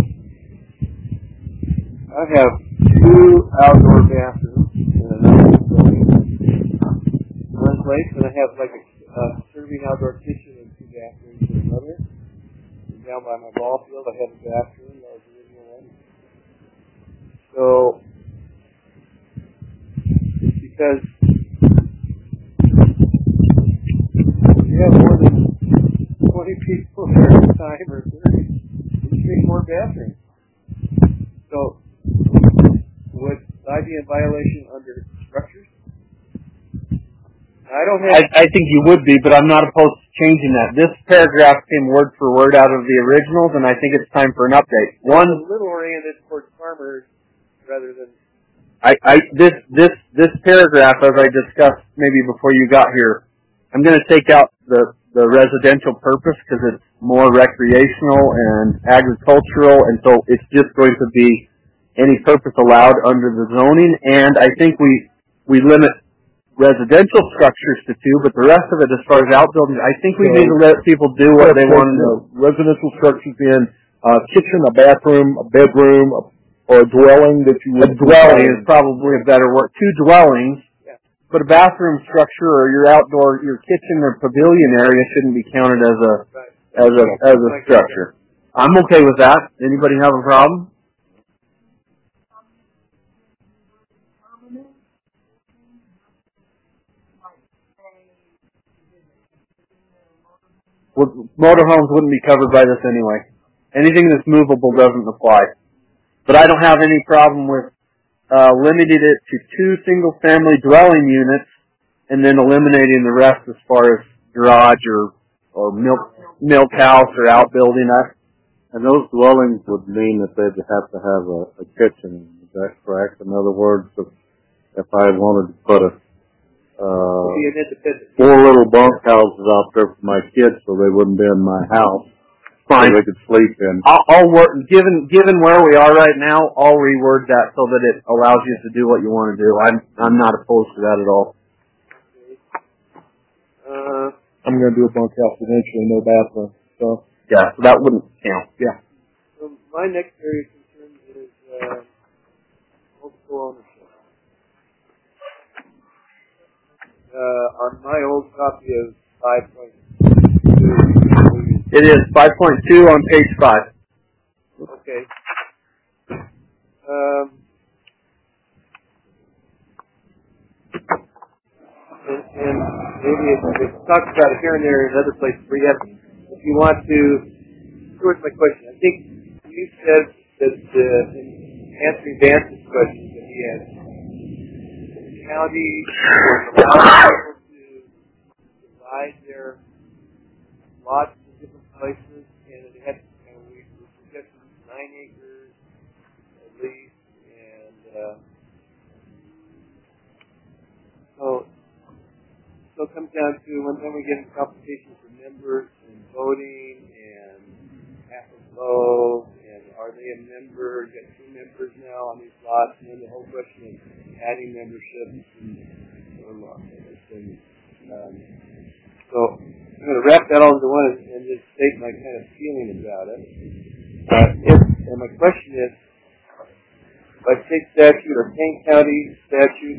I have two outdoor bathrooms in another building. One place, and I have like a uh, serving outdoor kitchen and two bathrooms in another. And down by my ball field, I have a bathroom. That was the original one. So it's because you have more than twenty people there at a time, or thirty, you need more bathrooms. So would I be in violation under structures? I don't have. I, I think you would be, but I'm not opposed to changing that. This paragraph came word for word out of the originals, and I think it's time for an update. One, a little oriented towards farmers rather than. I, I this this this paragraph, as I discussed maybe before you got here, I'm going to take out the the residential purpose because it's more recreational and agricultural, and so it's just going to be any purpose allowed under the zoning. And I think we we limit residential structures to two, but the rest of it, as far as outbuildings, I think we so, need to let people do what they want to do. Residential structures in a kitchen, a bathroom, a bedroom, a, or a dwelling that you would... A dwelling is probably a better word. Two dwellings, yeah. But a bathroom structure or your outdoor, your kitchen or pavilion area shouldn't be counted as a, as a, as a structure. I'm okay with that. Anybody have a problem? Well, motorhomes wouldn't be covered by this anyway. Anything that's movable doesn't apply. But I don't have any problem with uh, limiting it to two single-family dwelling units and then eliminating the rest as far as garage or or milk milk house or outbuilding. That. And those dwellings would mean that they'd have to have a, a kitchen. Is that correct? In other words, if, if I wanted to put a Uh, four little bunk houses out there for my kids so they wouldn't be in my house. Fine. So they could sleep in. I'll, I'll work, given, given where we are right now, I'll reword that so that it allows you to do what you want to do. I'm, I'm not opposed to that at all. Uh, I'm going to do a bunk house eventually, no bathroom. So. Yeah, so that wouldn't count. Yeah. So my next area of concern is, uh, multiple ownership. Uh, on my old copy of five point two. It is five point two on page five. Okay. Um, and, and maybe it, it talks about it here and there in other places where you have, if you want to, here's my question. I think you said that uh, in answering Vance's question that he had, county allows people to divide their lots in different places, and it had, you know, we were suggesting nine acres at least, and uh, so so it comes down to when then we get into competition for members and voting and half of low, and are they a member? You got two members now on these lots, and then the whole question of adding memberships and so on. And, um, so I'm going to wrap that all into one and just state my kind of feeling about it. Uh, if, and my question is, by state statute or Kane County statute,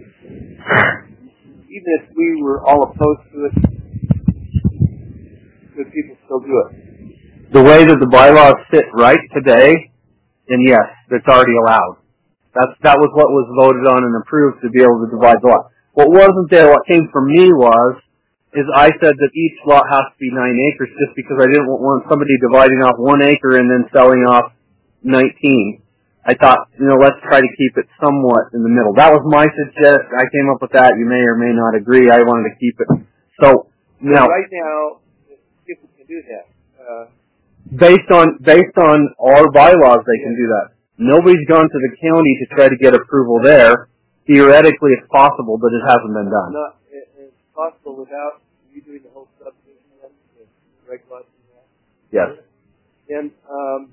even if we were all opposed to it, could people still do it? The way that the bylaws sit right today, then yes, it's already allowed. That's, that was what was voted on and approved to be able to divide the lot. What wasn't there, what came from me was, is I said that each lot has to be nine acres just because I didn't want somebody dividing off one acre and then selling off nineteen. I thought, you know, let's try to keep it somewhat in the middle. That was my suggestion. I came up with that. You may or may not agree. I wanted to keep it. So, now. Right now, people can do that. Uh, based on, based on our bylaws, they can do that. Nobody's gone to the county to try to get approval there. Theoretically, it's possible, but it hasn't been done. Not, it, it's possible without you doing the whole subdivision, the reg lots and that. Yes. And, um,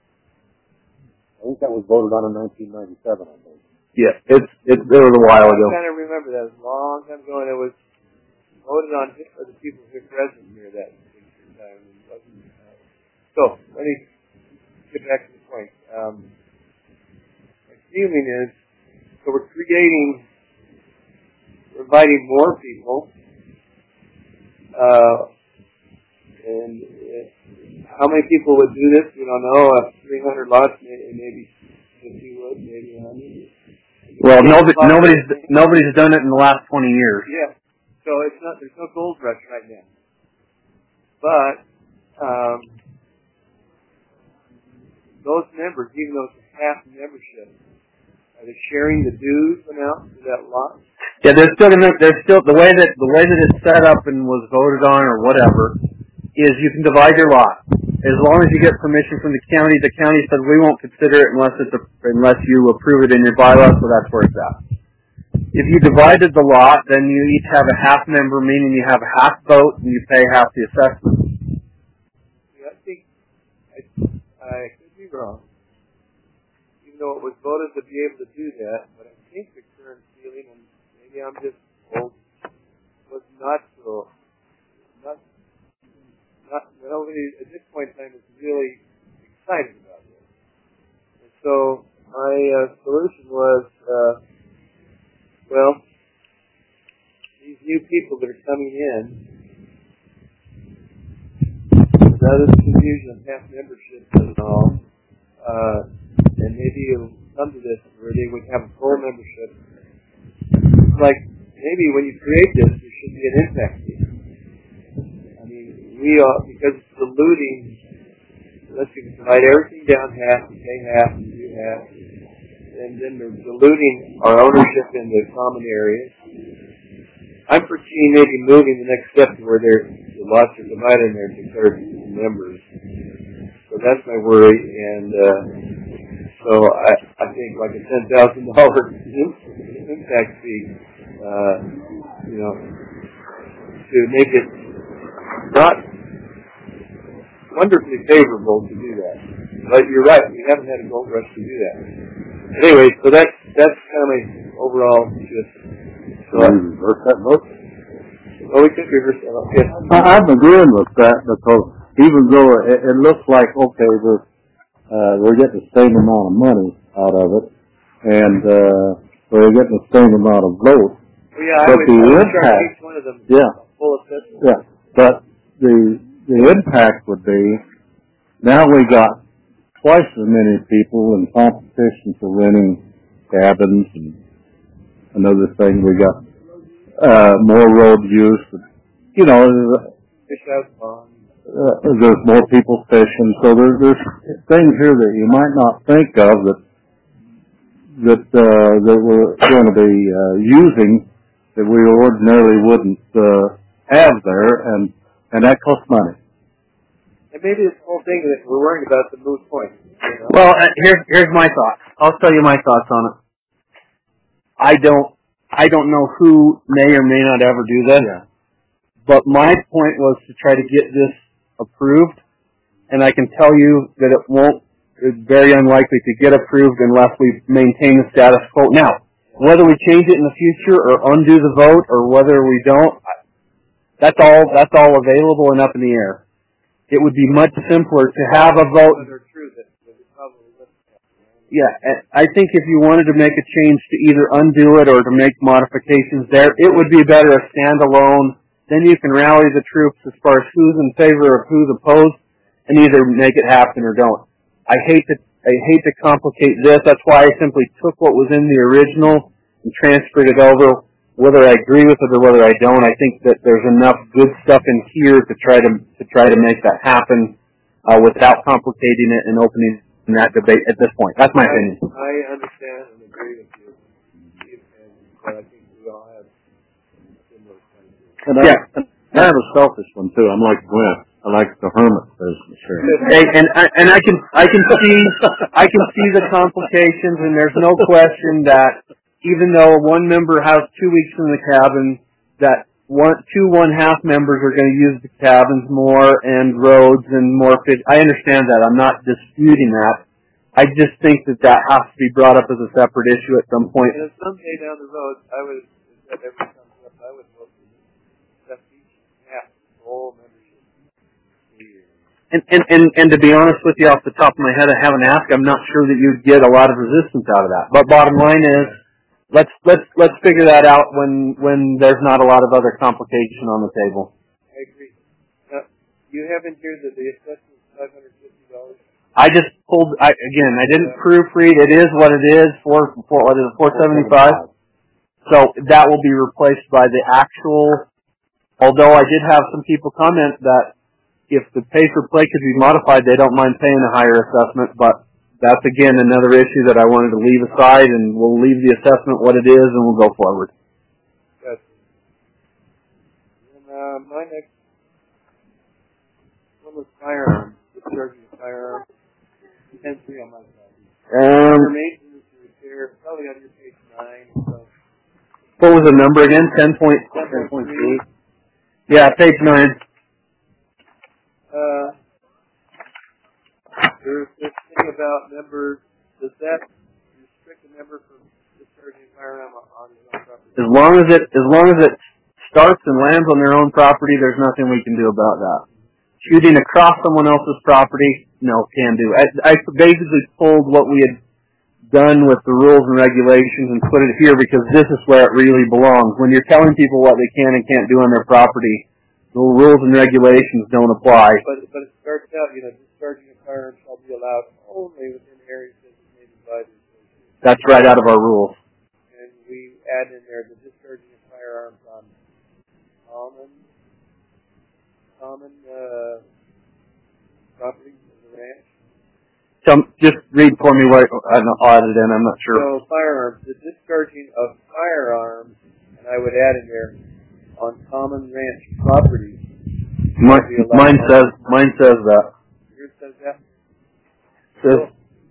I think that was voted on in nineteen ninety-seven, I think. Yeah, it's, it's, it was a while ago. I kind of remember that. It was a long time ago, and it was voted on for the people who were present near that time. It wasn't, uh, so, let me get back to the point. Um, my feeling is, so we're creating, we're inviting more people, uh, and uh, how many people would do this? We don't know. Uh, three hundred lots, maybe fifty would, maybe one hundred. Well, nobody, nobody's nobody's done it in the last twenty years. Yeah. So it's not. There's no gold rush right now. But um, those members, even though it's a half membership, are they sharing the dues amount to that lot? Yeah, there's still there's still the way that the way that it's set up and was voted on or whatever is you can divide your lot. As long as you get permission from the county, the county says we won't consider it unless it's a, unless you approve it in your bylaws, so that's where it's at. If you divided the lot, then you each have a half member, meaning you have a half vote and you pay half the assessment. Yeah, I think I, I could be wrong, even though it was voted to be able to do that. But I think the current feeling, and maybe I'm just old, was not so not. Not, nobody at this point in time is really excited about this. And so my uh, solution was, uh, well, these new people that are coming in, without this confusion of half membership and all, uh, and maybe it'll come to this where they would have a full membership. Like, maybe when you create this, there should be an impact fee. We are, because it's diluting, let's see, divide everything down half, and pay half, and do half, and then they're diluting our ownership in the common areas. I'm foreseeing maybe moving the next step to where they're, the lots are divided and they're declared members. So that's my worry, and uh, so I, I think like a ten thousand dollars impact fee, uh, you know, to make it not wonderfully favorable to do that. But you're right, we haven't had a gold rush to do that. Anyway, so that's that's kind of my overall just. So I reverse that vote. Oh, we could reverse that. Okay. I'm agreeing with that because even though it, it looks like okay, we're uh, we're getting the same amount of money out of it, and uh, we're getting the same amount of votes. Well, yeah, but I would, the I would impact, charge each one of them yeah, full assessment. yeah, but the the impact would be now we got twice as many people in competition for renting cabins and another thing. We got uh, more road use. You know, Fish out ponds. uh, there's more people fishing. So there, there's things here that you might not think of that that uh, that we're going to be uh, using that we ordinarily wouldn't uh, have there, and and that costs money. And maybe this whole thing that we're worrying about is a moot point. You know? Well, uh, here's here's my thoughts. I'll tell you my thoughts on it. I don't I don't know who may or may not ever do this, Yeah. but my point was to try to get this approved and I can tell you that it won't, it's very unlikely to get approved unless we maintain the status quo. Now, whether we change it in the future or undo the vote or whether we don't, that's all, that's all available and up in the air. It would be much simpler to have a vote. Yeah, I think if you wanted to make a change to either undo it or to make modifications there, it would be better a standalone. Then you can rally the troops as far as who's in favor of who's opposed and either make it happen or don't. I hate to, I hate to complicate this. That's why I simply took what was in the original and transferred it over. Whether I agree with it or whether I don't, I think that there's enough good stuff in here to try to, to try to make that happen, uh, without complicating it and opening that debate at this point. That's my I, opinion. I understand and agree with you. And I think we all have similar kinds of... And I, yeah. I have a selfish one too. I'm like Gwen. I like the hermit business here. Hey, and I, and I can I can see I can see the complications, and there's no question that even though one member has two weeks in the cabin, that one two one half members are going to use the cabins more and roads and more fish. I understand that. I'm not disputing that. I just think that that has to be brought up as a separate issue at some point. And someday down the road, I would, if that ever comes up, I would vote for that each half whole membership. And, and, and, and to be honest with you, off the top of my head, I haven't asked. I'm not sure that you'd get a lot of resistance out of that. But bottom line is, let's let's let's figure that out when when there's not a lot of other complication on the table. I agree. Now, you have in here that the assessment is five hundred fifty dollars. I just pulled. I, again, I didn't proofread. It is what it is. Four, four what is it? Four seventy five. So that will be replaced by the actual. Although I did have some people comment that if the pay for play could be modified, they don't mind paying a higher assessment, but that's again another issue that I wanted to leave aside, and we'll leave the assessment what it is, and we'll go forward. Yes. And uh, my next one was firearms, discharging a firearm. ten three on my side. Um, For maintenance and repair, probably on your page nine. So. What was the number again? Ten point. Ten point three. Yeah, page nine. Uh, there's this thing about members. Does that restrict a member from discharging a firearm on his own property? As long as it, as long as it starts and lands on their own property, there's nothing we can do about that. Shooting across someone else's property, no, can do. I, I basically pulled what we had done with the rules and regulations and put it here because this is where it really belongs. When you're telling people what they can and can't do on their property, the rules and regulations don't apply. But, but it starts out, you know, discharging a firearm shall be allowed only within areas designated by the association. That's right out of our rules. And we add in there the discharging of firearms on common, common, uh, property of the ranch. So just read for me what I added in, I'm not sure. So firearms, the discharging of firearms, and I would add in there, on common ranch property. Mine, mine says mine says that. Yours says that. Says,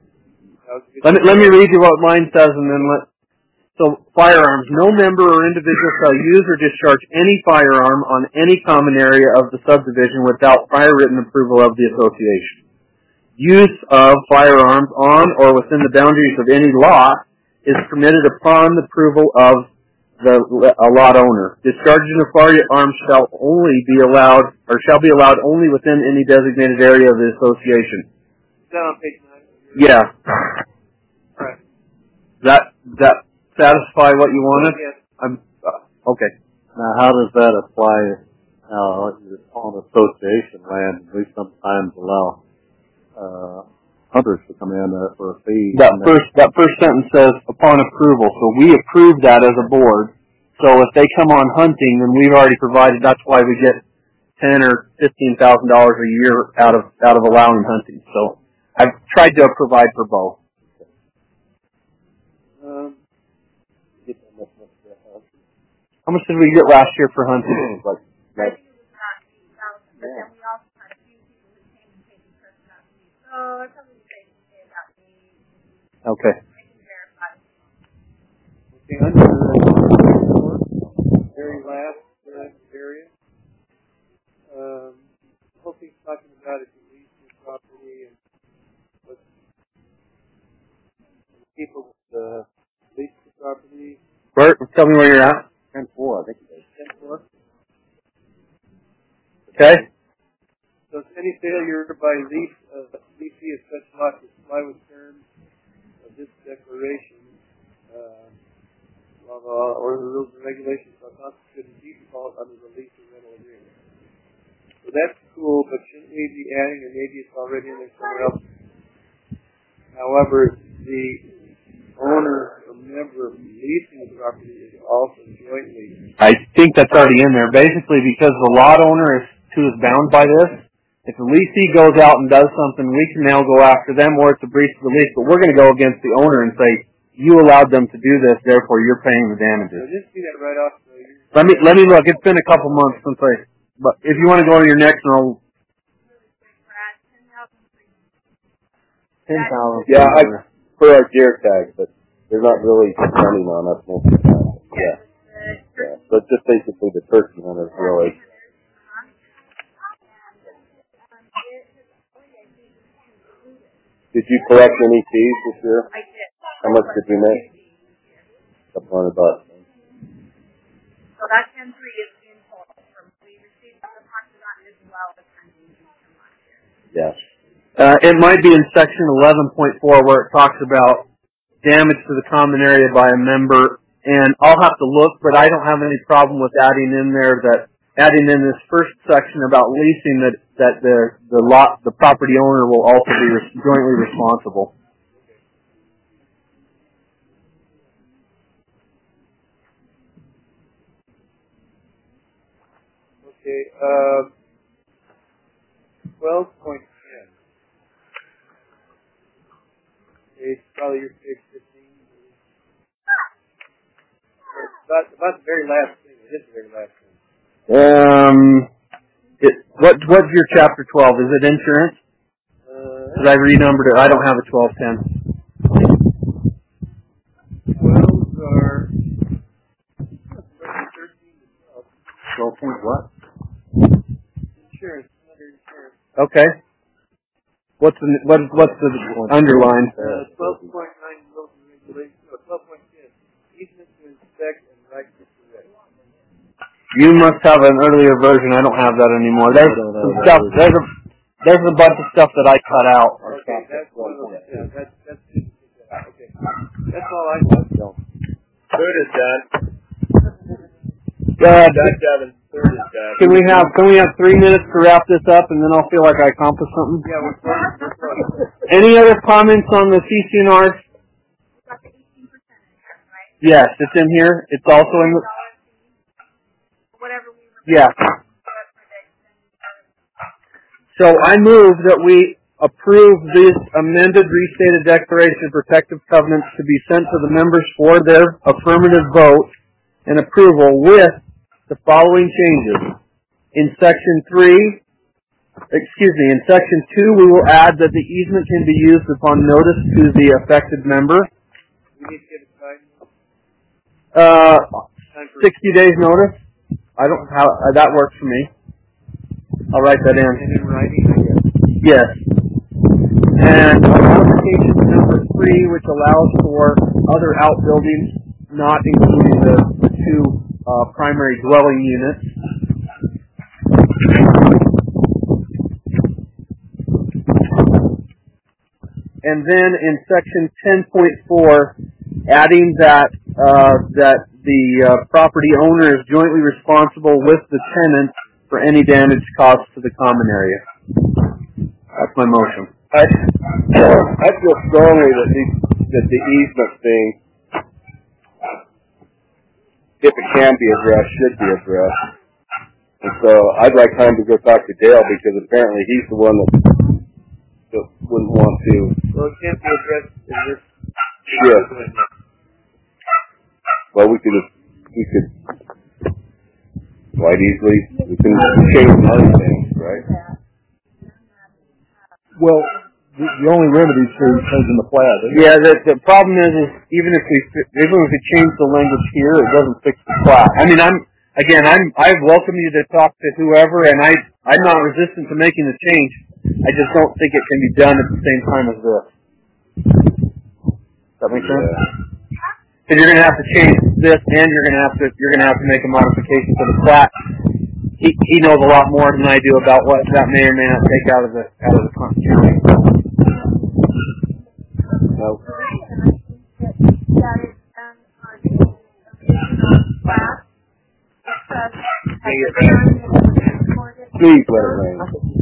let me let me read you what mine says, and then let. So firearms. No member or individual shall use or discharge any firearm on any common area of the subdivision without prior written approval of the association. Use of firearms on or within the boundaries of any lot is permitted upon the approval of the a lot owner. Discharging of firearms shall only be allowed, or shall be allowed only within any designated area of the association. Is that on page nine? Yeah. Right. That that satisfy what you wanted? Yes. I'm uh, okay. Now, how does that apply? Now, on association land, we sometimes allow uh, hunters to come in uh, for a fee. That first that first sentence says upon approval, so we approve that as a board. So if they come on hunting, then we've already provided. That's why we get ten or fifteen thousand dollars a year out of out of allowing hunting. So I've tried to provide for both. Um, How much did we get last year for hunting? Like, like, yeah. So it's something to say about me. Okay. Okay, under the very last uh, area, um, the whole thing's talking about if you lease your Tell me where you're at. Ten four, I think it is. Ten four. Okay. So if any failure by lease of leasee of such lot to comply with terms of this declaration, uh, blah, blah, or the rules and regulations shall constitute a default under the lease or rental agreement. So that's cool, but shouldn't we be adding, or maybe it's already in there somewhere else? However, the owner or member leasing the property is also jointly. I think that's already in there. Basically, because the lot owner is who is bound by this, if the leasee goes out and does something, we can now go after them, or it's a breach of the lease, but we're going to go against the owner and say, you allowed them to do this, therefore you're paying the damages. So just see that right off. So let me let me look. It's been a couple months since I. But if you want to go to your next, and I'll. Ten thousand. Yeah, I for our gear tag, but they're not really running on us most of the time. Yeah. Yeah. So it's just basically the turkey hunters really. Did you collect any fees this year? I did. How much did you make? A couple hundred bucks. So that ten three is in total. From we received the Pentagon as well as from last year. Yes. Uh, it might be in section eleven point four where it talks about damage to the common area by a member, and I'll have to look, but I don't have any problem with adding in there that adding in this first section about leasing that that the the lot the property owner will also be res- jointly responsible. Okay, uh, twelve point ten. It's probably your page fifteen. About, about the very last thing. It is the very last thing. Um, it, what what's your chapter twelve? Is it insurance? Because Uh, I renumbered it. I don't have a twelve ten. twelve are thirteen to twelve. Twelve point what? Insurance, under insurance. Okay. What's the what what's the underline? Uh, twelve point nine rules and regulations. No, twelve point ten. Easement to inspect and right to correct. You must have an earlier version. I don't have that anymore. There's some stuff. There's a there's a bunch of stuff that I cut out. Okay, that's one of those. Yeah, that's that's good. Okay, that's all I know. Third is done. Uh, Done, Devin. Third is done. can we have can we have three minutes to wrap this up, and then I'll feel like I accomplished something? Yeah, we're close. We're close. Any other comments on the C C N Rs? Got the eighteen percent in here, right? Yes, it's in here. It's also in the Whatever we were. yeah. So I move that we approve this amended restated declaration of protective covenants to be sent to the members for their affirmative vote and approval with the following changes. In section three, excuse me, in section two we will add that the easement can be used upon notice to the affected member. We need to get a time. Uh, Time for sixty days notice. I don't how uh, that works for me. I'll write that in. and in writing, I guess. Yes. And modification number three, which allows for other outbuildings, not including the, the two uh, primary dwelling units. And then in section ten point four, adding that uh, that the uh, property owner is jointly responsible with the tenant for any damage caused to the common area. That's my motion. I I feel strongly that the that the easement thing, if it can be addressed, should be addressed. And so I'd like time to go talk to Dale because apparently he's the one that, that wouldn't want to. Well, it can't be addressed in this. Yes. Well, we could we could quite easily we can change other things, right? Well, the, the only remedy is changing the plat. Isn't it? Yeah, the, the problem is, is even if we even if we change the language here, it doesn't fix the plat. I mean, I'm again, I'm I welcome you to talk to whoever, and I I'm not resistant to making the change. I just don't think it can be done at the same time as this. Does that make sense? Because you're going to have to change this, and you're gonna have to you're gonna have to make a modification to the plat. He he knows a lot more than I do about what that may or may not take out of the out of the county. So. Please let it rain.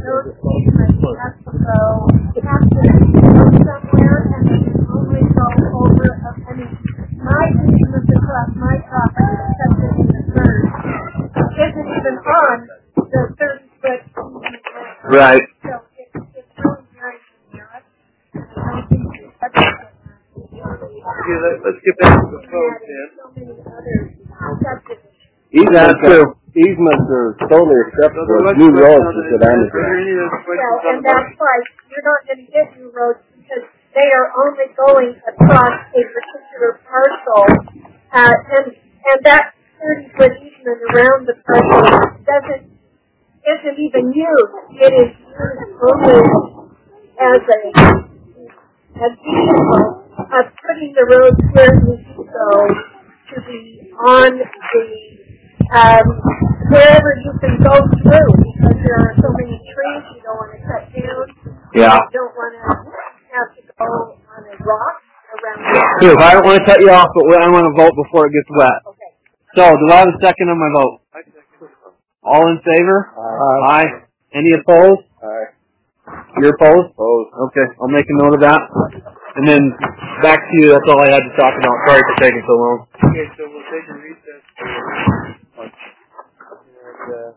My easement across my property, except in the third, isn't even on the thirty foot easement. Right. So it's, it's really very generic. I don't think it's ever Okay, let, let's get back to the code, then. so many other subdivisions. Easements are, easements are totally acceptable. Let's New go roads down to is the- what I'm are there any other questions Well, on and the that's why you're not going to get new roads because they are only going across a particular parcel, uh, and and that thirty foot easement around the parcel doesn't isn't even used. It is used only as a a vehicle of putting the roads where it needs to go to be on the um, wherever you can go through because there are so many trees you don't want to cut down. Yeah. You don't want to have to go on a rock around the Dude, I don't want to cut you off, but I want to vote before it gets wet. Okay. So, do I have a second on my vote? All in favor? Aye. Aye. Any opposed? Aye. You're opposed? Opposed. Okay, I'll make a note of that. And then back to you. That's all I had to talk about. Sorry for taking so long. Okay, so we'll take a recess. And, uh,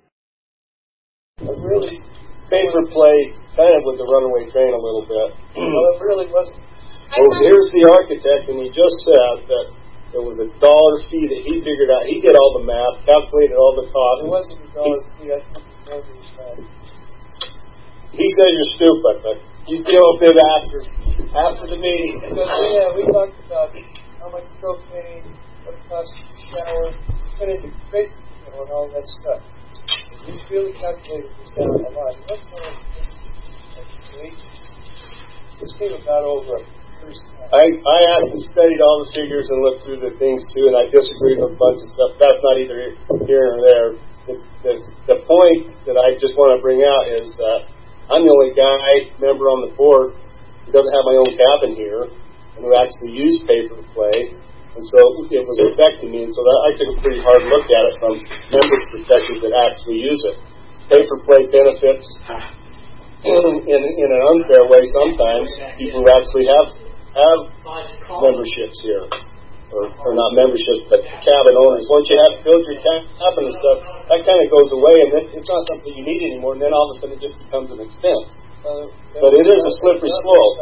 really favor play kind of with the runaway train a little bit. Well, it really wasn't. Well, here's the architect, and he just said that there was a dollar fee that he figured out. He did all the math, calculated all the costs. It wasn't a dollar fee. I think it was He said you're stupid, but you deal with him after after the meeting. And so, yeah, we talked about how much propane, what it costs to shower, put into big, you know, and all that stuff. We really calculated this out a lot. What kind of this came about over a first time. I, I actually studied all the figures and looked through the things too, and I disagreed with a bunch of stuff. That's not either here or there. The, the, the point that I just want to bring out is that I'm the only guy, member on the board, who doesn't have my own cabin here, and who actually used pay-for-play. And so it was affecting me, and so that, I took a pretty hard look at it from members' perspective that actually use it. Pay-for-play benefits in, in, in an unfair way sometimes people who actually have have memberships here. Or, or not memberships, but cabin owners. Once you have built your cabin and stuff, that kind of goes away, and it, it's not something you need anymore, and then all of a sudden it just becomes an expense. Uh, but it is a slippery slope.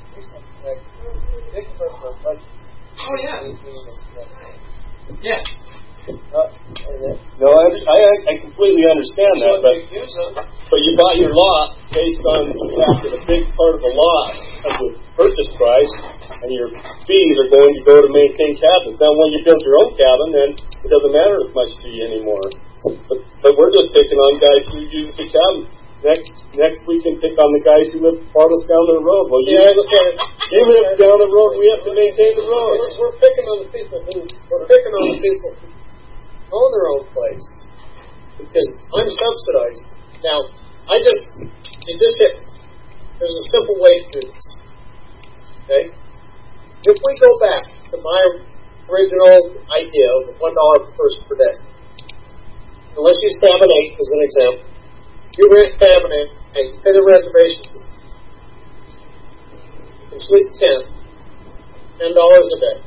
Oh, yeah. Yeah. No, I, I, I completely understand that, but, but you buy your lot based on the fact that a big part of the lot of the purchase price and your fees are going to go to maintain cabins. Now, when you build your own cabin, then it doesn't matter as much to you anymore. But, but we're just picking on guys who use the cabins. Next next we can pick on the guys who live farthest down the road. Well, you, you live down the road, we have to maintain the roads. We're, we're picking on the people who we're picking on the people who own their own place because I'm subsidized. Now, I just it just hit. There's a simple way to do this. Okay, if we go back to my original idea of one dollar per person per day, and let's use cabin eight as an example. You rent cabin eight, and you pay the reservation fee. You can sleep ten, ten dollars a day.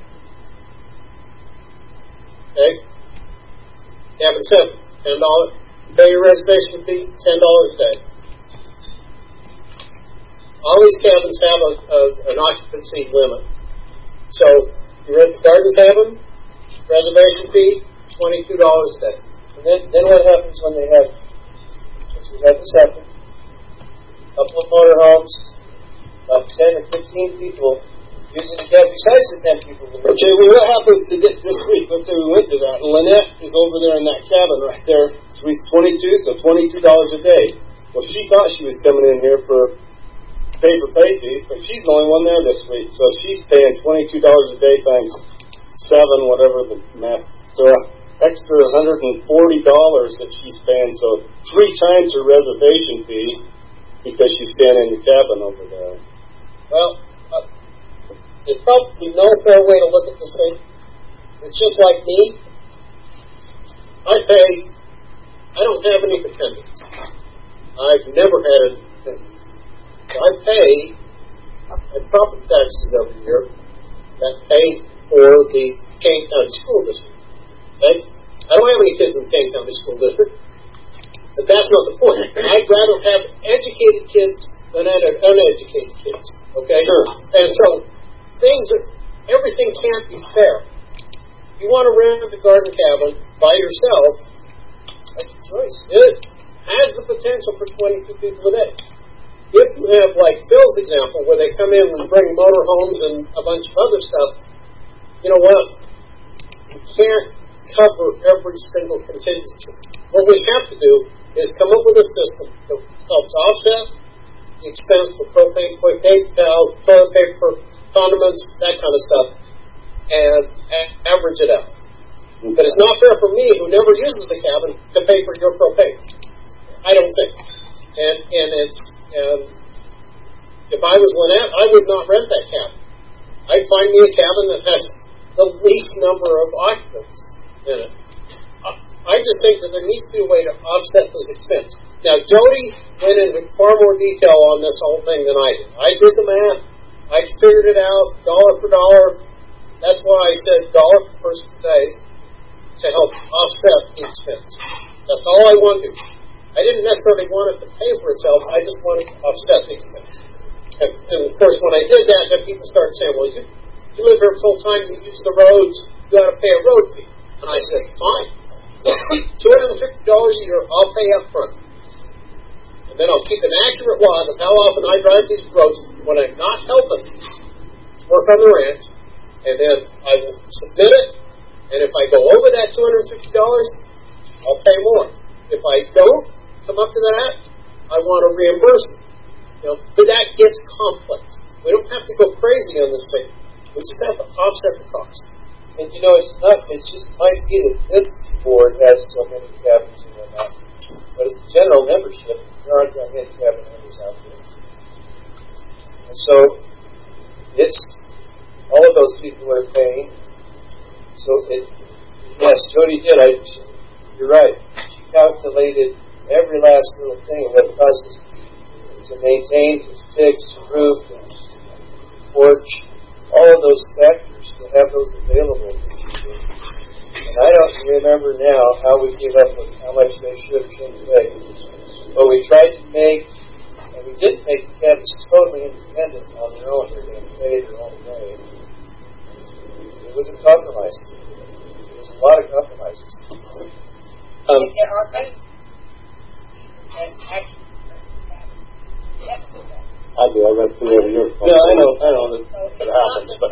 Okay. Cabin seven, ten dollars. Pay your reservation fee, ten dollars a day. All these cabins have a, a, an occupancy limit. So you rent the garden cabin, reservation fee, twenty-two dollars a day. And then, then what happens when they have, as we had this happen, a couple of motorhomes, about ten or fifteen people using the cabin besides the ten people. Okay, well, what happens to this, this week? Let's say we went to that, and Lynette is over there in that cabin right there. So we twenty-two, so twenty-two dollars a day. Well, she thought she was coming in here for pay for pay fees, but she's the only one there this week, so she's paying twenty-two dollars a day times seven, whatever the math. So extra one hundred forty dollars that she's paying. So three times her reservation fee because she's staying in your cabin over there. Well, uh, there's probably no fair way to look at this thing. It's just like me. I pay. I don't have any dependents. I've never had any dependents. So I pay my property taxes every year that pay for the Kane County School District. Okay? I don't have any kids in the Kane County School District, but that's not the point. I'd rather have educated kids than uneducated kids. Okay? Sure. And so things are, everything can't be fair. If you want to rent a garden cabin by yourself, that's your choice. It has the potential for twenty-two people a day. If you have, like Phil's example, where they come in and bring motorhomes and a bunch of other stuff, you know what? You can't cover every single contingency. What we have to do is come up with a system that helps offset the expense for propane, propane towels, toilet paper, condiments, that kind of stuff, and a- average it out. But it's not fair for me, who never uses the cabin, to pay for your propane. I don't think. And and it's and if I was Lynette, I would not rent that cabin. I'd find me a cabin that has the least number of occupants in it. I just think that there needs to be a way to offset this expense. Now, Jody went into far more detail on this whole thing than I did. I did the math. I figured it out, dollar for dollar. That's why I said dollar per person per day to help offset the expense. That's all I wanted. I didn't necessarily want it to pay for itself. I just wanted to offset the expense. And, and of course, when I did that, then people started saying, well, you, you live here full time, you use the roads, you got to pay a road fee. And I said, fine. two hundred fifty dollars a year, I'll pay up front. And then I'll keep an accurate log of how often I drive these roads when I'm not helping work on the ranch. And then I will submit it. And if I go over that two hundred fifty dollars, I'll pay more. If I don't come up to that, I want a reimbursement. You know, but that gets complex. We don't have to go crazy on this thing. We just have to offset the cost. And you know, it's not, it just might be that this board has so many cabins and whatnot, but it's the general membership. There aren't that many cabin members out there. And so, it's, all of those people are paying. So it, yes, Jody did, I, you're right. She calculated every last little thing, what it costs to maintain, to fix, roof, and porch, all of those factors, to have those available for people. And I don't remember now how we came up with how much they should or shouldn't pay. But we tried to make, and we didn't make the cabins totally independent on their own. They're going to pay their own way. It was a compromise. There was a lot of compromises. Um, there are many and actually I do. I read through every year. Yeah, I know. I know that, that happens, but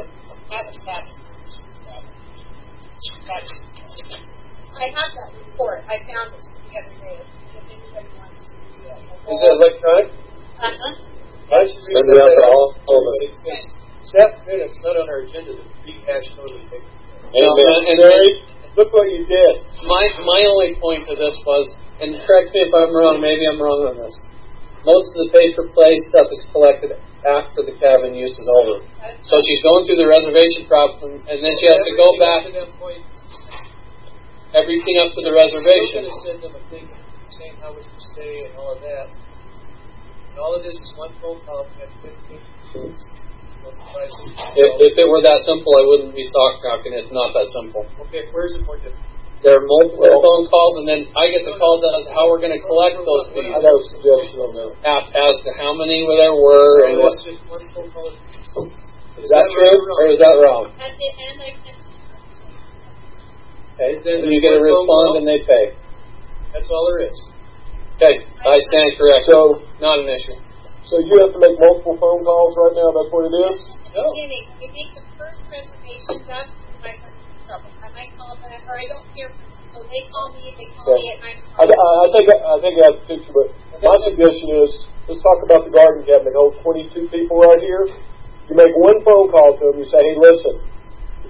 I have that report. I found this the other day. If anybody wants to see it. Is it electronic? Uh huh. Why don't you send it out to all, all of us? This afternoon, it's not on our agenda to rehash totally. And, and Larry, look what you did. My my only point to this was, and correct me if I'm wrong, maybe I'm wrong on this. Most of the pay-for-play stuff is collected after the cabin use is over. So she's going through the reservation problem, and then she has to go back everything up to the reservation. We're going to send them a thing saying how we can stay and all of that. And all of this is one phone call. We have fifteen minutes. If, if it were that simple, I wouldn't be stock tracking. It's not that simple. Okay, where's it more difficult? There are multiple phone calls, and then I get the calls as to how we're going to collect those fees. I have a suggestion on that. As to how many there were, and what. Just one phone call. Is that true, or is that wrong? At the end, I can. Okay, then you get a response and they pay. That's all there is. Okay, I stand corrected. So, not an issue. So you have to make multiple phone calls right now, that's what it is? In the beginning, you make the first reservation, that's when I run into trouble. I might call them, or I don't hear from them. So they call me, they call Okay. me, and I I, I think I think I have the picture, but my suggestion is, let's talk about the garden cabinet. It holds twenty-two people right here. You make one phone call to them. You say, hey, listen,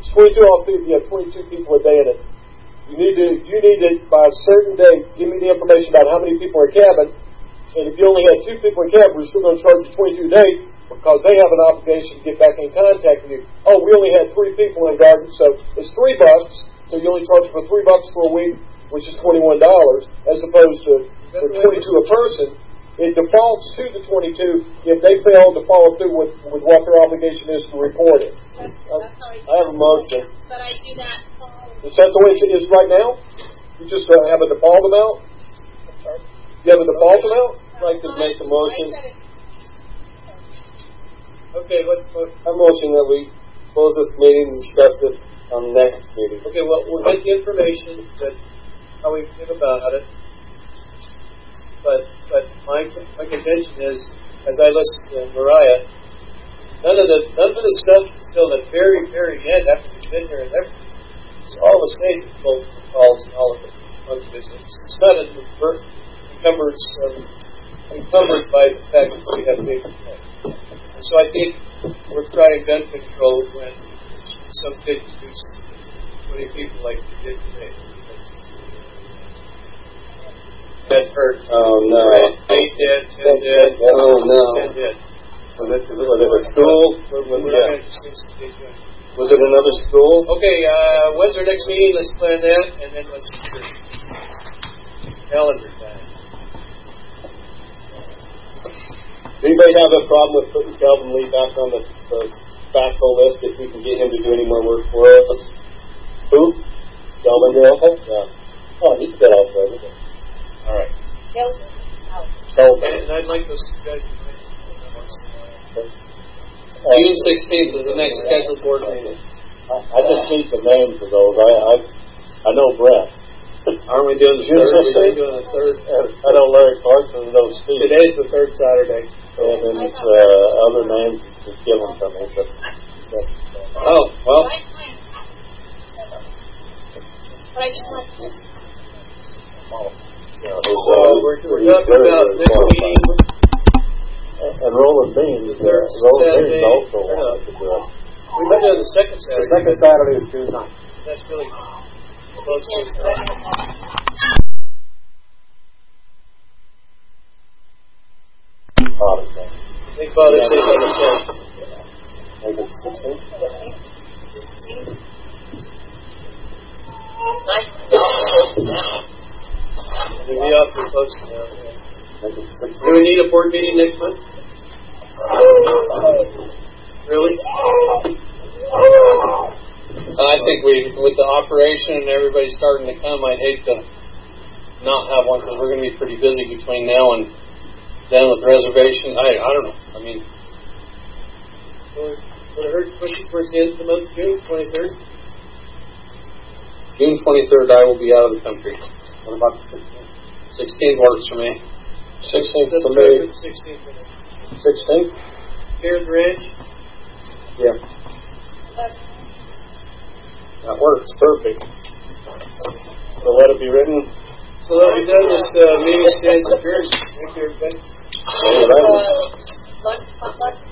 it's twenty-two off people, you have twenty-two people a day in it. You need to, you need to, by a certain day, give me the information about how many people are in cabin. And if you only had two people in cabin, we're still going to charge you twenty-two a day because they have an obligation to get back in contact with you. Oh, we only had three people in garden, so it's three bucks. So you only charge for three bucks for a week, which is twenty-one dollars, as opposed to for twenty-two a person. It defaults to the twenty-two if they fail to follow through with, with what their obligation is to report it. That's, that's how I, I have a motion. but I do that. Is that the way it is right now? You just uh, have a default amount? You have a default amount? I'd like to make a motion. Okay, let's put a motion that we close this meeting and discuss this on the next meeting. Okay, well, we'll get the information that how we feel about it. But but my my contention is, as I listen to Mariah, none of the none of the stuff until the very very end after we've been here and everything. It's all the same both calls and all of it. It's, it's not an encumbrance um, encumbered by the fact that we have big effect. And so I think we're trying gun control when some kids do twenty people like we did today. That hurt. Oh no. Eight dead, ten dead. Oh no. Ten dead. Was it, was it, was it a school? We're Yeah. not going to Was it another school? Okay, uh, when's our next meeting? Let's plan that, and then let's do calendar time. Does anybody have a problem with putting Calvin Lee back on the, the backhoe list if we can get him to do any more work for us? Who? Calvin Dale? Yeah. Oh, he's good also, isn't he? All right. Calvin. And I'd like those guys to June sixteenth is the next scheduled board meeting. I, I just need the names of those. I I, I know Brett. Aren't we doing the June third? We're sixteenth? doing the third. I know Larry Clarkson knows Steve. Today's the third Saturday. And then it's uh, other names just give them to me. But, oh, well. But I just want to you know, so we're, we're talking about next meeting. And Roland Bean, uh, Third Roland Bean Saturday. also Or no. wanted to do it. We've been doing the second The Saturday. second Saturday is June ninth. That's really close to Father's Day. Big Father's Day on the tenth. Make it sixteenth. It'll be off for close to now. Make it sixteenth. Do we need a board meeting next month? Really? I think we, with the operation and everybody starting to come, I'd hate to not have one because we're going to be pretty busy between now and then with reservation. I I don't know. I mean, would it hurt to push it towards the end of the month, June twenty-third? June twenty-third, I will be out of the country. What about the sixteenth? sixteenth works for me. sixteenth That's for fair me. for the sixteenth. sixteenth? Here at the ranch? Yeah. That works. Perfect. So let it be written. So that we done, this uh, meeting stands adjourned. Thank you, everybody. All right.